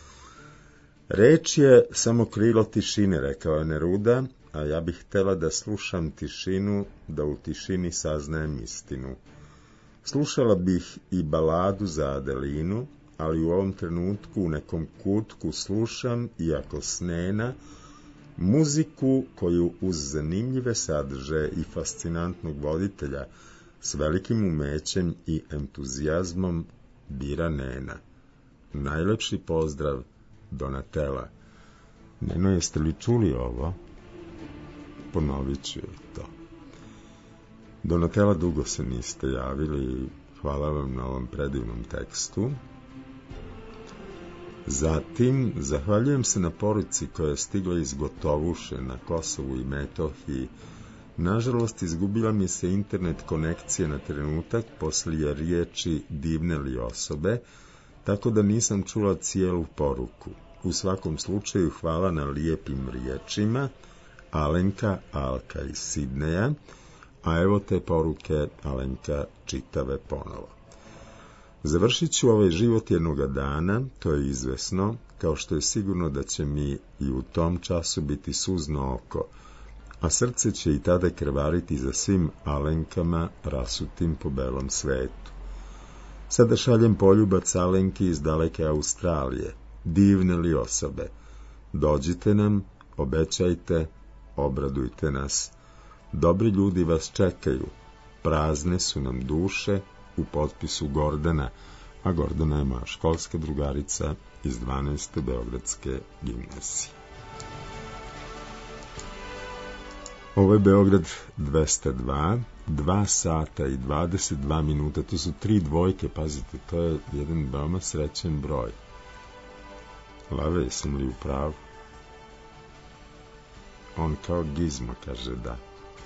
Reč je samo krilo tišine, rekao je Neruda, a ja bih htela da slušam tišinu, da u tišini saznajem istinu. Slušala bih i baladu za Adelinu, ali u ovom trenutku u nekom kutku slušam, iako snena, muziku koju uz zanimljive sadržaje i fascinantnog voditelja s velikim umećem i entuzijazmom bira Nena. Najlepši pozdrav, Donatela. Neno, jeste li čuli ovo? Ponovit ću to. Donatela, dugo se niste javili, hvala vam na ovom predivnom tekstu. Zatim, zahvaljujem se na poruci koja je stigla iz Gotovuše na Kosovu i Metohiji. Nažalost, izgubila mi se internet konekcije na trenutak poslije riječi divne li osobe, tako da nisam čula cijelu poruku. U svakom slučaju, hvala na lijepim riječima, Alenka, Alka iz Sidneja, a evo te poruke Alenka čitave ponovo. Završit ću ovaj život jednoga dana, to je izvesno, kao što je sigurno da će mi i u tom času biti suzno oko, a srce će i tada krvariti za svim Alenkama rasutim po belom svetu. Sada šaljem poljubac Alenki iz daleke Australije, divne li osobe. Dođite nam, obećajte, obradujte nas. Dobri ljudi vas čekaju, prazne su nam duše, u potpisu Gordana, a Gordana je moja školska drugarica iz dvanaeste Beogradske gimnazije. Ovo je Beograd dvesta dva, dva sata i dvadeset dva minuta, to su tri dvojke, pazite, to je jedan veoma srećen broj. Lave, jesam li u pravu? On kao Gizmo kaže da.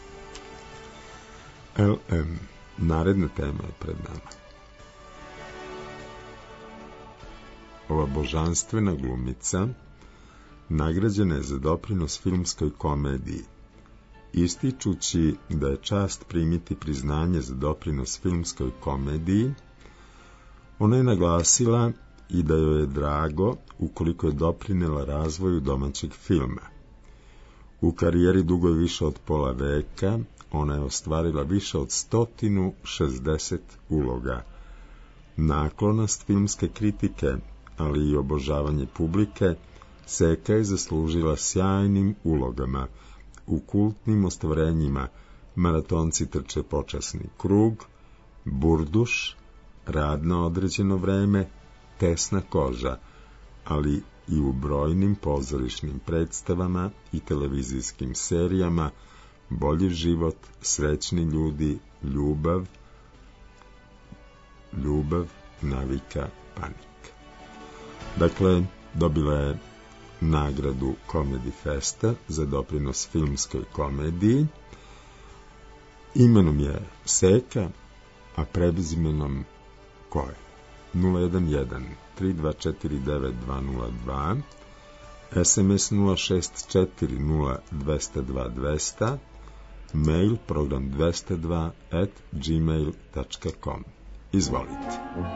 L M, naredna tema je pred nama. Ova božanstvena glumica nagrađena je za doprinos filmskoj komediji. Ističući da je čast primiti priznanje za doprinos filmskoj komediji, ona je naglasila i da joj je drago ukoliko je doprinela razvoju domaćeg filma. U karijeri dugoj više od pola veka ona je ostvarila više od stotinu šezdeset uloga. Naklonost filmske kritike, ali i obožavanje publike, Seka je zaslužila sjajnim ulogama u kultnim ostvarenjima Maratonci trče počasni krug, Burduš, Rad na određeno vreme, Tesna koža, ali i u brojnim pozorišnim predstavama i televizijskim serijama Bolji život, Srećni ljudi, Ljubav, Ljubav, Navika, panika. Dakle, dobila je nagradu Comedy Festa za doprinos filmskoj komediji. Imenom je Seka, a prezimenom ko je? nula jedan jedan tri dva četiri devet dva nula dva, S M S nula šest četiri nula dva nula dva dva, Mail program dvesta dva at gmail dot com. Izvolite.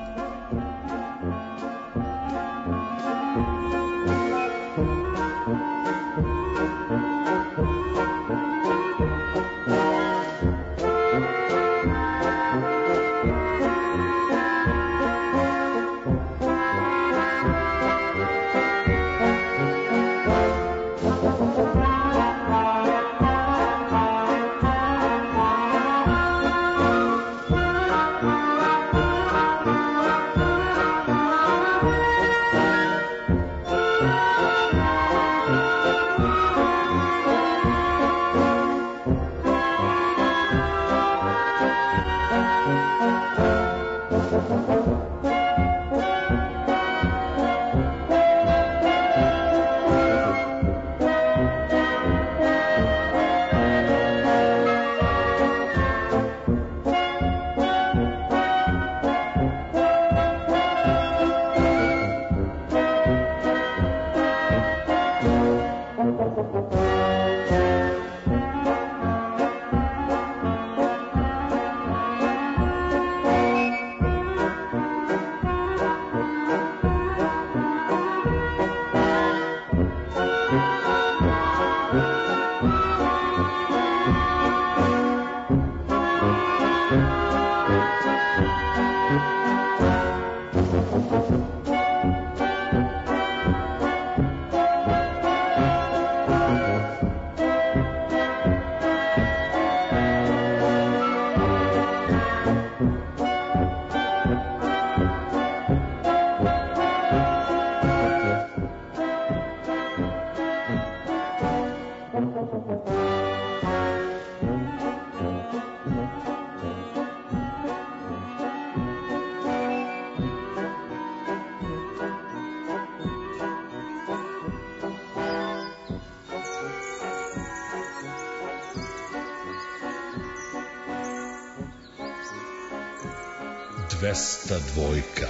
dvesta dva.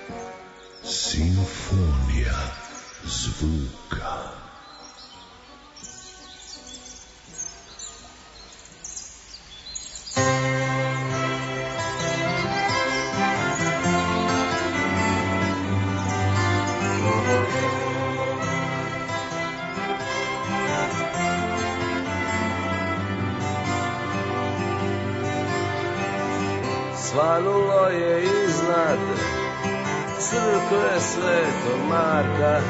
Simfonija zvuka. Svanulo je iznad crkve Svetog Marka,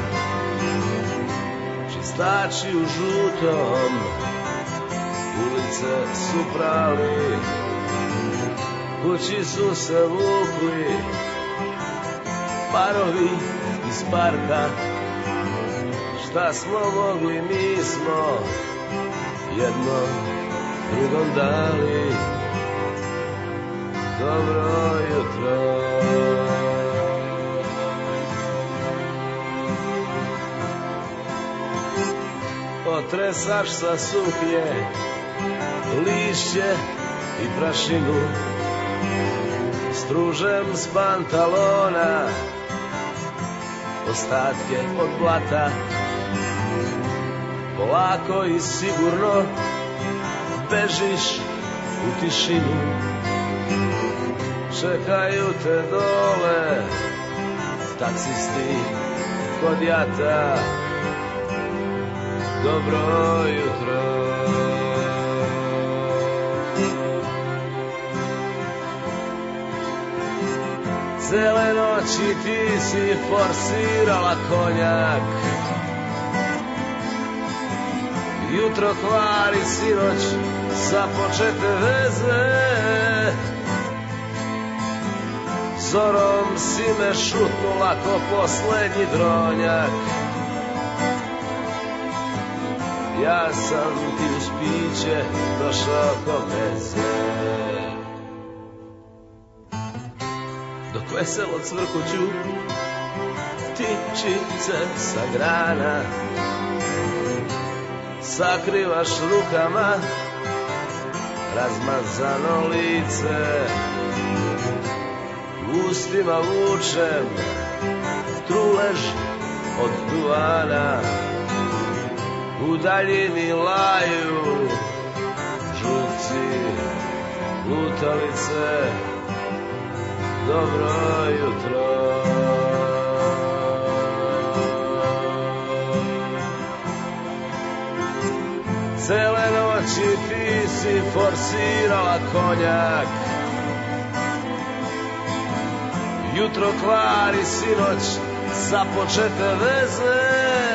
čistači u žutom ulice su prali, kući su se vukli parovi iz parka. Šta smo mogli mi smo jednom drugom dali dobro jutro. Otresaš sa suknje lišće i prašinu, stružem s pantalona ostatke od blata. Polako i sigurno bežiš u tišinu, čekaju te dole taksisti kod jata. Dobro jutro. Cele noći ti si forsirala konjak, jutro kvari sinoć započete veze. Zorom si me šutnula ko poslednji dronjak, ja sam ti uz piće došao ko meze. Dok veselo cvrkuću ptičice sa grana, sakrivaš rukama razmazano lice. Ustima vučem trulež od duvana, u daljini laju žute noći, lutalice, dobro jutro. Cele noći ti si forsirala konjak, jutro kvari sinoć započete veze.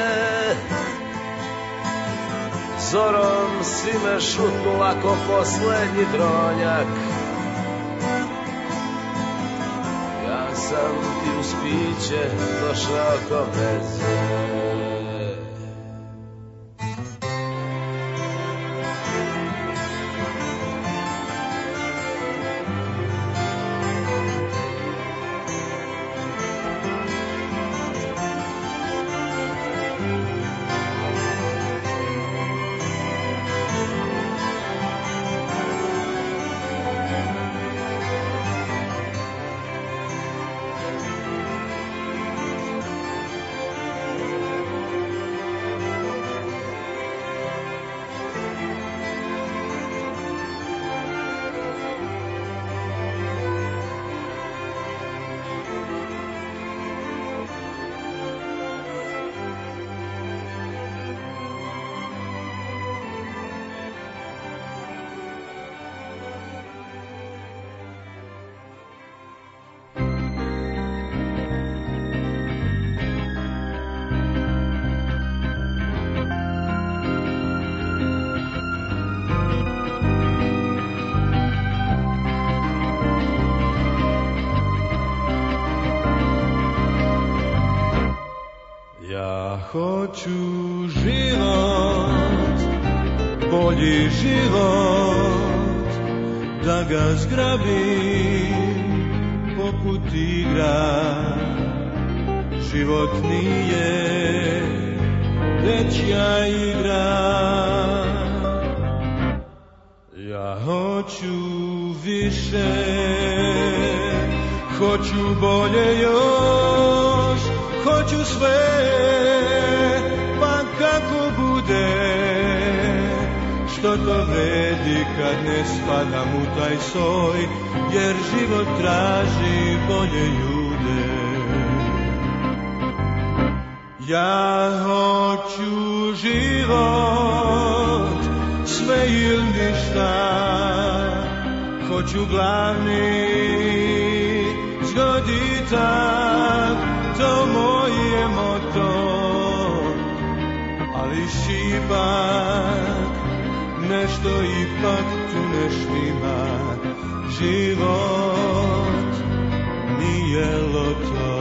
Zorom si me šutnula ko poslednji dronjak. Ja sam ti u spiće došao ko veze. Hoću život, bolji život, da ga zgrabim poput igra. Život nije dečja igra. Ja hoću više, hoću bolje još, hoću sve. Kako bude, što to vredi kad ne spadam u taj soj, jer život traži bolje ljude. Ja hoću život, sve ili ništa, hoću glavni zgoditak, to moje moto. Ali šipak, nešto ipak tu ne štima. Život nije loto.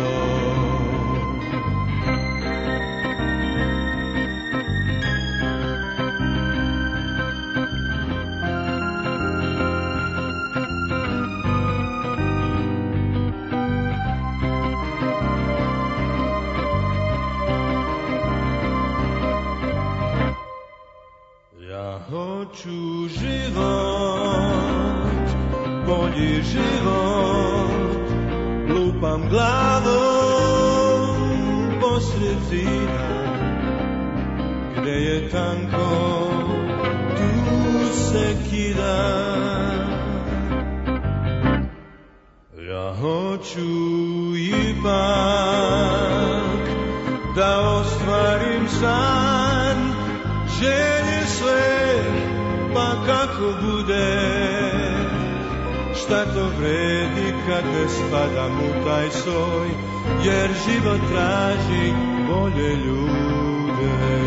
Hoću život, bolji život, lupam glavom posred zida, gde je tanko, tu se kida. Ja hoću ipak da ostvarim san, želje sve, pa kako bude, šta to vredi kad ne spadam u taj soj, jer život traži bolje ljude.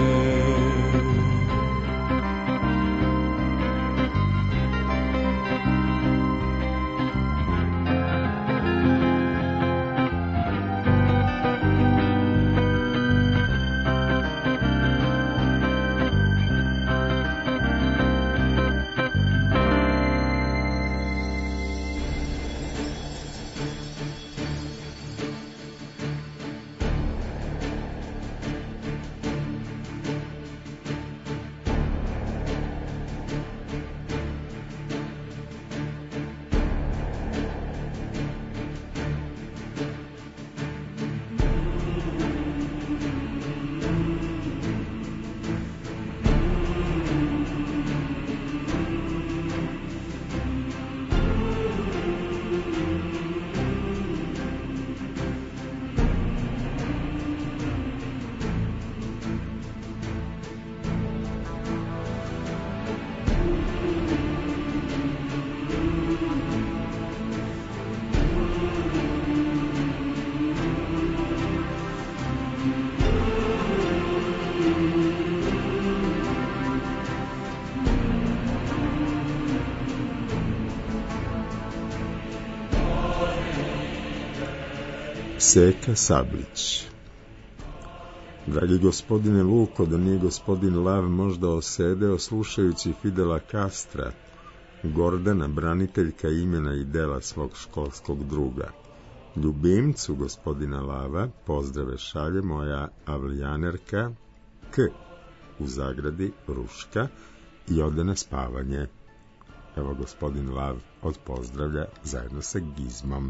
Seka Sablić. Dragi gospodine Luko, da nije gospodin Lav možda osedeo slušajući Fidela Castra, Gordana, braniteljka imena i dela svog školskog druga. Ljubimcu gospodina Lava pozdrave šalje moja avlijanerka K u zagradi Ruška i ode na spavanje. Evo gospodin Lav od pozdravlja zajedno sa Gizmom.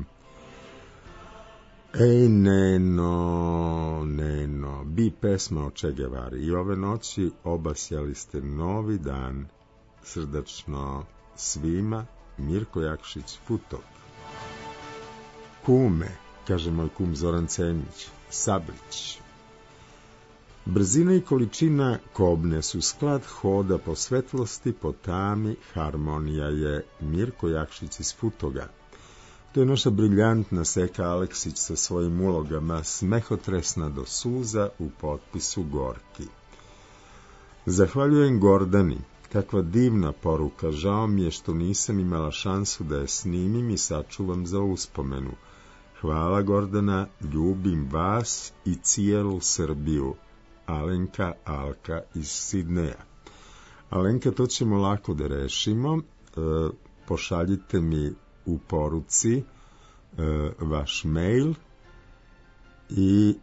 Ej, Neno, Neno, bi pesma o Che Guevari. I ove noći obasjali ste novi dan. Srdačno svima, Mirko Jakšić, Futog. Kume, kaže moj kum Zoran Cemić, Sablić. Brzina i količina kobne su sklad hoda po svetlosti, po tami, harmonija je Mirko Jakšić iz Futoga. To je naša briljantna Seka Aleksić sa svojim ulogama, smehotresna do suza u potpisu Gorki. Zahvaljujem Gordani, kakva divna poruka, žao mi je što nisam imala šansu da je snimim i sačuvam za uspomenu. Hvala Gordana, ljubim vas i cijelu Srbiju. Alenka Alka iz Sidneja. Alenka, to ćemo lako da rešimo. E, pošaljite mi u poruci e, vaš mail i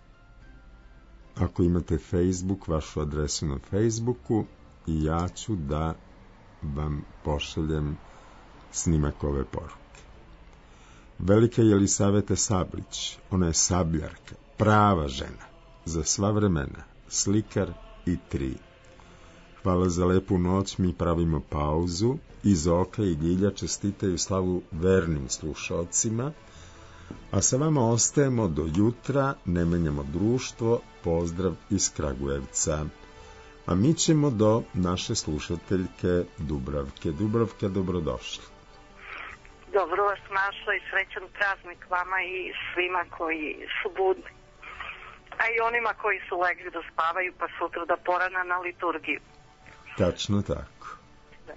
ako imate Facebook, vašu adresu na Facebooku i ja ću da vam pošaljem snimak ove poruke. Velika Jelisaveta Sablić, ona je sabljarka, prava žena, za sva vremena, slikar i tri. Hvala za lepu noć, mi pravimo pauzu i Zoka i Ljilja čestitaju slavu vernim slušalcima, a sa vama ostajemo do jutra, ne menjamo društvo, pozdrav iz Kragujevca. A mi ćemo do naše slušateljke Dubravke. Dubravka, dobrodošli. Dobro vas našla i srećan praznik vama i svima koji su budni. A i onima koji su legli da spavaju pa sutra da porana na liturgiju. Tačno tako. Da.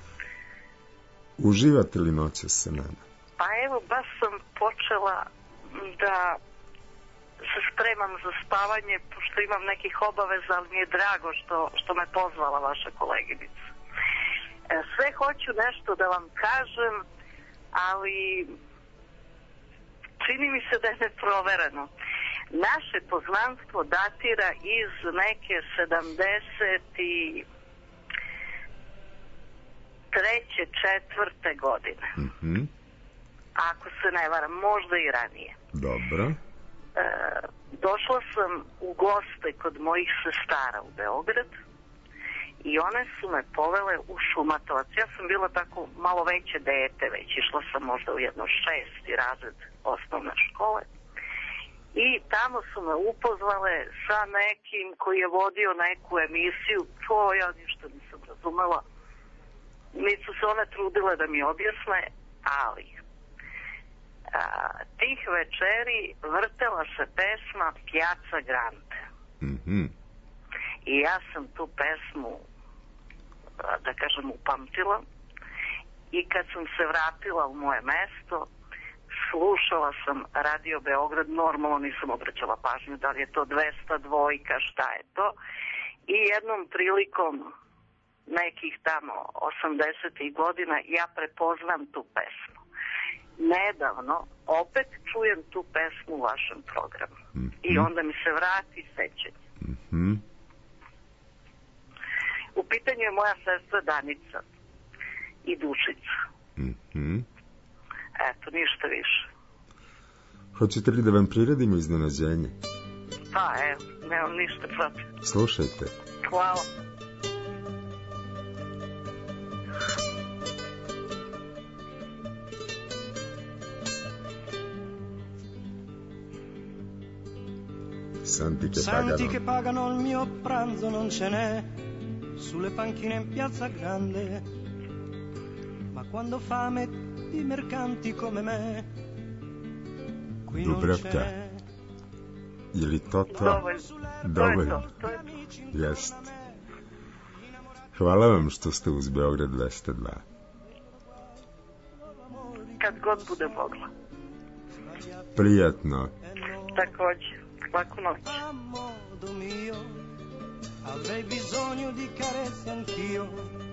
Uživate li noće sa nama? Pa evo, baš sam počela da se spremam za spavanje, pošto imam nekih obaveza, ali mi je drago što, što me pozvala vaša koleginica. E, sve hoću nešto da vam kažem, ali čini mi se da je neprovereno. Naše poznanstvo datira iz neke sedamdeset treće, četvrte godine. Mm-hmm. Ako se ne varam, možda i ranije. Dobro. E, došla sam u goste kod mojih sestara u Beograd i one su me povele u Šumatovac. Ja sam bila tako malo veće dete, već išla sam možda u jedno šesti razred osnovne škole. I tamo su me upoznale sa nekim koji je vodio neku emisiju, to ja ništa nisam razumela. Nisu se one trudile da mi objasne, ali a, tih večeri vrtela se pesma Piazza Grande. Mm-hmm. I ja sam tu pesmu, da kažem, upamtila i kad sam se vratila u moje mesto, slušala sam Radio Beograd, normalno nisam obraćala pažnju da li je to dvesta dvojka, šta je to. I jednom prilikom nekih tamo osamdesetih godina ja prepoznam tu pesmu. Nedavno opet čujem tu pesmu u vašem programu. Mm-hmm. I onda mi se vrati sećanje. Mm-hmm. U pitanju je moja sestra Danica i Dušica. Mm-hmm. Eto, ništa više. Hoćete li da vam priredimo iznenađenje? Pa, evo, nemam ništa protiv. Slušajte. Hvala. Santi che Santi pagano. che pagano il mio pranzo non ce n'è sulle panchine in Piazza Grande, ma quando fame di mercanti come me qui Dubravka. non c'è. Je li to to? Dovoljno. Jest. Hvala vam što ste uz Beograd dvesta dva. Kad god bude mogla. Prijatno. Takođe, laku noć. Amore mio, avrei bisogno di carezze anch'io.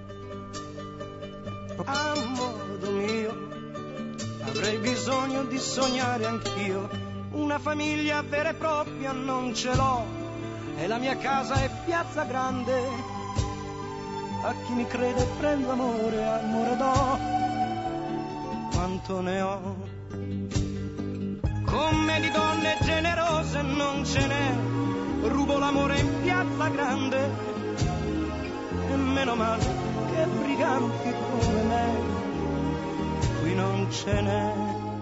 Amore mio, avrei bisogno di sognare anch'io. Una famiglia vera e propria non ce l'ho, e la mia casa è piazza grande. A chi mi crede prendo amore, amore do, quanto ne ho. Come di donne generose non ce n'è, rubo l'amore in piazza grande. E meno male che briganti come me qui non ce n'è.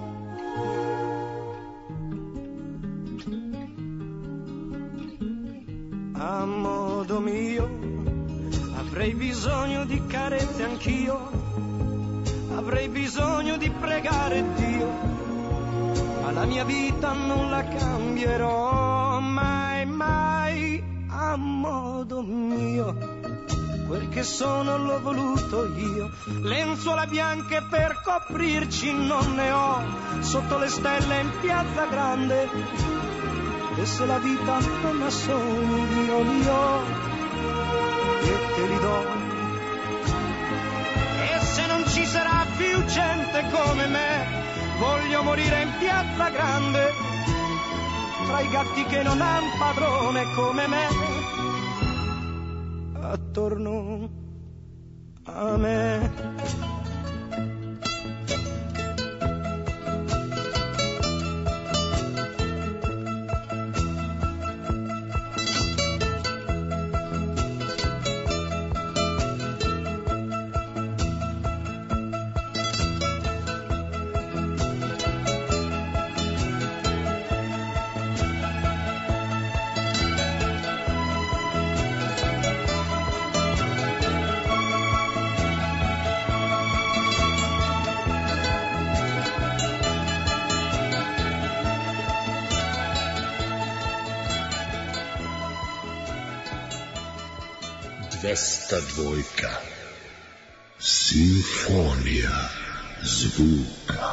A modo mio avrei bisogno di carezze anch'io, avrei bisogno di pregare Dio, ma la mia vita non la cambierò mai, mai. A modo mio, quel che sono l'ho voluto io, lenzuola bianche per coprirci non ne ho, sotto le stelle in piazza grande. E se la vita non ha sogni io li ho e te li do. E se non ci sarà più gente come me, voglio morire in piazza grande, tra i gatti che non han padrone come me, attorno a me. dvesta dvojka. Simfonija zvuka.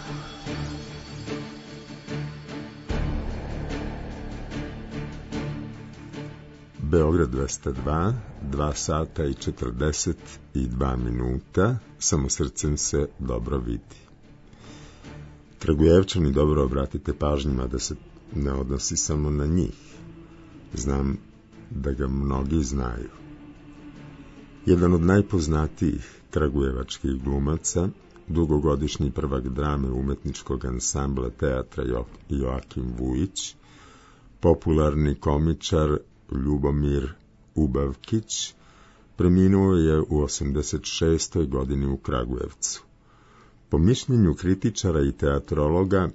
Beograd dvesta dva, dva sata i četrdeset dva minuta, samo srcem se dobro vidi. Kragujevčani, dobro obratite pažnjima da se ne odnosi samo na njih. Znam da ga mnogi znaju. Jedan od najpoznatijih kragujevačkih glumaca, dugogodišnji prvak drame umetničkog ansambla teatra jo- Joakim Vujić, popularni komičar Ljubomir Ubavkić, preminuo je u osamdeset šestoj godini u Kragujevcu. Po mišljenju kritičara i teatrologa,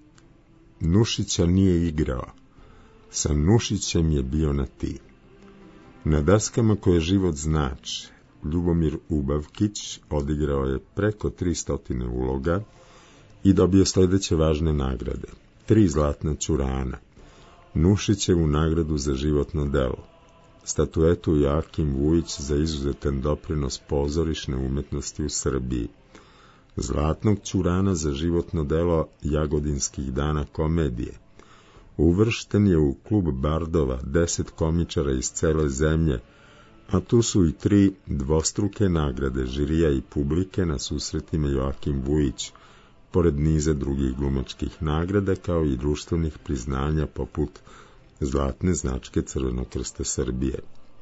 Nušića nije igrao, sa Nušićem je bio na ti. Na daskama koje život znači, Ljubomir Ubavkić odigrao je preko tristo uloga i dobio sljedeće važne nagrade. Tri zlatna ćurana, Nušićevu nagradu za životno delo, statuetu Joakim Vujić za izuzetan doprinos pozorišne umetnosti u Srbiji, zlatnog ćurana za životno delo Jagodinskih dana komedije. Uvršten je u klub bardova deset komičara iz cele zemlje, a tu su i tri dvostruke nagrade žirija i publike na susretima Joakim Vujić, pored niza drugih glumačkih nagrada, kao i društvenih priznanja poput zlatne značke Crvenog krsta Srbije.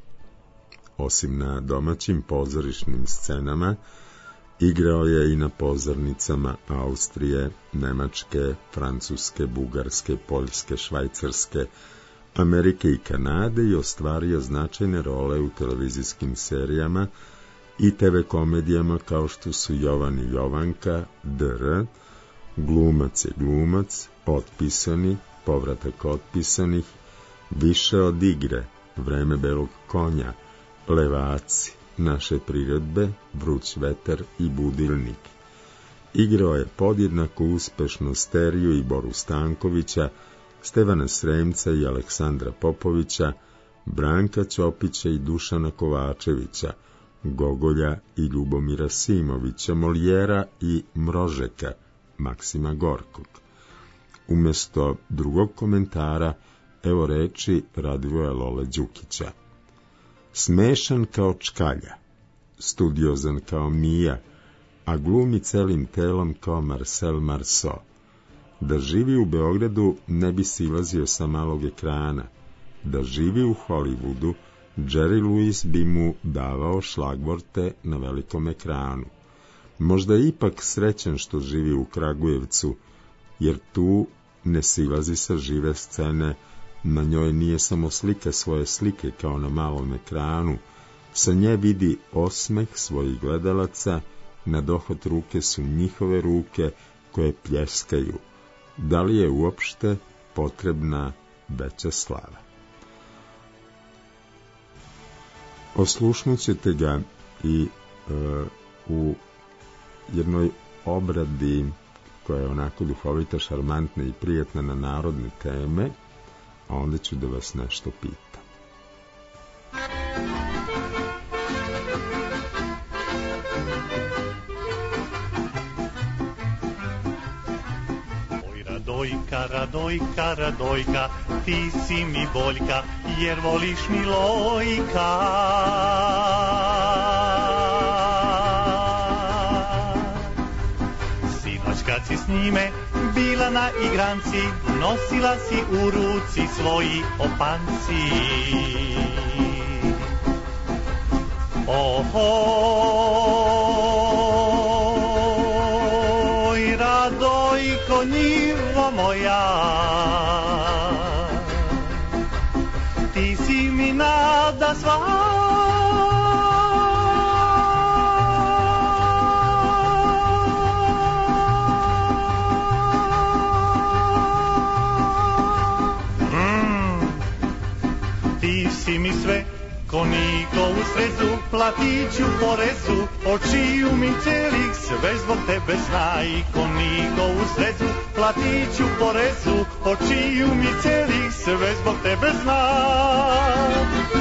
Osim na domaćim pozorišnim scenama, igrao je i na pozornicama Austrije, Nemačke, Francuske, Bugarske, Poljske, Švajcarske, Amerike i Kanade i ostvario značajne role u televizijskim serijama i te ve komedijama kao što su Jovan i Jovanka, D R, Glumac je glumac, Otpisani, Povratak otpisanih, Više od igre, Vreme belog konja, Levaci, Naše priredbe, Vruć vetar i Budilnik. Igrao je podjednako uspešno Steriju i Boru Stankovića, Stevana Sremca i Aleksandra Popovića, Branka Ćopića i Dušana Kovačevića, Gogolja i Ljubomira Simovića, Molijera i Mrožeka, Maksima Gorkog. Umjesto drugog komentara, evo reči Radivoja Lole Đukića. Smešan kao čkalja, studiozan kao Mija, a glumi celim telom kao Marcel Marceau. Da živi u Beogradu ne bi silazio sa malog ekrana. Da živi u Hollywoodu, Jerry Lewis bi mu davao šlagvorte na velikom ekranu. Možda je ipak srećan što živi u Kragujevcu, jer tu ne silazi sa žive scene, na njoj nije samo slika svoje slike kao na malom ekranu, sa nje vidi osmeh svojih gledalaca, na dohvat ruke su njihove ruke koje pljeskaju. Da li je uopšte potrebna veća slava? Oslušnut ćete ga i e, u jednoj obradi koja je onako duhovita, šarmantna i prijatna na narodne teme, a onda ću da vas nešto pitam. Oj Radojka, Radojka, Radojka, ti si mi boljka, jer voliš Milojka. Kad si s njime bila na igranci, nosila si u ruci svoji opanci. Ohoj, Radojko, njivo moja, ti si mi nada sva. Si mi sve, ko niko u srezu, platit ću porezu, očiju mi celih, sve zbog tebe znaj. Ko niko u srezu, platit ću porezu, očiju mi celih, sve zbog tebe znaj.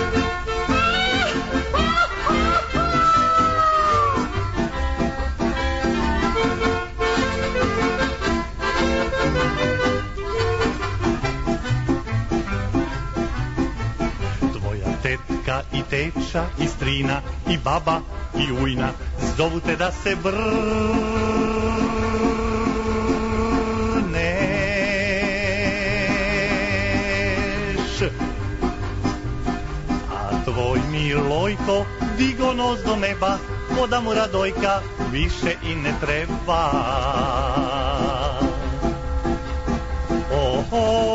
I teča, i strina, i baba, i ujna, zovu te da se vrneš. A tvoj Milojko digo nos do neba, ko da mu Radojka više i ne treba. Oho,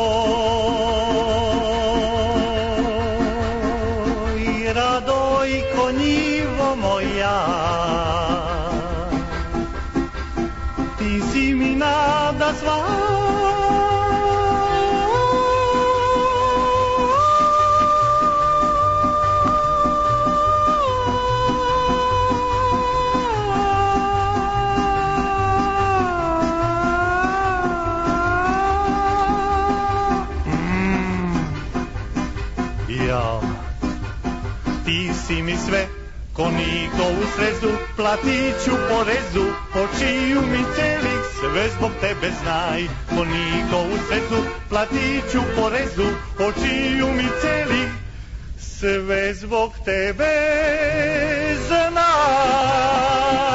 Radojko, njivo moja, ti si mi nada sva. Ti si mi sve, ko niko u srezu, platit ću porezu, očiju mi celih, sve zbog tebe znaj. Ko niko u srezu, platit ću porezu, očiju mi celih, sve zbog tebe znaj.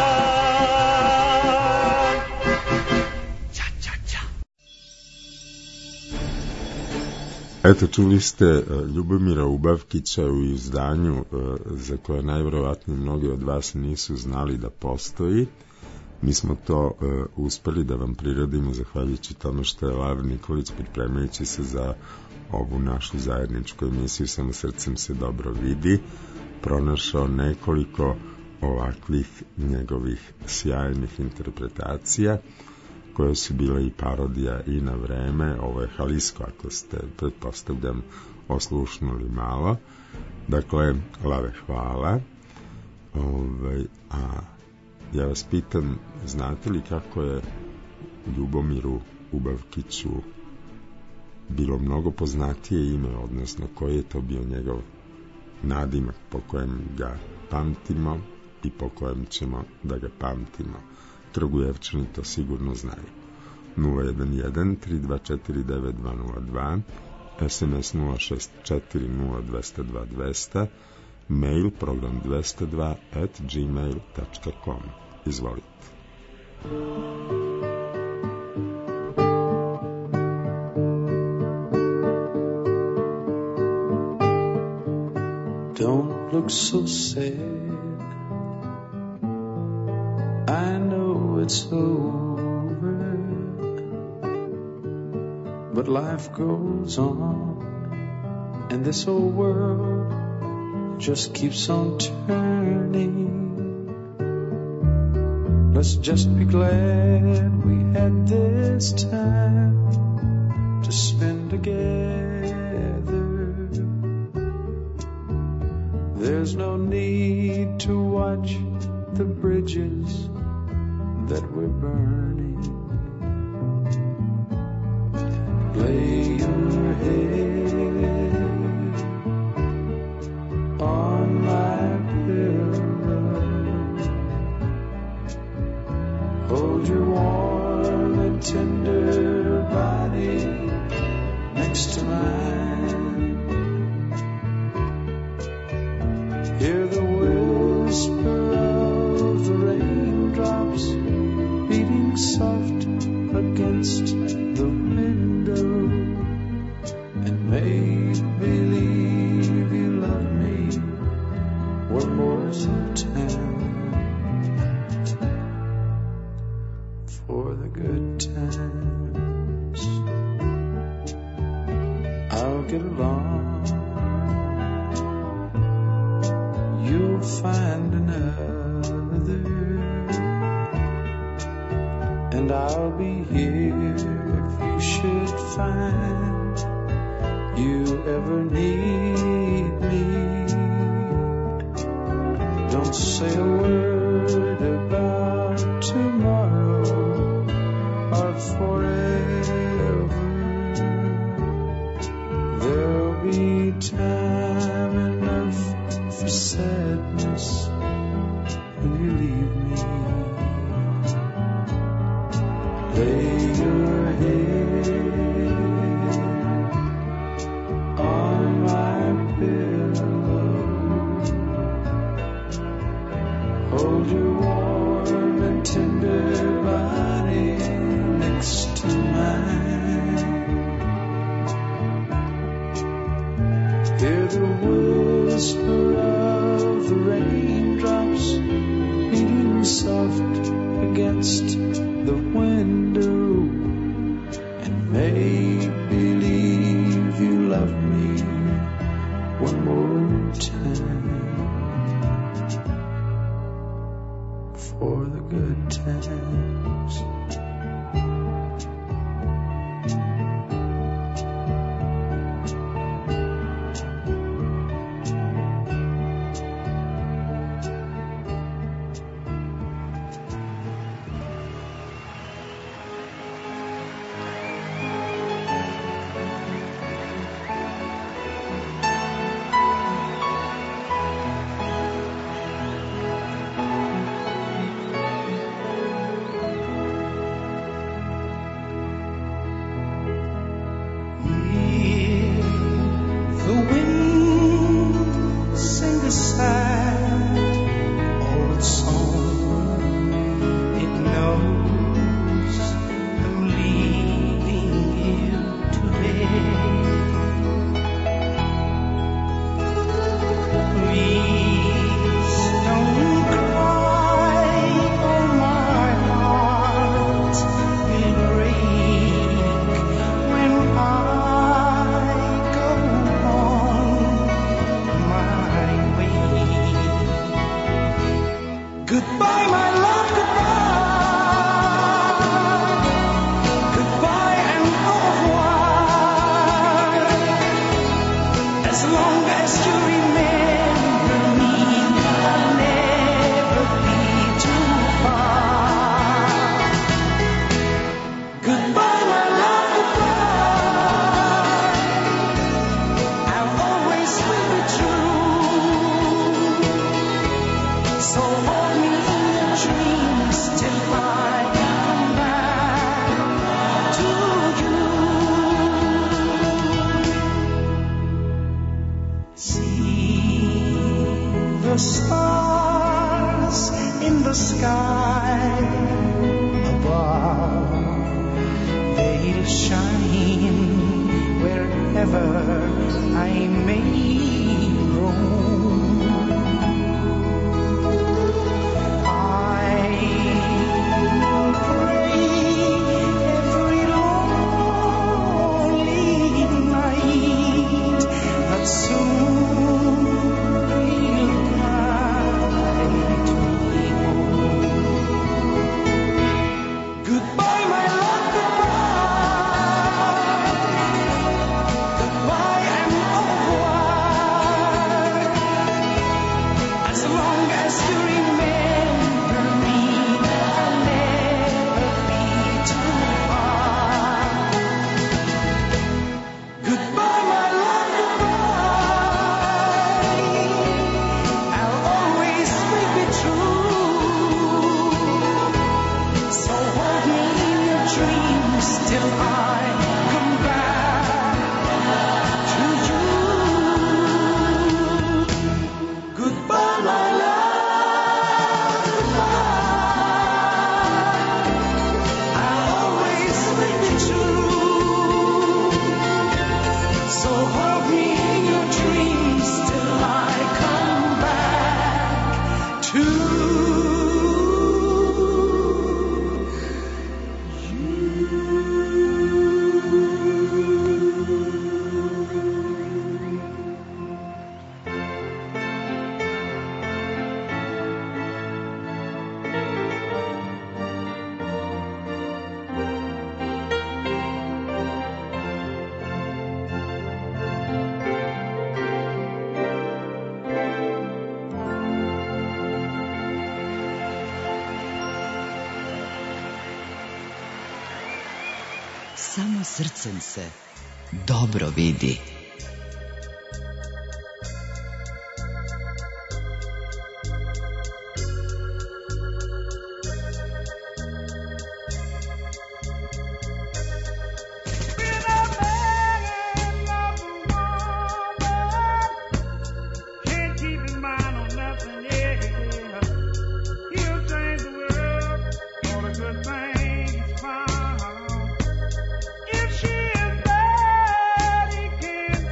Eto, čuli ste Ljubomira Ubavkića u izdanju za koje najvjerovatnije mnogi od vas nisu znali da postoji. Mi smo to uspeli da vam priredimo zahvaljujući tome što je Lav Nikolić, pripremajući se za ovu našu zajedničku emisiju Samo srcem se dobro vidi, pronašao nekoliko ovakvih njegovih sjajnih interpretacija, koje su bile i parodija i na vreme. Ovo je Halisko, ako ste, pretpostavljam, oslušnuli malo. Dakle, Lave, hvala. Ove, a ja vas pitam, znate li kako je Ljubomiru Ubavkiću bilo mnogo poznatije ime, odnosno koji je to bio njegov nadimak po kojem ga pamtimo i po kojem ćemo da ga pamtimo? Kragujevčani to sigurno znaju. nula jedan jedan tri dva četiri devet dva nula dva, es em es nula šest četiri nula dva nula dva dva nula zero, mail program dvesta dva at gmail tačka com. Izvolite. Don't look so sad, I know it's over, but life goes on, and this old world just keeps on turning. Let's just be glad we had this time to spend together. There's no need to watch the bridges that we're burning. Lay your head on my pillow, hold your warm and tender body next to mine. Hear the whisper of the raindrops beating soft against the window, and make believe you love me one more time for the good times. I'll get along, you'll find another, and I'll be here if you should find you ever need me. Don't say a word about tomorrow or forever. There'll be time enough for sadness when you leave me. Lay your head on my pillow, hold your warm and tender body next to mine. Hear the whisper of the raindrops beating soft against the window, and make believe you love me one more time for the good times. wherever I may roam. I pray every lonely night that soon you'll guide me home. Goodbye, my love, goodbye. Goodbye and au revoir. As long as you remember me, I'll never be too far. Goodbye, my love, goodbye. I'll always make it true. So hold me in your dreams till I come back to you. Goodbye, my love, goodbye. I'll always make it true. So hold me in your dreams till I come back to you. Samo srcem se dobro vidi. Can't keep his mind on nothing, yeah. He'll change the world for the good things he's found. If she is bad, he can't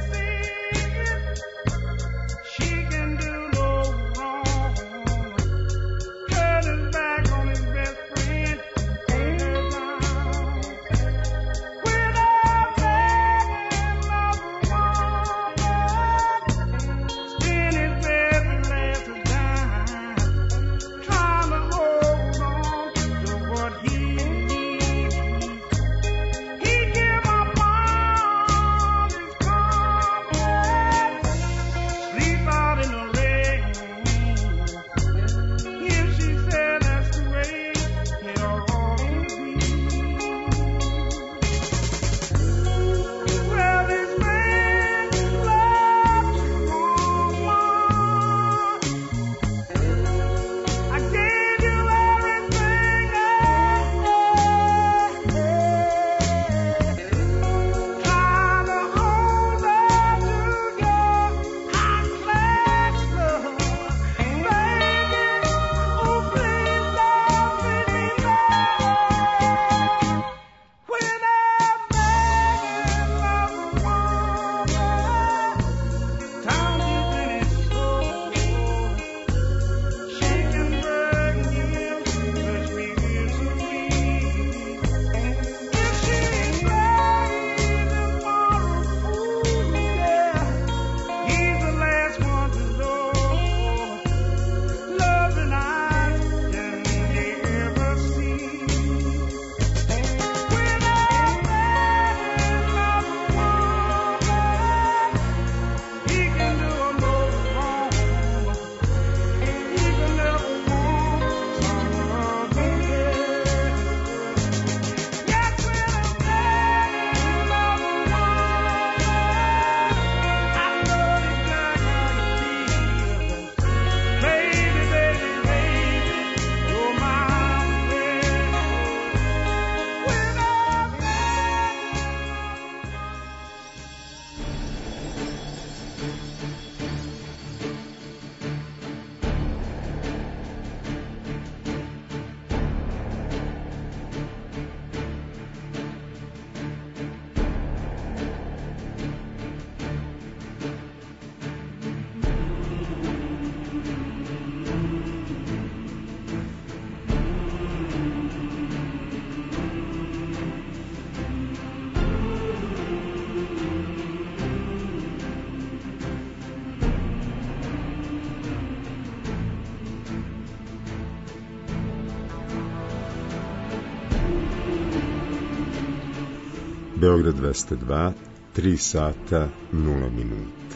Beograd dvesta dva, tri sata, nula minuta.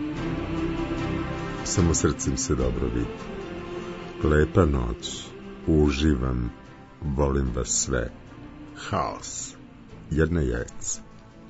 Samo srcem se dobro vidi. Lepa noć, uživam, volim vas sve. Haos, jedna jajca.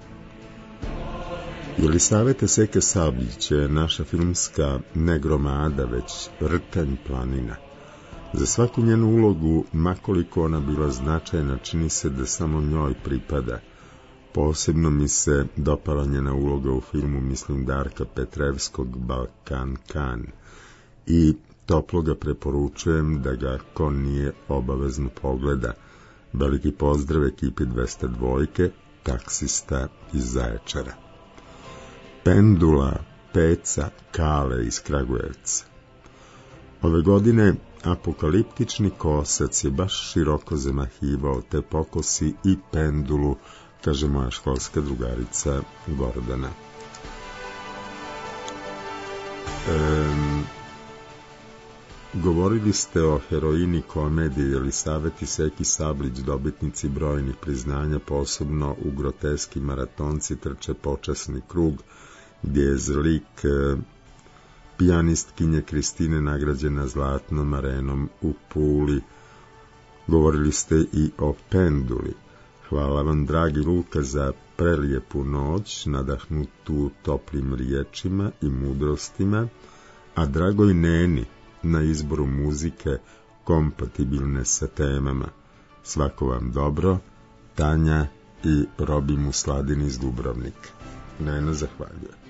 Jelisaveta Seka Sabljić je naša filmska ne gromada, već rtanj planina. Za svaku njenu ulogu, makoliko ona bila značajna, čini se da samo njoj pripada. Posebno mi se dopala njena uloga u filmu, mislim, Darka Petrevskog Balkan Kan. I toplo ga preporučujem da ga ko nije obavezno pogleda. Veliki pozdrav ekipi dvesta dva, taksista iz Zaječara. Pendula, Peca, Kale iz Kragujevca. Ove godine apokaliptični kosac je baš široko zamahivao, te pokosi i pendulu, kaže moja školska drugarica Gordana. Ehm, govorili ste o heroini komedije Jelisaveti Seki Sablić, dobitnici brojnih priznanja, posebno u Groteski maratonci trče počasni krug, gdje je za lik e, pijanistkinje Kristine nagrađena zlatnom arenom u Puli. Govorili ste i o penduli. Hvala vam, dragi Luka, za prelijepu noć, nadahnutu toplim riječima i mudrostima, a dragoj Neni na izboru muzike kompatibilne sa temama. Svako vam dobro, Tanja i Robi Musladin iz Dubrovnika. Nena zahvaljuje.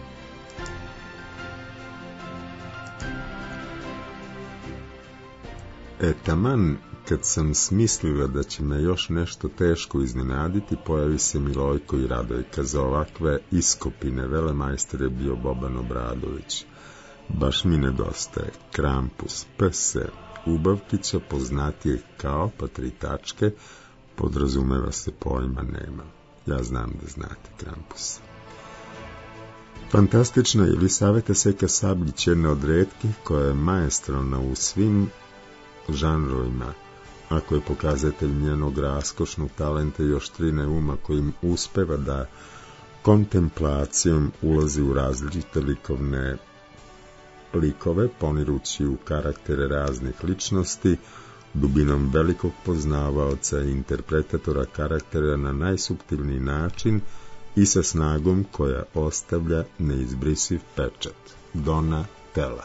E, taman kad sam smislila da će me još nešto teško iznenaditi, pojavi se Milojko i Radojka. Za ovakve iskopine velemajster je bio Boban Obradović. Baš mi nedostaje Krampus, P S, Ubavkića, poznatijeg kao pa tri tačke, podrazumeva se pojma nema. Ja znam da znate Krampus. Fantastična Jelisaveta Seka Sabljić, jedna od retkih koja je maestralna u svim žanrovima, ako je pokazatelj njenog raskošnog talenta i oštrine uma kojim uspeva da kontemplacijom ulazi u različite likovne likove, ponirući u karaktere raznih ličnosti, dubinom velikog poznavaoca i interpretatora karaktera na najsuptilniji način i sa snagom koja ostavlja neizbrisiv pečat. Dona Tela.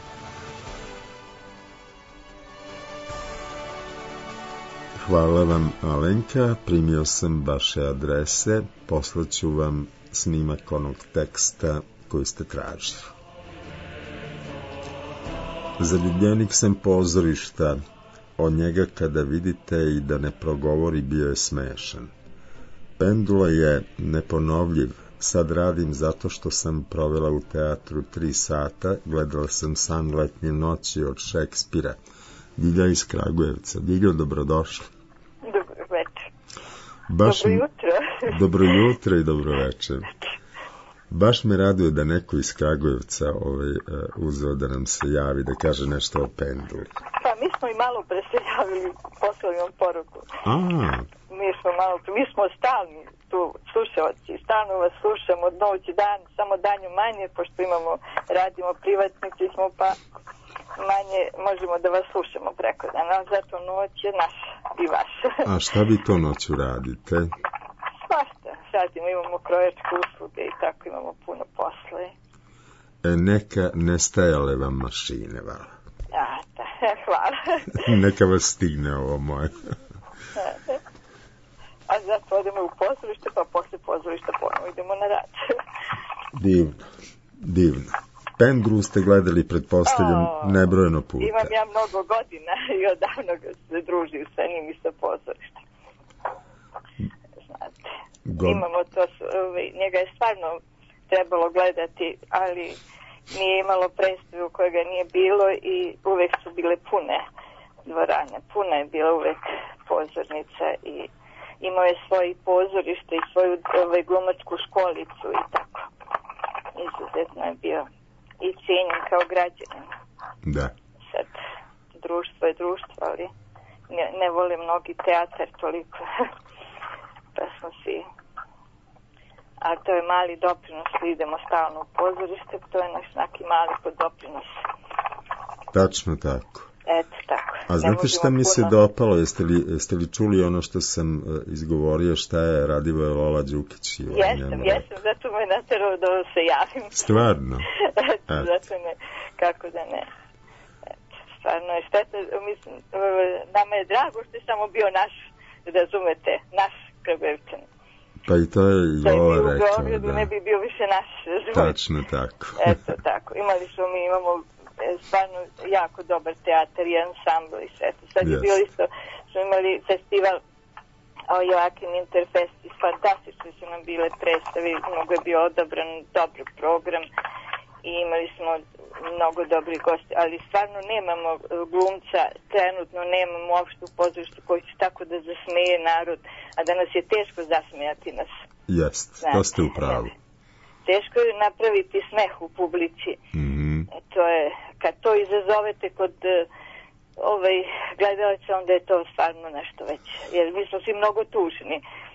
Hvala vam, Alenka, primio sam vaše adrese, poslaću vam snimak onog teksta koji ste tražili. Zaljubljenik sam pozorišta, od njega kada vidite i da ne progovori bio je smešan. Pendula je neponovljiv, sad radim zato što sam provela u teatru tri sata, gledala sam San letnje noći od Šekspira. Dilja iz Kragujevca. Diljo, dobrodošla. Dobro večer. Baš dobro jutro. Dobro jutro i dobro večer. Baš me raduje da neko iz Kragujevca ovaj, uh, uzeo da nam se javi, da kaže nešto o penduli. Pa mi smo i malo pre se javili, poslali vam poruku. A. Mi smo malo pre, mi smo stalni tu slušalci, stalno vas slušamo noć i dan, samo danju manje, pošto imamo, radimo privatnici smo, pa manje možemo da vas slušamo preko dana, zato noć je naša i vaša. A šta vi to noću radite? Svašta, radimo, imamo krojačke usluge i tako imamo puno posle. E, neka nestajale vam mašine, vala. A, da, hvala. Neka vas stigne ovo moje. A zato odemo u pozorište, pa posle pozorišta ponovno idemo na rad. Divno, divno. Pendulu ste gledali, pretpostavljam, nebrojeno puta. Imam ja mnogo godina i odavno ga se družim sa njim i sa pozorištem. Znate, God. Imamo to, njega je stvarno trebalo gledati, ali nije imalo predstavu kojega nije bilo i uvek su bile pune dvorane. Puna je bila uvek pozornica i imao je svoje pozorište i svoju ovaj, glumačku školicu i tako. Izuzetno je bio i cijenjen kao građanin. Da. Sad, društvo je društvo, ali ne, ne vole mnogi teatar toliko. Pa smo svi a to je mali doprinos, idemo stalno u pozorište, to je naš neki mali doprinos. Tačno tako. Eto tako. A znate šta mi se dopalo, jeste li, jeste li čuli ono što sam uh, izgovorio, šta je Radivoje Lola Đukić? Jesam, jesam, zato me naterao da se javim. Stvarno? Eto, zato ne, kako da ne. Eto, stvarno je šteta, mislim, nama je drago što je samo bio naš, razumete, naš Kragujevčan. Pa i to je i Lola rekao, da. Ne bi bio više naš, razumete. Tačno tako. Eto, tako. Imali smo, mi imamo stvarno jako dobar teatar i ansambl i sve to. Sad yes. je bilo isto, smo imali festival Joakim Interfest, fantastični su nam bile predstave, mnogo je bio odabran dobar program i imali smo mnogo dobrih gosti, ali stvarno nemamo glumca, trenutno nemamo uopšte u pozorištu koji će tako da zasmeje narod, a da nas je teško zasmejati nas. Jest, to ste u pravu. Teško je napraviti smeh u publici. Mm-hmm. To je, kad to izazovete kod ovaj, gledalaca, onda je to stvarno nešto već. Jer mi smo svi mnogo tužni.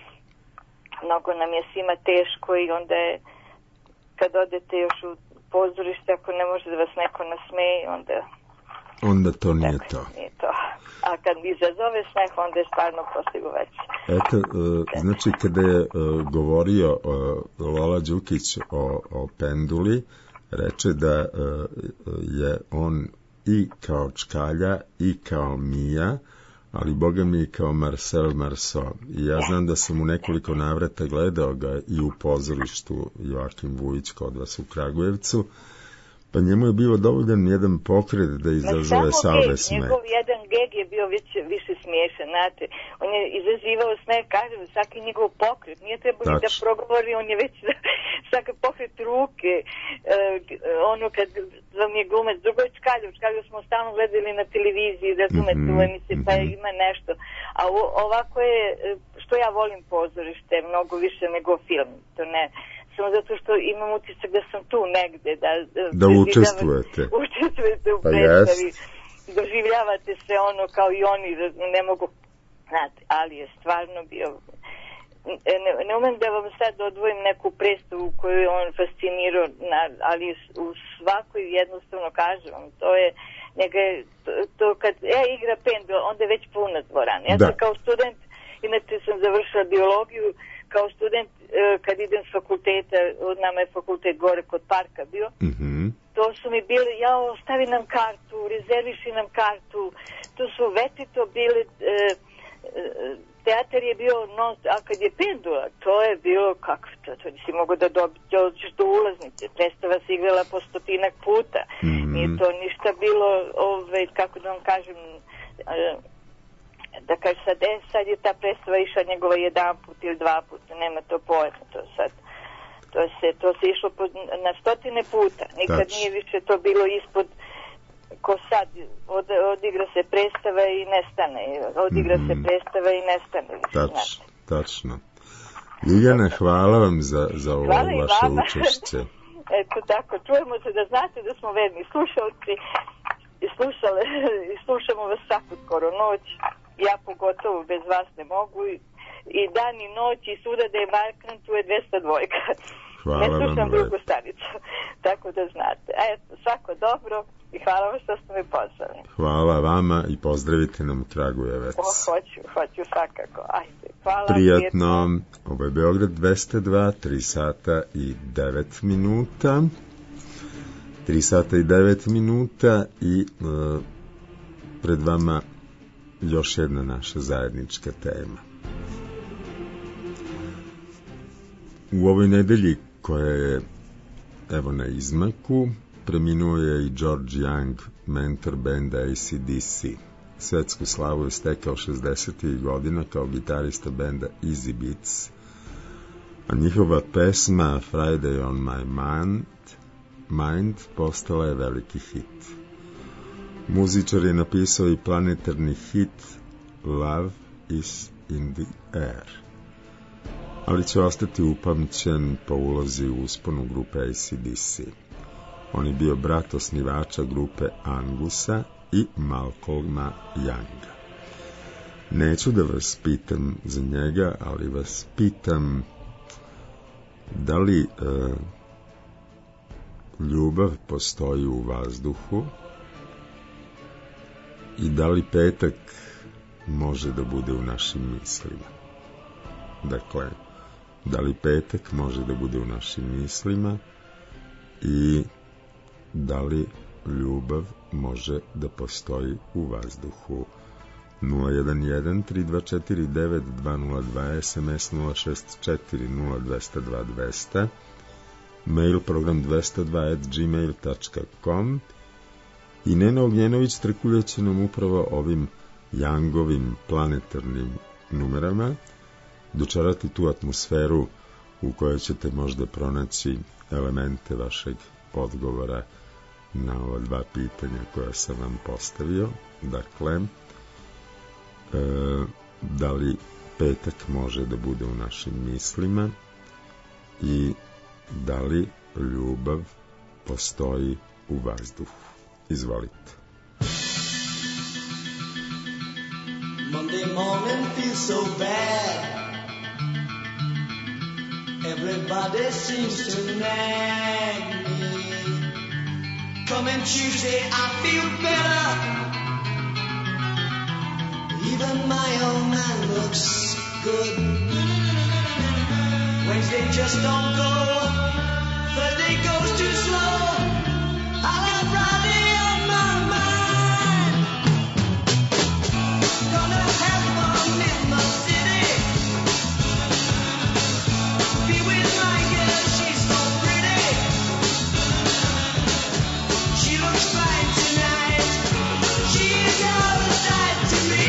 Mnogo nam je svima teško i onda je, kad odete još u pozorište, ako ne može da vas neko nasmeje, onda... Onda to nije tako, to. Nije to. A kad izazove smeh, onda je stvarno postigao već. Eto, uh, znači kada je uh, govorio uh, Lola Đukić o, o penduli, reče da uh, je on i kao Čkalja i kao Mija, ali boga mi i kao Marcel Marceau. I ja znam da sam u nekoliko navrata gledao ga i u pozorištu Joakim Vujić kod vas u Kragujevcu, pa njemu je bilo dovoljan jedan pokret da izazove salve smeh. Njegov jedan geg je bio već više smiješan, znate. On je izazivao smeh, kažem, svaki njegov pokret. Nije trebalo da progovori, on je već svaki pokret ruke. E, ono kad vam je glumac, drugo je Čkalju. Čkalju smo stalno gledali na televiziji, razumete, mm-hmm, u emisiji, pa mm-hmm. ima nešto. A o, ovako je, što ja volim pozorište, mnogo više nego film. To ne... samo zato što imam utisak da sam tu negde. Da, da učestvujete. Učestvujete u pa predstavi. Jest. Doživljavate sve ono kao i oni, ne mogu, znate, ali je stvarno bio... Ne, ne umem da vam sad odvojim neku predstavu koju je on fascinirao, na, ali u svakoj jednostavno kažem vam, to je njega je, to, to kad ja igra pendul, onda je već puna dvorana. Ja da. sam kao student, inače sam završila biologiju, kao student, kad idem s fakulteta, od nama je fakultet gore kod parka bio, mm-hmm. to su mi bili, jao, stavi nam kartu, rezerviši nam kartu, to su večito bili, e, e, teatar je bio, non, a kad je pendula, to je bilo, kako to, to nisi mogo da dođeš do ulaznice, predstava se igrala po stotinak puta, mm-hmm. nije to ništa bilo, ove, kako da vam kažem, e, da kaže sad, e, sad je ta predstava išla njegova jedan put ili dva puta, nema to pojma, to sad, to se, to se išlo po, na stotine puta, nikad Tač. nije više to bilo ispod, ko sad, od, odigra se predstava i nestane, odigra mm-hmm. se predstava i nestane. Tač, tačno. Ljiljana, hvala vam za, za ovo hvala vaše učešće. Eto tako, čujemo se da znate da smo verni slušalci i slušale, slušamo vas svaku skoro noć. Ja pogotovo bez vas ne mogu i dan i noć i suda da je Markran, tu je dvesta dvojka. Hvala ne slušam vam, drugu stanicu, tako da znate. Eto, svako dobro i hvala vam što ste me pozvali. Hvala vama i pozdravite nam Kragujevac. O, hoću, hoću svakako. Ajde, hvala. Prijatno. Ovo je Beograd dvesta dva, tri sata i devet minuta. tri sata i devet minuta i uh, pred vama još jedna naša zajednička tema. U ovoj nedelji koja je evo na izmaku preminuo je i George Young, mentor benda A C D C. Svetsku slavu je stekao šezdesetih godina kao gitarista benda Easy Beats, a njihova pesma Friday on my mind, mind postala je veliki hit. Muzičar je napisao i planetarni hit Love is in the air, ali će ostati upamćen po ulozi u usponu grupe A C D C. On je bio brat osnivača grupe Angusa i Malcolma Younga. Neću da vas pitam za njega, ali vas pitam Da li e, ljubav postoji u vazduhu i da li petak može da bude u našim mislima? Dakle, da li petak može da bude u našim mislima i da li ljubav može da postoji u vazduhu? Nula jedan jedan tri dva četiri devet dva nula dva, sms nula šest četiri nula dva nula dva dva nula, mail program dvesta dva at gmail dot com. I Nena Ognjenović trkuljeće nam upravo ovim Jangovim planetarnim numerama dočarati tu atmosferu u kojoj ćete možda pronaći elemente vašeg odgovora na ova dva pitanja koja sam vam postavio. Dakle, e, da li petak može da bude u našim mislima i da li ljubav postoji u vazduhu? Izvolite. Monday morning feels so bad. Everybody seems to nag me. Coming Tuesday I feel better. Even my old man looks good. Wednesday just don't go. Thursday goes too slow. I'll have Friday on my mind. Gonna have fun in my city. Be with my girl, she's so pretty. She looks fine tonight. She's out of sight to me.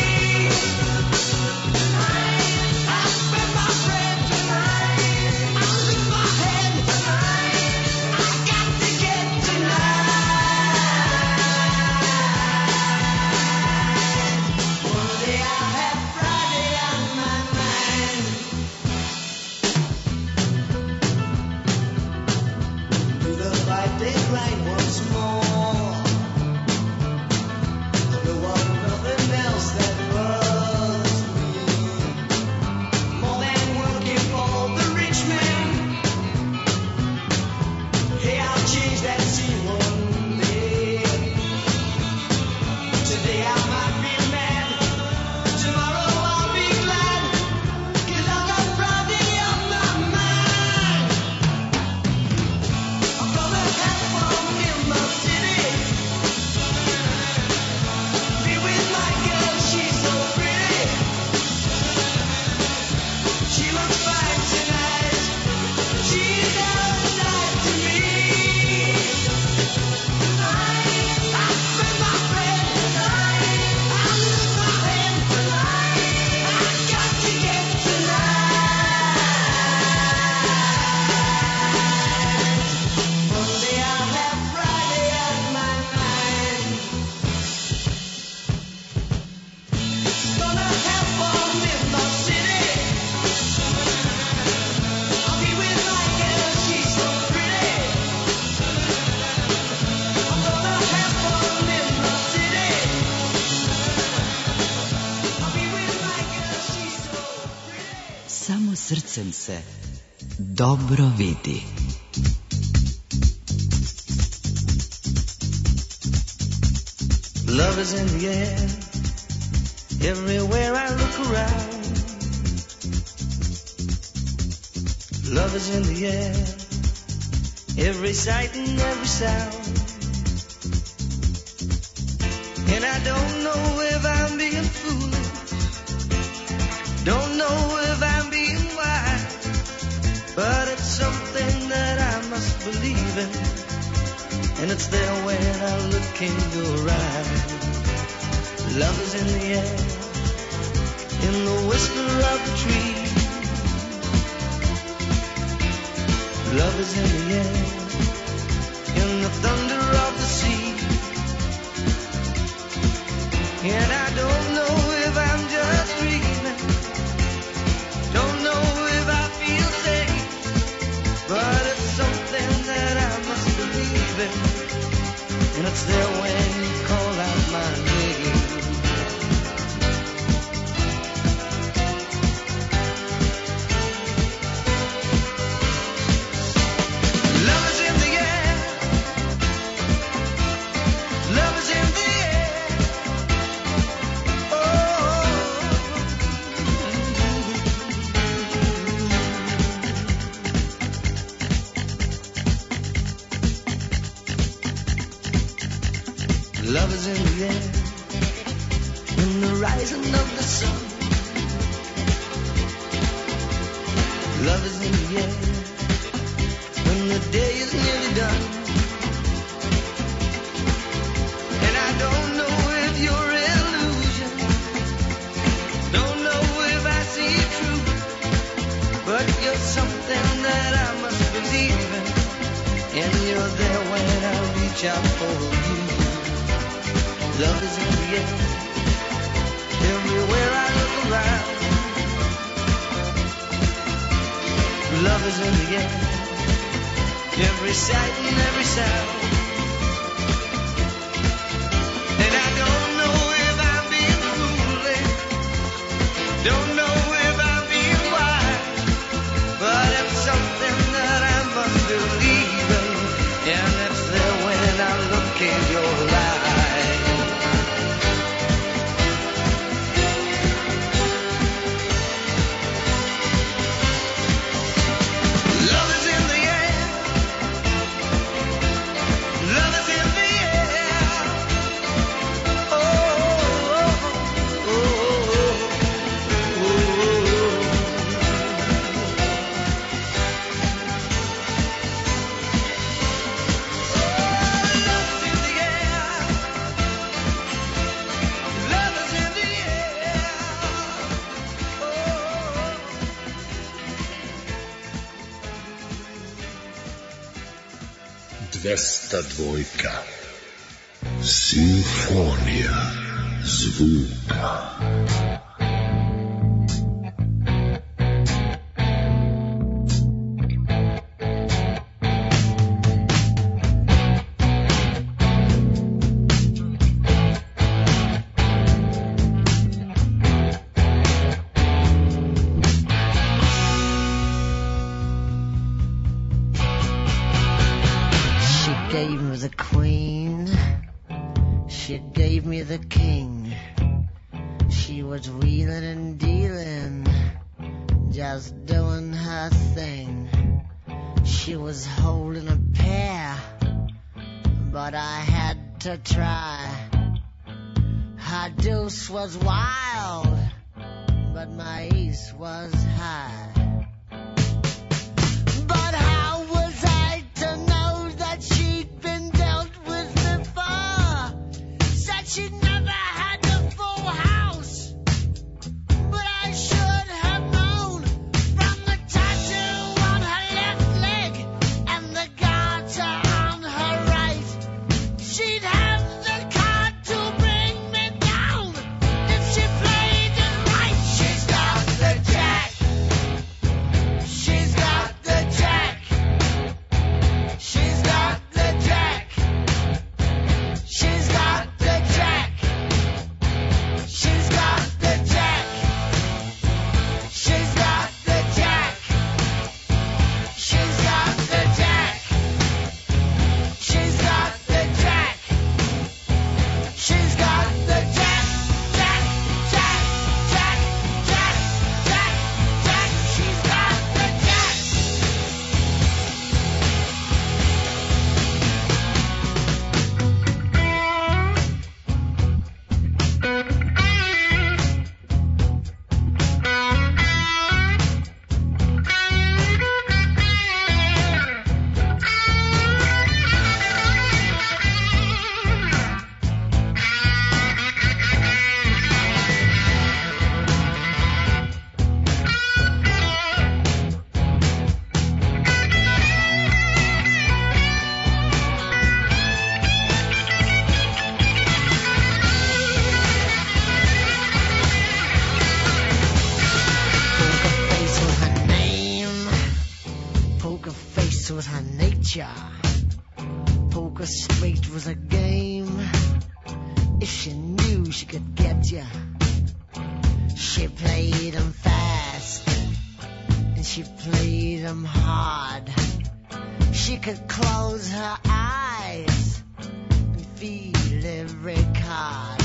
I spend my bread tonight. I lift my head tonight. I got to get tonight. Monday I have Friday on my mind. Do the five-day grind once more. I don't want nothing else that loves me more than working for the rich man. Hey, I'll change that scene one day. Today I might be mad. Tomorrow I'll be glad. 'Cause I've got Friday on my mind. I'm gonna have fun in my city. Be with my girl, she's so pretty. She looks fine tonight. She's out of sight to me. I spend my bread tonight. I lose my head tonight. I got to get tonight. Monday I'll have Friday on my mind. Gonna have fun in my city. I'll be with my girl, she's so pretty. I'm gonna have fun in my city. I'll be with my girl, she's so pretty. Samo srcem se dobro vidi. Love is in the air. Everywhere I look around. Love is in the air. Every sight and every sound. And I don't know if I'm being foolish. Don't know if I'm being wise. But it's something that I must believe in. And it's there when I look in your eyes. Love is in the air, in the whisper of the tree. Love is in the air, in the thunder of the sea. And I don't know if I'm just dreaming. Don't know if I feel safe. But it's something that I must believe in. And it's there when you call out my name. Love is in the air, in the rising of the sun. Love is in the air, when the day is nearly done. And I don't know if you're illusion, don't know if I see it true, but you're something that I must believe in, and you're there when I reach out for you. Love is in the air, everywhere I look around. Love is in the air, every sight and every sound. And I don't know if I'm being foolish, don't know if I'm being wise, but it's something that I must believe in, and it's there when I look in your eyes. dvesta dva. Simfonija zvuka. To try. Her deuce was wild, but my ace was high. But how was I to know that she'd been dealt with before? Said she'd never had a full house, but I should have known from the tattoo on her left leg and the garter on her right. She'd have was her nature. Poker straight was a game. If she knew she could get ya, she played 'em fast and she played 'em hard. She could close her eyes and feel every card.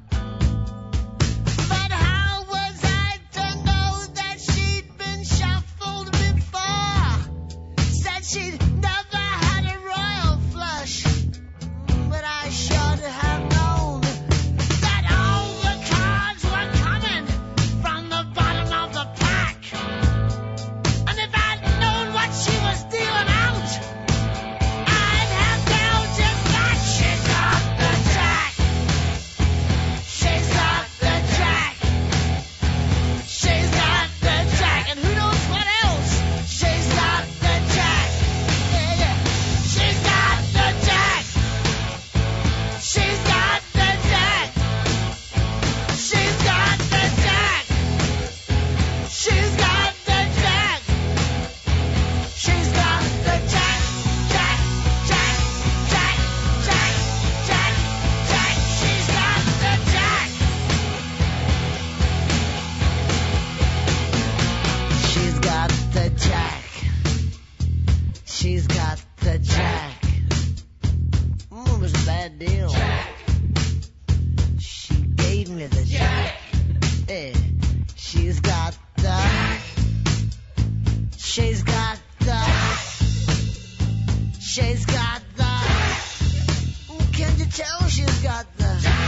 But how was I to know that she'd been shuffled before? Said she'd never had a royal flush, but I should have known. She's got the, she's got the, can you tell she's got the,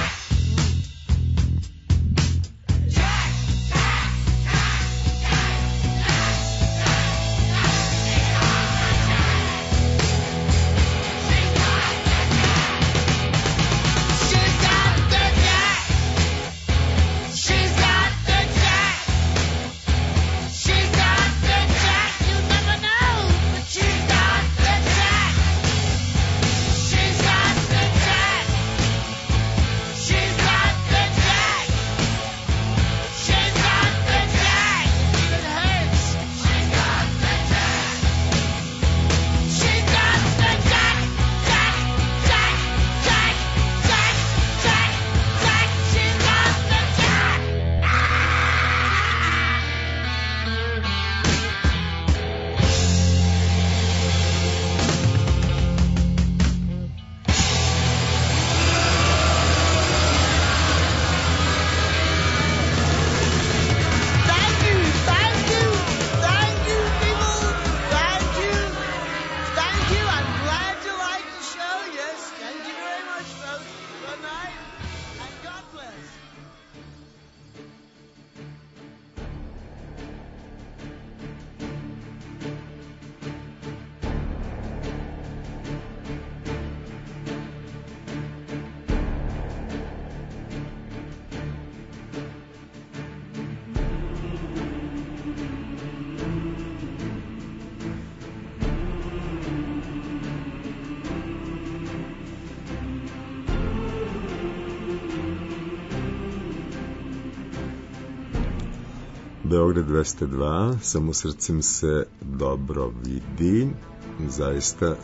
Beograd dvesta dva, samo srcem se dobro vidi, zaista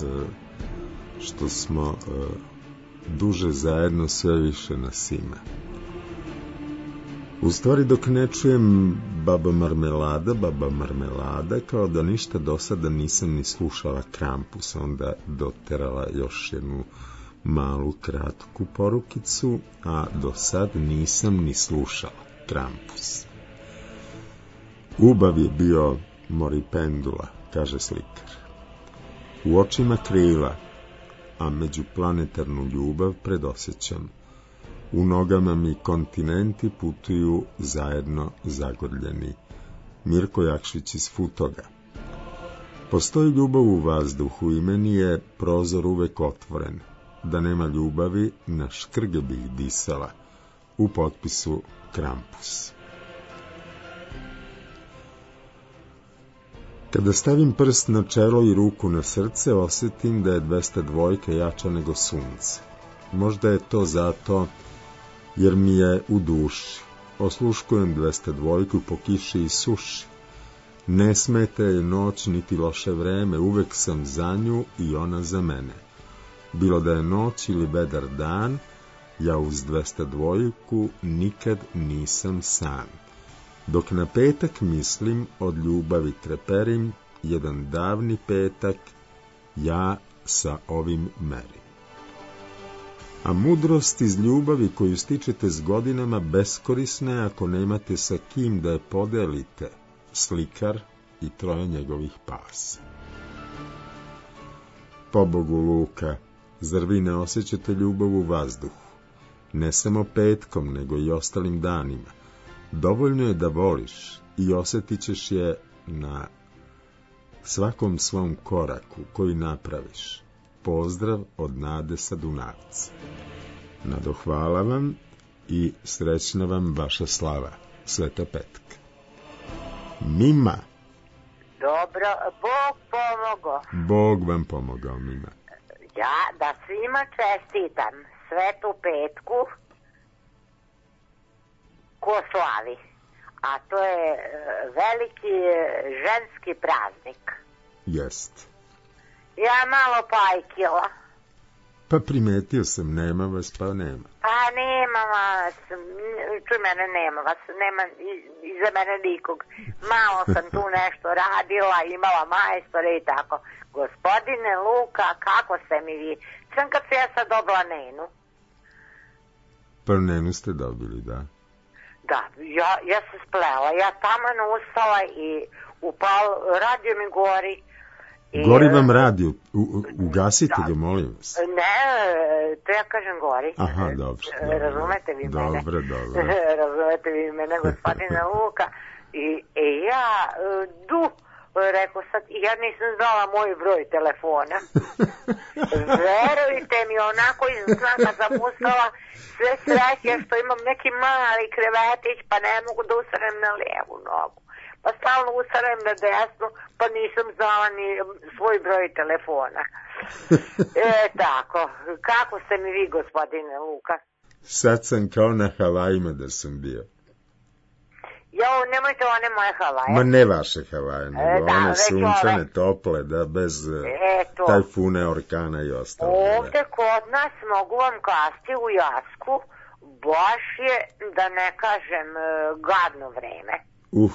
što smo duže zajedno, sve više nas ima. U stvari dok ne čujem Baba Marmelada, Baba Marmelada, kao da ništa do sada nisam ni slušala Krampus, onda doterala još jednu malu kratku porukicu, a do sad nisam ni slušala Krampus. Ubav je bio mori pendula, kaže slikar. U očima krila, a međuplanetarnu ljubav predosjećam. U nogama mi kontinenti putuju zajedno zagorljeni. Mirko Jakšić iz Futoga. Postoji ljubav u vazduhu i meni je prozor uvek otvoren. Da nema ljubavi, na škrge bih disala. U potpisu Krampus. Kada stavim prst na čelo i ruku na srce, osjetim da je dvesta dva jača nego sunce. Možda je to zato jer mi je u duši. Osluškujem dvesta dva po kiši i suši. Ne smeta je noć niti loše vreme, uvek sam za nju i ona za mene. Bilo da je noć ili bedar dan, ja uz dvesta dva nikad nisam sam. Dok na petak mislim, od ljubavi treperim, jedan davni petak, ja sa ovim merim. A mudrost iz ljubavi koju stičete s godinama beskorisna je ako nemate sa kim da je podelite, slikar i troje njegovih pasa. Pobogu Luka, zar vi ne osjećate ljubav u vazduhu? Ne samo petkom, nego i ostalim danima. Dovoljno je da voliš i osjetit ćeš je na svakom svom koraku koji napraviš. Pozdrav od Nade sa Dunavca. Nado, hvala vam i srećna vam vaša slava. Sveta petka. Mima. Dobro, Bog pomogao. Bog vam pomogao, Mima. Ja da svima čestitam Svetu petku ko slavi, a to je veliki ženski praznik. Jest. Ja malo pajkila. Pa primetio sam, nema vas, pa nema. Pa nema vas, čuj mene, nema vas, nema iza mene nikog. Malo sam tu nešto radila, imala majstore i tako. Gospodine Luka, kako ste mi vi? Sam kad se ja sad dobila Nenu. Pa Nenu ste dobili, da. Da, ja, ja se splela, ja taman ustala i upal, radio mi gori. I, gori vam radio, u, u, ugasite da. ga, molim vas. Ne, to ja kažem gori. Aha, dobro. Razumete vi dobro, mene? Dobro, dobro. Razumete vi mene, gospodine Luka. I, i ja, du, rekao sad, ja nisam znala moj broj telefona. Verujte mi, onako iz sna kad sam ustala, sve sreće što imam neki mali krevetić, pa ne mogu da usrem na lijevu nogu. Pa stalno usrem na desnu, pa nisam znala ni svoj broj telefona. E, tako. Kako ste mi vi, gospodine Luka? Sad sam kao na Havajima da sam bio. Jo, nemojte one moje Havaje. Ma ne vaše Havaje, nego e, da, one sunčane, ove... tople, da, bez Eto. tajfune, orkana i ostalo. Ovde kod nas mogu vam kasti u Jasku, baš je, da ne kažem, gadno vreme. Uf.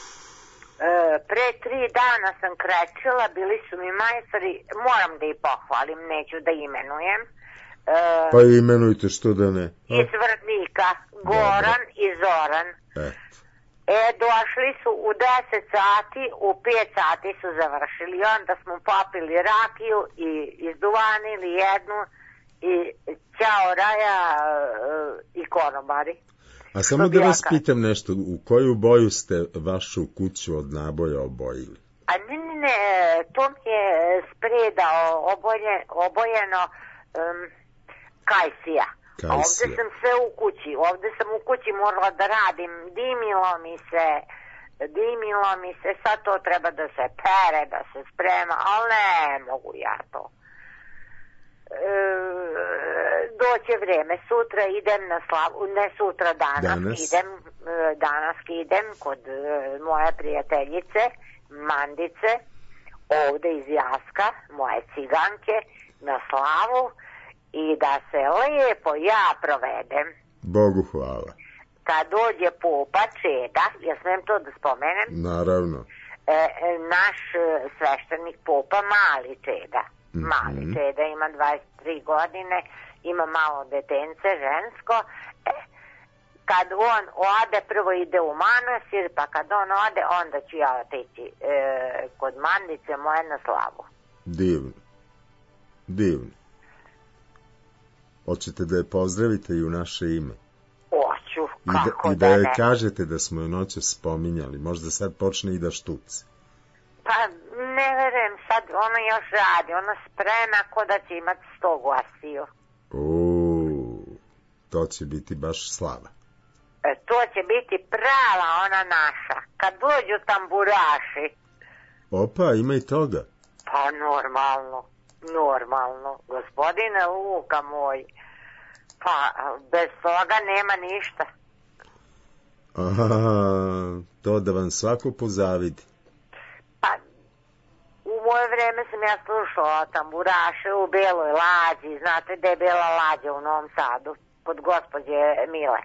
E, pre tri dana sam krećila, bili su mi majstori, moram da ih pohvalim, neću da imenujem. E, pa imenujte, što da ne. A? Iz Vrdnika, Goran Dobre. i Zoran. Eto. E, došli su u deset sati, u pet sati su završili. Onda smo popili rakiju i izduvanili jednu i ćao raja i konobari. A samo da vas pitam nešto, u koju boju ste vašu kuću od naboja obojili? A ne, ne, ne, to mi je spreda oboje, obojeno um, kajsija. A ovde sam sve u kući, ovde sam u kući morala da radim, dimilo mi se, dimilo mi se, sad to treba da se pere, da se sprema, ali ne mogu ja to. E, doće vreme, sutra idem na slavu, ne sutra, danas, danas. idem, danas idem kod moje prijateljice, Mandice, ovde iz Jaska, moje ciganke, na slavu, i da se lijepo ja provedem. Bogu hvala. Kad dođe popa Čeda, ja smem to da spomenem? Naravno. E, naš sveštenik popa Mali Čeda. Mm-hmm. Mali Čeda ima dvadeset tri godine, ima malo detence žensko. E, kad on ode, prvo ide u manastir, pa kad on ode, onda ću ja otići e, kod Mandice moje na slavu. Divno. Divno. Hoćete da je pozdravite i u naše ime? Hoću, kako I da, da, i da je ne. kažete da smo je noće spominjali, možda sad počne i da štuci. Pa ne verujem, sad ona još radi, ona sprema ko da će imati sto gostiju. Uuu, to će biti baš slava. E, to će biti prava ona naša, kad dođu tamburaši. Opa, ima i toga. Pa normalno. Normalno, gospodine Luka moj, pa bez toga nema ništa. Aha, to da vam svako pozavidi. Pa, u moje vreme sam ja slušala tamburaše u Beloj Lađi, znate gde je Bela Lađa u Novom Sadu, kod gospođe Mile.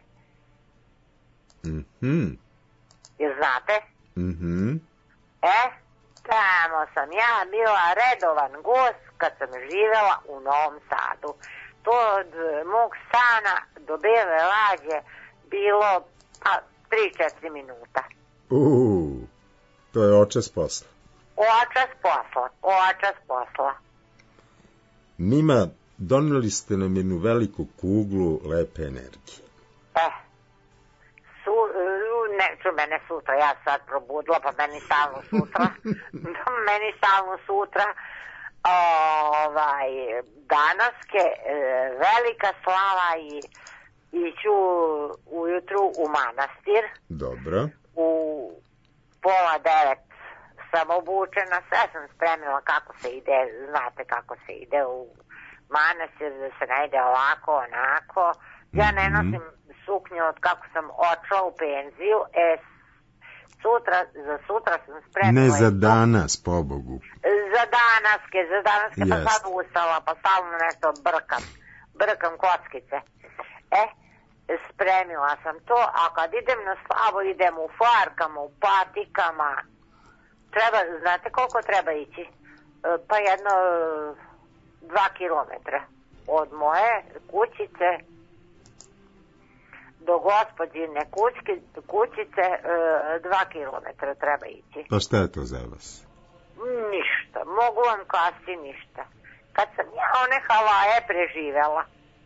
Mhm. Jer znate? Mhm. E, tamo sam ja bila redovan gost kad sam živjela u Novom Sadu. To od mog stana do Bele Lađe bilo pa tri četiri minuta. Uuu, to je očas posla. Očas posla, očas posla. Mima, doneli ste nam jednu veliku kuglu lepe energije. E, su, ne, ču mene sutra, ja sad probudila, pa meni stalno sutra, meni stalno sutra, ovaj, danaske, velika slava i iću ujutru u manastir. Dobro. U pola devet sam obučena, sve sam spremila kako se ide, znate kako se ide u manastir, da se ne ide ovako, onako. Ja ne nosim suknju od kako sam odšla u penziju, e, sutra, za sutra sam spremila... Ne za danas, pobogu. Za danaske, za danaske, pa sad ustala, pa stalno nešto brkam, brkam kockice. E, spremila sam to, a kad idem na slavu, idem u farkama, u patikama, treba, znate koliko treba ići? Pa jedno dva kilometra od moje kućice do gospođine kućke, kućice e, dva kilometra treba ići. Pa šta je to za vas? Ništa, mogu vam kasti ništa. Kad sam ja one havaje preživela.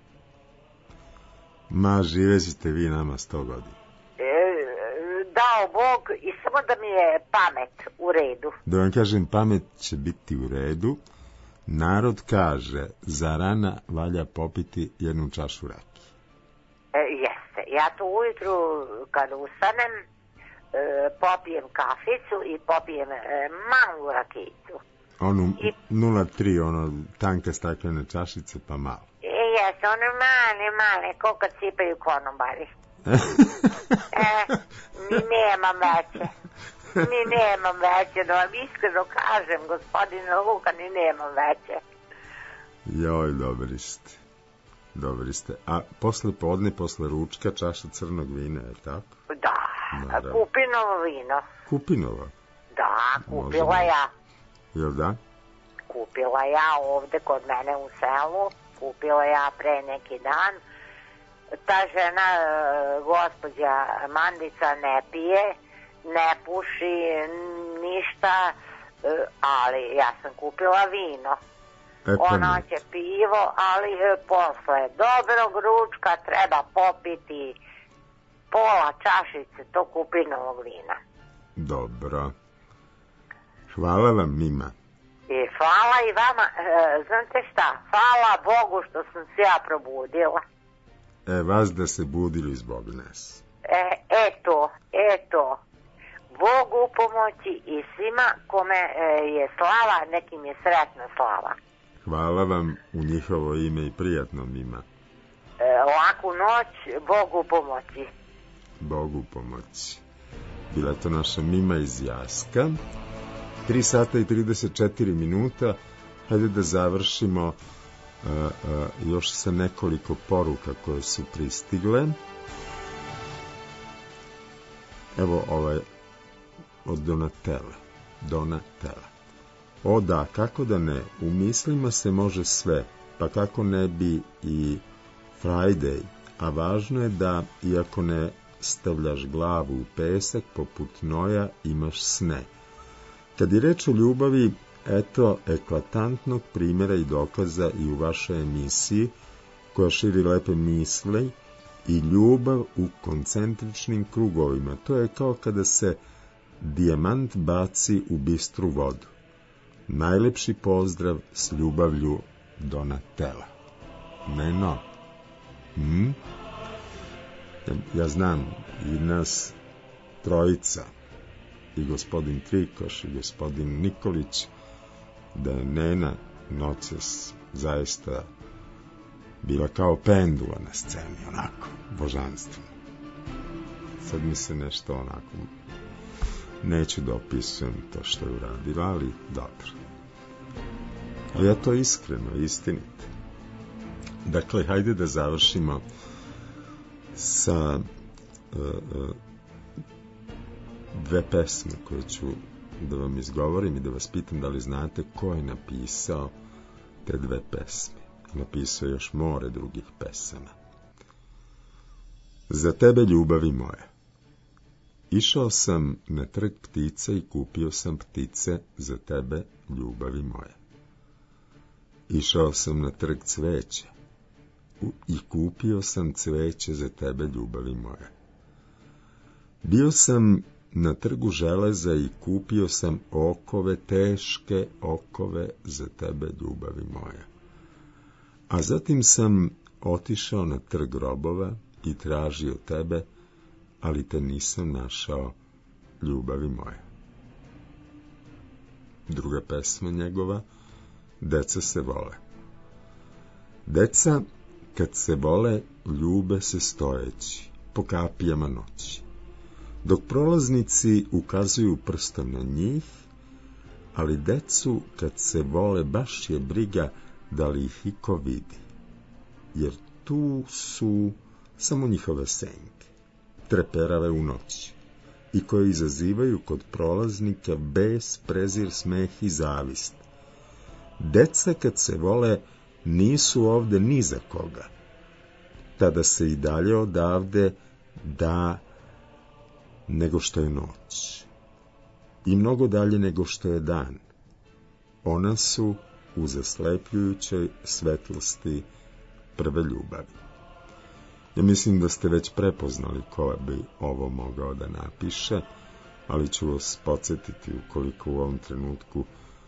Ma, živećete vi nama sto godina. E, dao Bog i samo da mi je pamet u redu. Da vam kažem, pamet će biti u redu. Narod kaže, za rana valja popiti jednu čašu rakije. E, jeste, ja to ujutru kad ustanem e, popijem kaficu i popijem e, malu rakijicu. Onu I... nula tri, ono tanke staklene čašice, pa malo. E, jeste, one male, male, ko kad sipaju konobari. e, mi nemam veće. Ni nemam veće, da vam iskreno kažem, gospodine Luka, ni nemam veće. Joj, dobri ste. Dobri ste. A posle podne, posle ručka, čaša crnog vina, je tako? Da, Naravno. Kupinovo vino. Kupinovo? Da, kupila Možemo. ja. Jel da? Kupila ja ovde kod mene u selu, kupila ja pre neki dan. Ta žena, gospođa Mandica, ne pije, ne puši ništa, ali ja sam kupila vino. Eto Ona će pivo, ali posle dobrog ručka treba popiti pola čašice tog kupinovog vina. Dobro. Hvala vam, Mima. I hvala i vama. E, znate šta, hvala Bogu što sam se ja probudila. E, vas da se budili zbog nas. E, eto, eto. Bogu pomoći i svima kome je slava, nekim je sretna slava. Hvala vam u njihovo ime i prijatno, Mima. E, laku noć, Bogu pomoći. Bogu pomoći. Bila to naša Mima iz Jaska. tri sata i trideset četiri minuta. Hajde da završimo uh, uh, još sa nekoliko poruka koje su pristigle. Evo ovaj od Donatele. Donatela. O da, kako da ne, u mislima se može sve, pa kako ne bi i Friday, a važno je da, iako ne stavljaš glavu u pesak, poput Noja imaš sne. Kad je reč o ljubavi, eto eklatantnog primjera i dokaza i u vašoj emisiji, koja širi lepe misli i ljubav u koncentričnim krugovima. To je kao kada se dijamant baci u bistru vodu. Najlepši pozdrav s ljubavlju, Donatela. Meno. Hm? Ja, ja znam i nas trojica, i gospodin Trikoš i gospodin Nikolić, da je Nena noćas zaista bila kao pendula na sceni, onako, božanstveno. Sad mi se nešto onako, neću da opisujem to što je uradila, ali dobro. Ali ja to iskreno, istinite. Dakle, hajde da završimo sa uh, uh, dve pesme koje ću da vam izgovorim i da vas pitam da li znate ko je napisao te dve pesme. Napisao je još more drugih pesama. Za tebe, ljubavi moja. Išao sam na trg ptica i kupio sam ptice za tebe, ljubavi moja. Išao sam na trg cveća i kupio sam cveće za tebe, ljubavi moja. Bio sam na trgu železa i kupio sam okove, teške okove za tebe, ljubavi moja. A zatim sam otišao na trg robova i tražio tebe, ali te nisam našao, ljubavi moja. Druga pesma njegova, Deca se vole. Deca, kad se vole, ljube se stojeći, po kapijama noći. Dok prolaznici ukazuju prstom na njih, ali decu, kad se vole, baš je briga da li ih iko vidi. Jer tu su samo njihove senke, treperave u noći, i koje izazivaju kod prolaznika bes, prezir, smeh i zavist. Deca, kad se vole, nisu ovde ni za koga. Tada se i dalje odavde da nego što je noć i mnogo dalje nego što je dan. Ona su u zaslepljujućoj svetlosti prve ljubavi. Ja mislim da ste već prepoznali ko bi ovo mogao da napiše, ali ću vas podsjetiti, ukoliko u ovom trenutku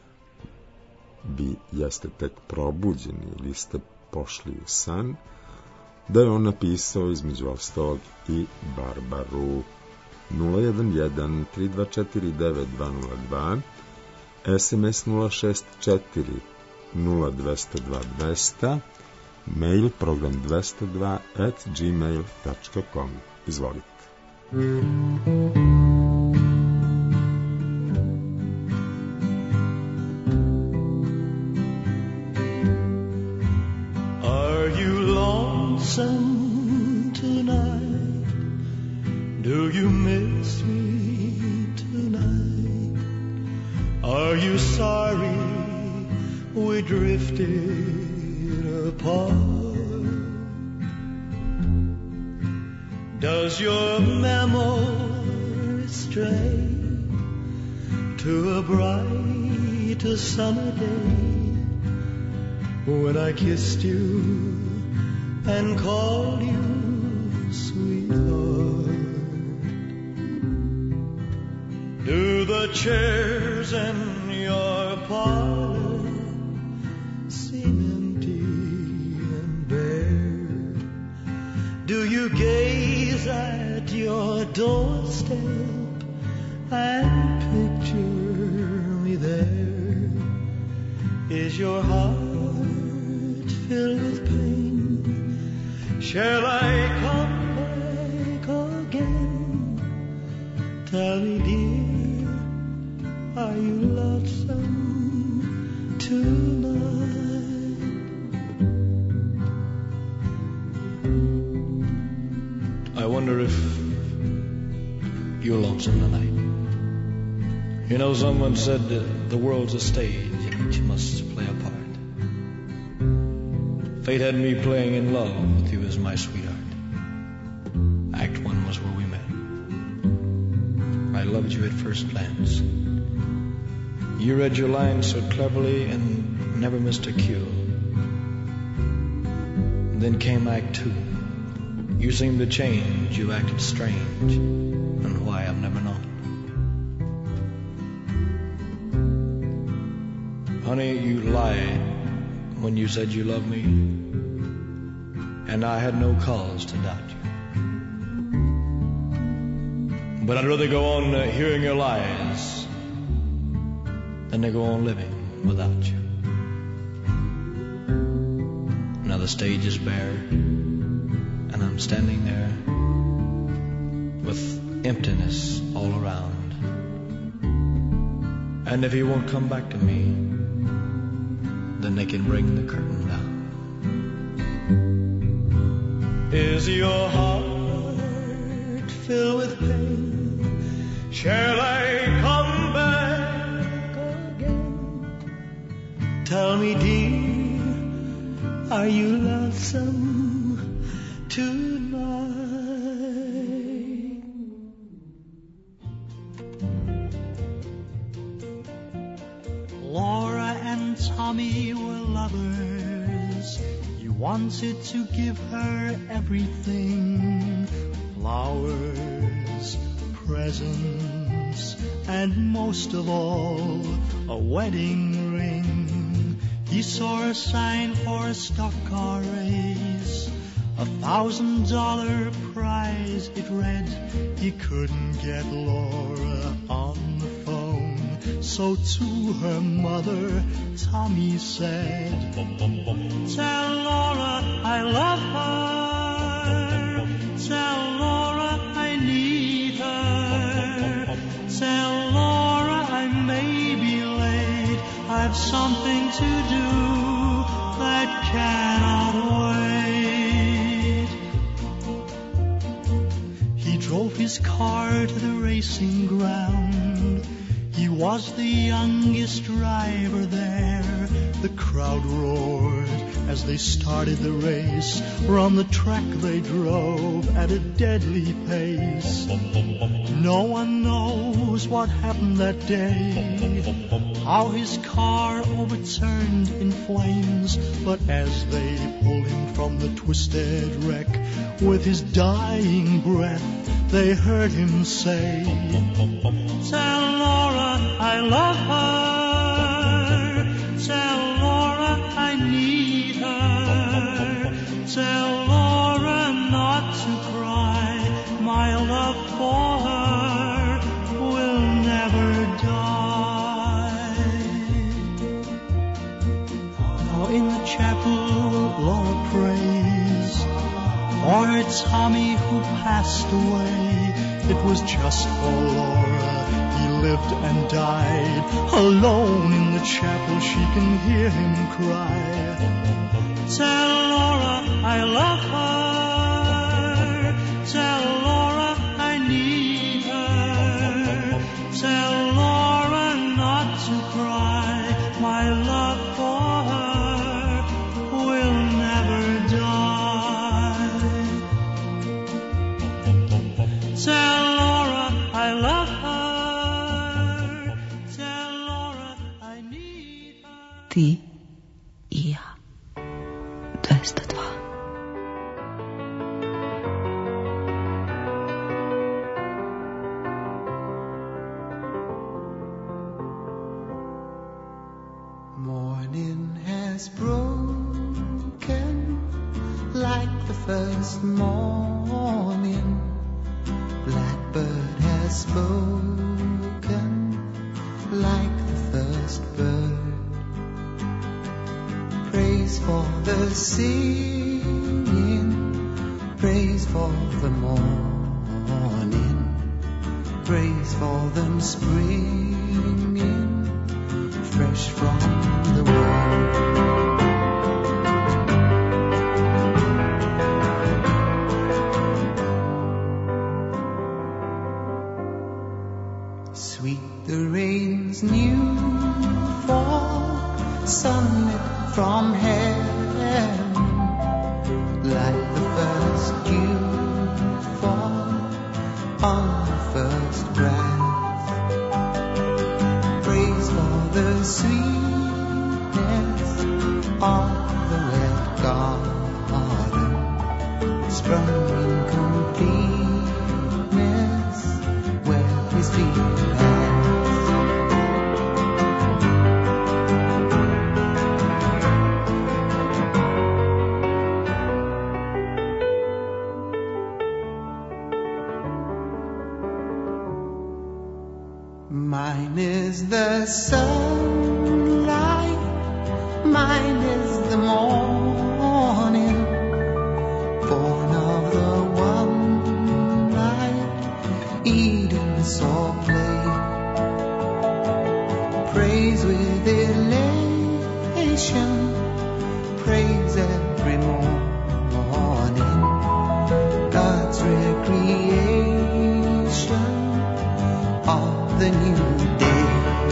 vi jeste tek probuđeni ili ste pošli u san, da je on napisao između ostalog i Barbaru. Nula jedan jedan tri dva četiri devet dva nula dva, es em es nula šest četiri nula dva zero dva dva zero, mail program dvesta dva at gmail dot com. Izvolite. Are you lonesome tonight? Do you miss me tonight? Are you sorry we drifted apart? Does your memory stray to a bright summer day when I kissed you and called you sweetheart? Do the chairs in your parlor seem empty and bare? Do you gaze at your doorstep and picture me there? Is your heart filled with pain? Shall I come back again? Tell me, dear, are you lonesome tonight? I wonder if you're lonesome tonight. You know, someone said uh, the world's a stage in which you must play a part. Fate had me playing in love with you as my sweetheart. Act one was where we met. I loved you at first glance. You read your lines so cleverly and never missed a cue. And then came Act two. You seemed to change, you acted strange, and why I've never known. Honey, you lied when you said you loved me, and I had no cause to doubt you. But I'd rather go on uh, hearing your lies than to go on living without you. Now the stage is bare, and I'm standing there with emptiness all around. And if he won't come back to me, then they can bring the curtain down. Is your heart filled with pain? Shall I come back again? Tell me, dear, are you lonesome tonight? Laura and Tommy were lovers. You wanted to give her everything. Flowers, presents, and most of all, a wedding ring. He saw a sign for a stock car race, a thousand dollar prize it read. He couldn't get Laura on the phone, so to her mother Tommy said, tell Laura I love her, tell Laura I need her, tell Laura I may be late, I've something to do that cannot wait. He drove his car to the racing ground. He was the youngest driver there. The crowd roared as they started the race. Round the track they drove at a deadly pace. No one knows what happened that day, how his car overturned in flames. But as they pulled him from the twisted wreck, with his dying breath, they heard him say, "Tell Laura I love her. Tell Laura I need her. Tell Laura not to cry. My love for her will never die." Now in the chapel Laura prays for her Tommy who passed away. It was just for Laura he lived and died. Alone in the chapel she can hear him cry, "Tell Laura I love her. Tell Laura I need her. Tell Laura not to cry. My love for her will never die. Tell Laura I love her. Tell Laura I need her." Ti i ja. dvesta dva. Morning has broken like the first morning. Blackbird has spoken like the first bird. Praise for the singing, praise for the morning, praise for them springing fresh from the world. Sweet the rain's new fall, sunlit from heaven, like the first dew fall on the first grass. Praise for the sweetness of the wet garden, sprung in completeness where his feet Mine is the sunlight, mine is the morning, born of the one light Eden saw play. Praise with elation, praise every morning, God's recreation of the new day.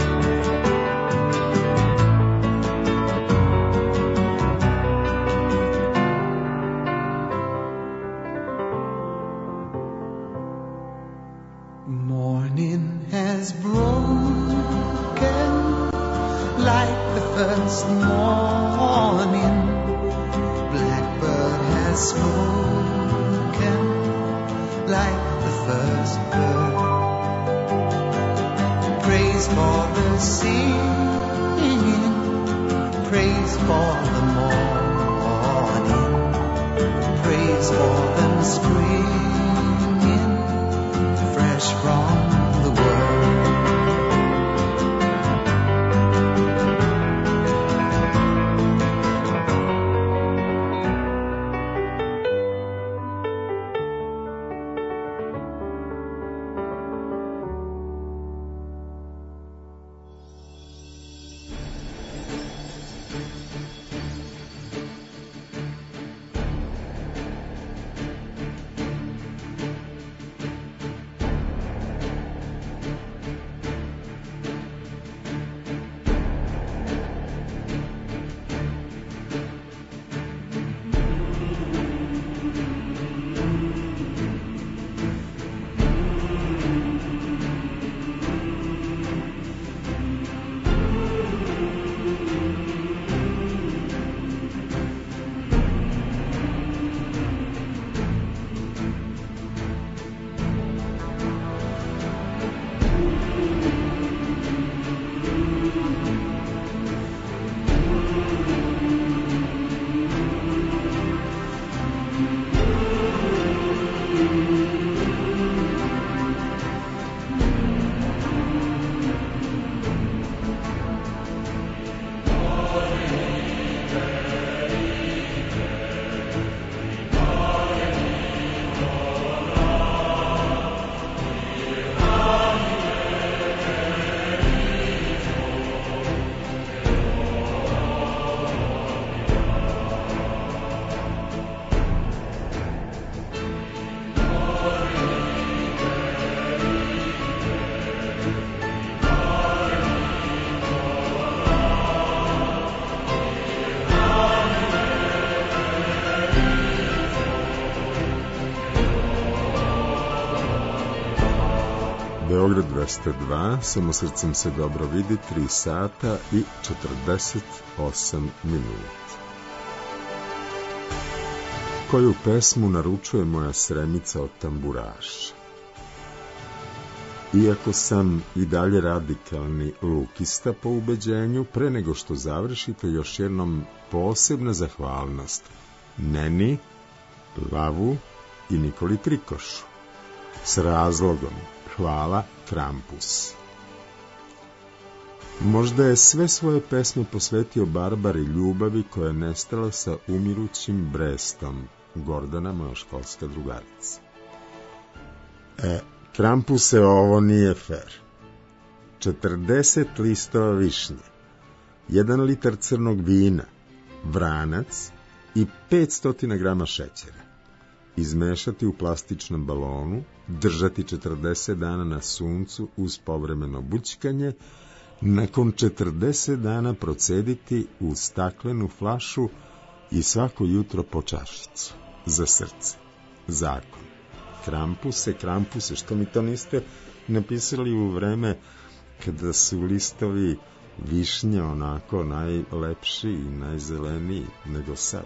Morning has broken like the first morning. Blackbird has spoken like the first bird. Praise for the singing, praise for the morning, praise for them springing fresh from the world. Beograd dvesta dva, samo srcem se dobro vidi, tri sata i četrdeset osam minuta. Koju pesmu naručuje moja Sremica od tamburaša? Iako sam i dalje radikalni lukista po ubeđenju, pre nego što završite, još jednom posebna zahvalnost Neni, Lavu i Nikoli Trikošu. S razlogom, hvala Krampus. Možda je sve svoje pesme posvetio Barbari ljubavi koja je nestala sa umirućim Brestom, Gordana, moja školska drugarica. E, Krampuse, ovo nije fer. četrdeset listova višnje, jedan litar crnog vina, vranac i petsto grama šećera. Izmešati u plastičnom balonu, držati četrdeset dana na suncu uz povremeno bućkanje, nakon četrdeset dana procediti u staklenu flašu i svako jutro po čašicu. Za srce. Zakon. Krampuse, Krampuse, što mi to niste napisali u vreme kada su listovi višnje onako najlepši i najzeleniji nego sad?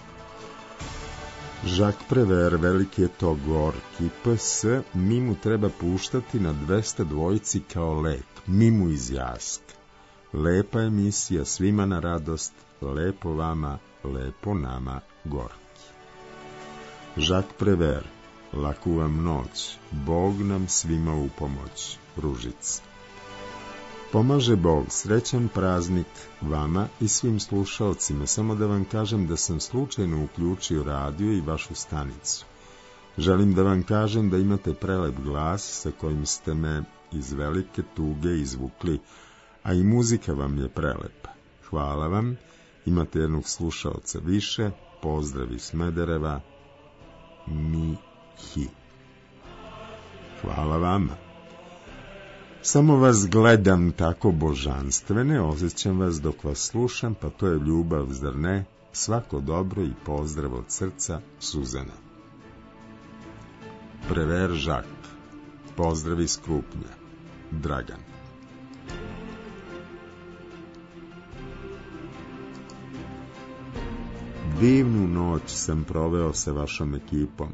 Jacques Prévert, veliki je to gorki, P S, mi mu treba puštati na dvesta dvojici kao lek, mi mu iz Jaska. Lepa emisija, svima na radost, lepo vama, lepo nama, gorki. Jacques Prévert, laku vam noć, Bog nam svima u pomoć, Ružica. Pomaže Bog, srećan praznik vama i svim slušalcima. Samo da vam kažem da sam slučajno uključio radio i vašu stanicu. Želim da vam kažem da imate prelep glas sa kojim ste me iz velike tuge izvukli, a i muzika vam je prelepa. Hvala vam, imate jednog slušalca više, pozdrav iz Smedereva, Mihi. Hvala vama. Samo vas gledam tako božanstvene, osjećam vas dok vas slušam, pa to je ljubav, zar ne? Svako dobro i pozdrav od srca, Suzana. Prévert Jacques, pozdrav iz Krupnja, Dragan. Divnu noć sam proveo sa vašom ekipom.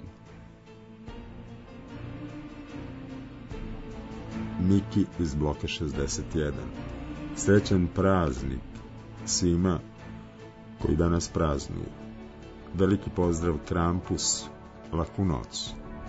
Miki iz bloka šezdeset jedan. Srećan praznik svima koji danas praznuju. Veliki pozdrav Krampus, laku noć.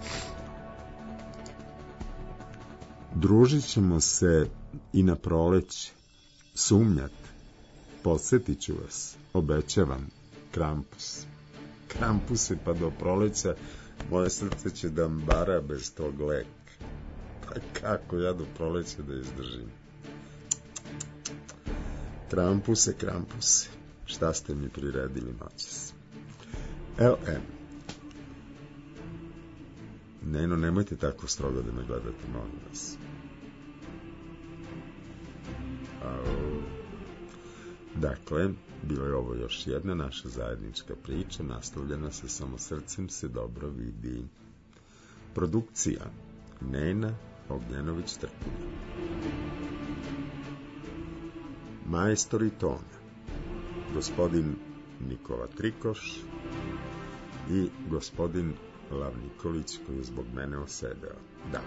Družit ćemo se i na proleće. Sumnjate? Podsjetit ću vas, obećavam. Krampus. Krampuse, pa do proleća moje srce će da mbara bez tog leka. Pa kako ja do proleća da izdržim? Krampuse, Krampuse, šta ste mi priredili noćas? Evo, em. Neno, nemojte tako strogo da me gledate, molim vas. Au. Dakle, bilo je ovo još jedna naša zajednička priča, nastavljena se samo srcem se dobro vidi. Produkcija Nena Ognjanović-Trkulja. Majstori tona gospodin Nikola Trikoš i gospodin Lav Nikolić, koji je zbog mene osedeo. Da.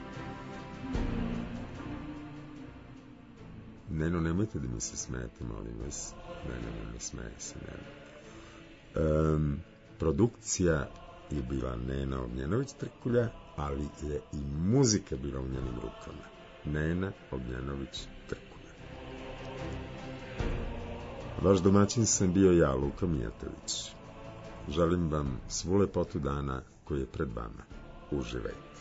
Neno, nemojte da mi se smijete, molim vas. Ne, ne, ne, ne smeje se, ne. Um, produkcija je bila Nena Ognjanović-Trkulja, ali je i muzika bila u njenim rukama. Nena Ognjanović-Trkulja. Vaš domaćin sam bio ja, Luka Mijatović. Želim vam svu lepotu dana koji je pred vama. Uživajte.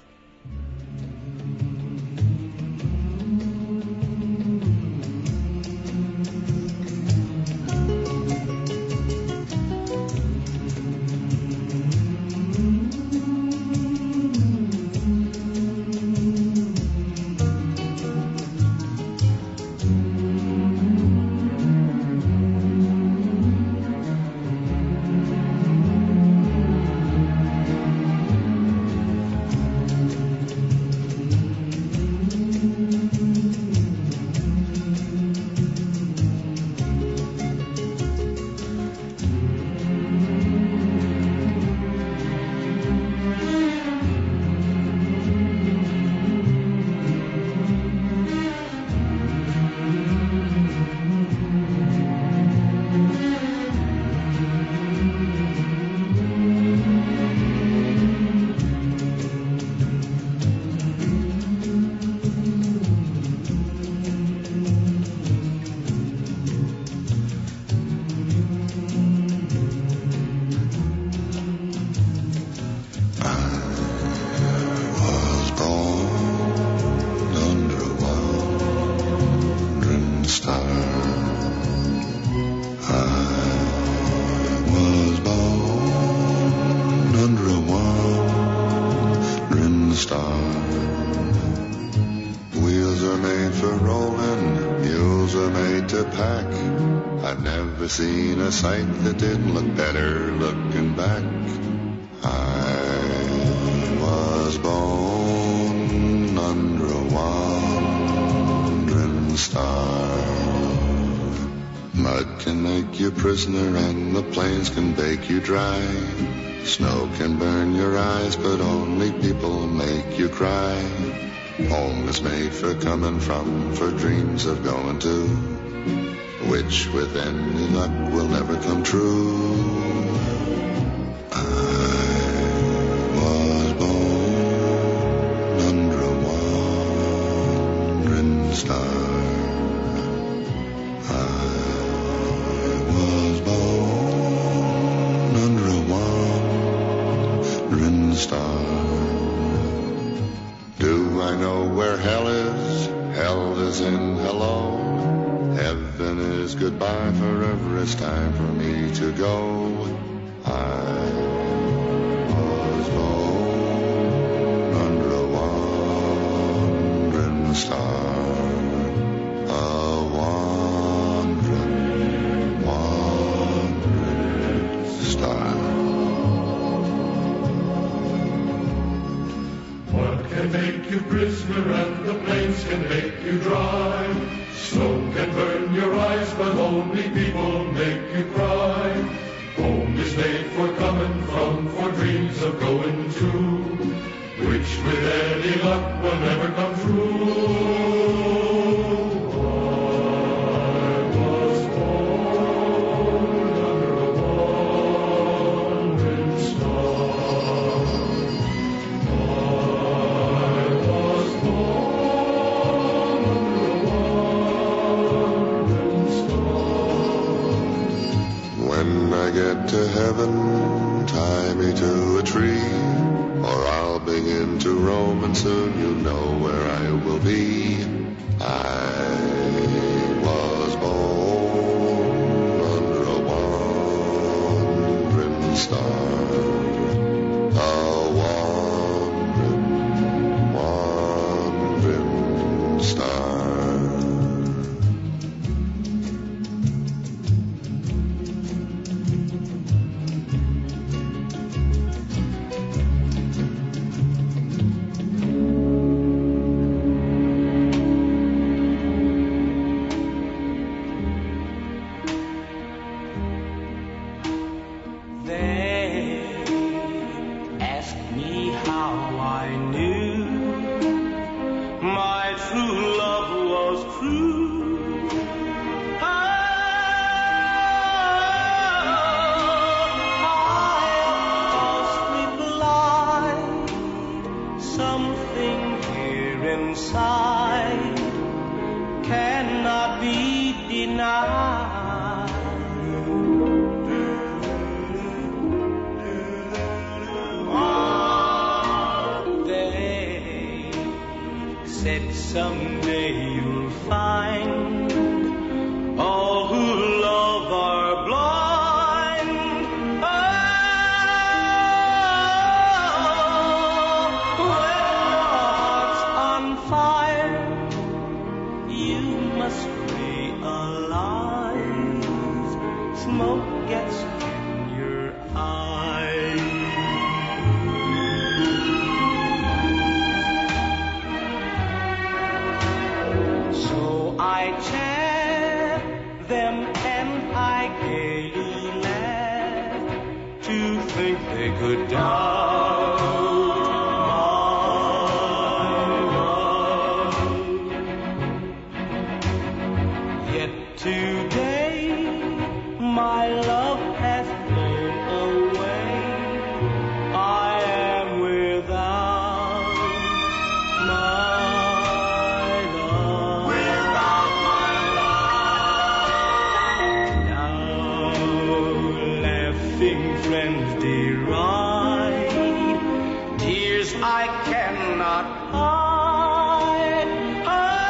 clothes are made to pack. I've never seen a sight that didn't look better looking back. I was born under a wandering star. Mud can make you prisoner and the plains can bake you dry. Snow can burn your eyes, but only people make you cry. Home is made for coming from, for dreams of going to, which with any luck will never come true. I was born under a wandering star. I was born under a wandering star. Do I know where hell is? Hell is in hello. Heaven is goodbye. Forever it's time for me to go. I was born under a wandering star. A wandering, wandering star. Can make you prisoner and the plains can make you dry. Snow can burn your eyes, but only people make you cry. Home is made for coming from, for dreams of going to, which with any luck will never come true. To heaven, tie me to a tree, or I'll begin to roam, and soon you'll know where I will be. I was born under a wandering star, a wandering, wandering star.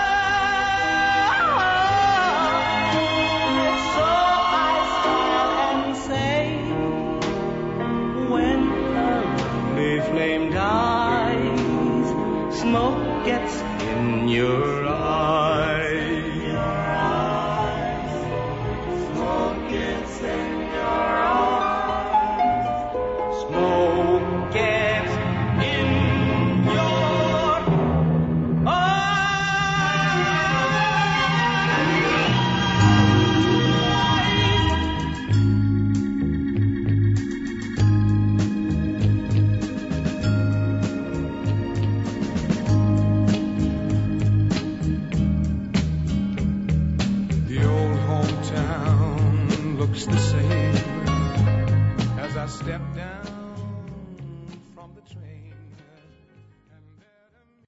So I stand and looks the same as I step down.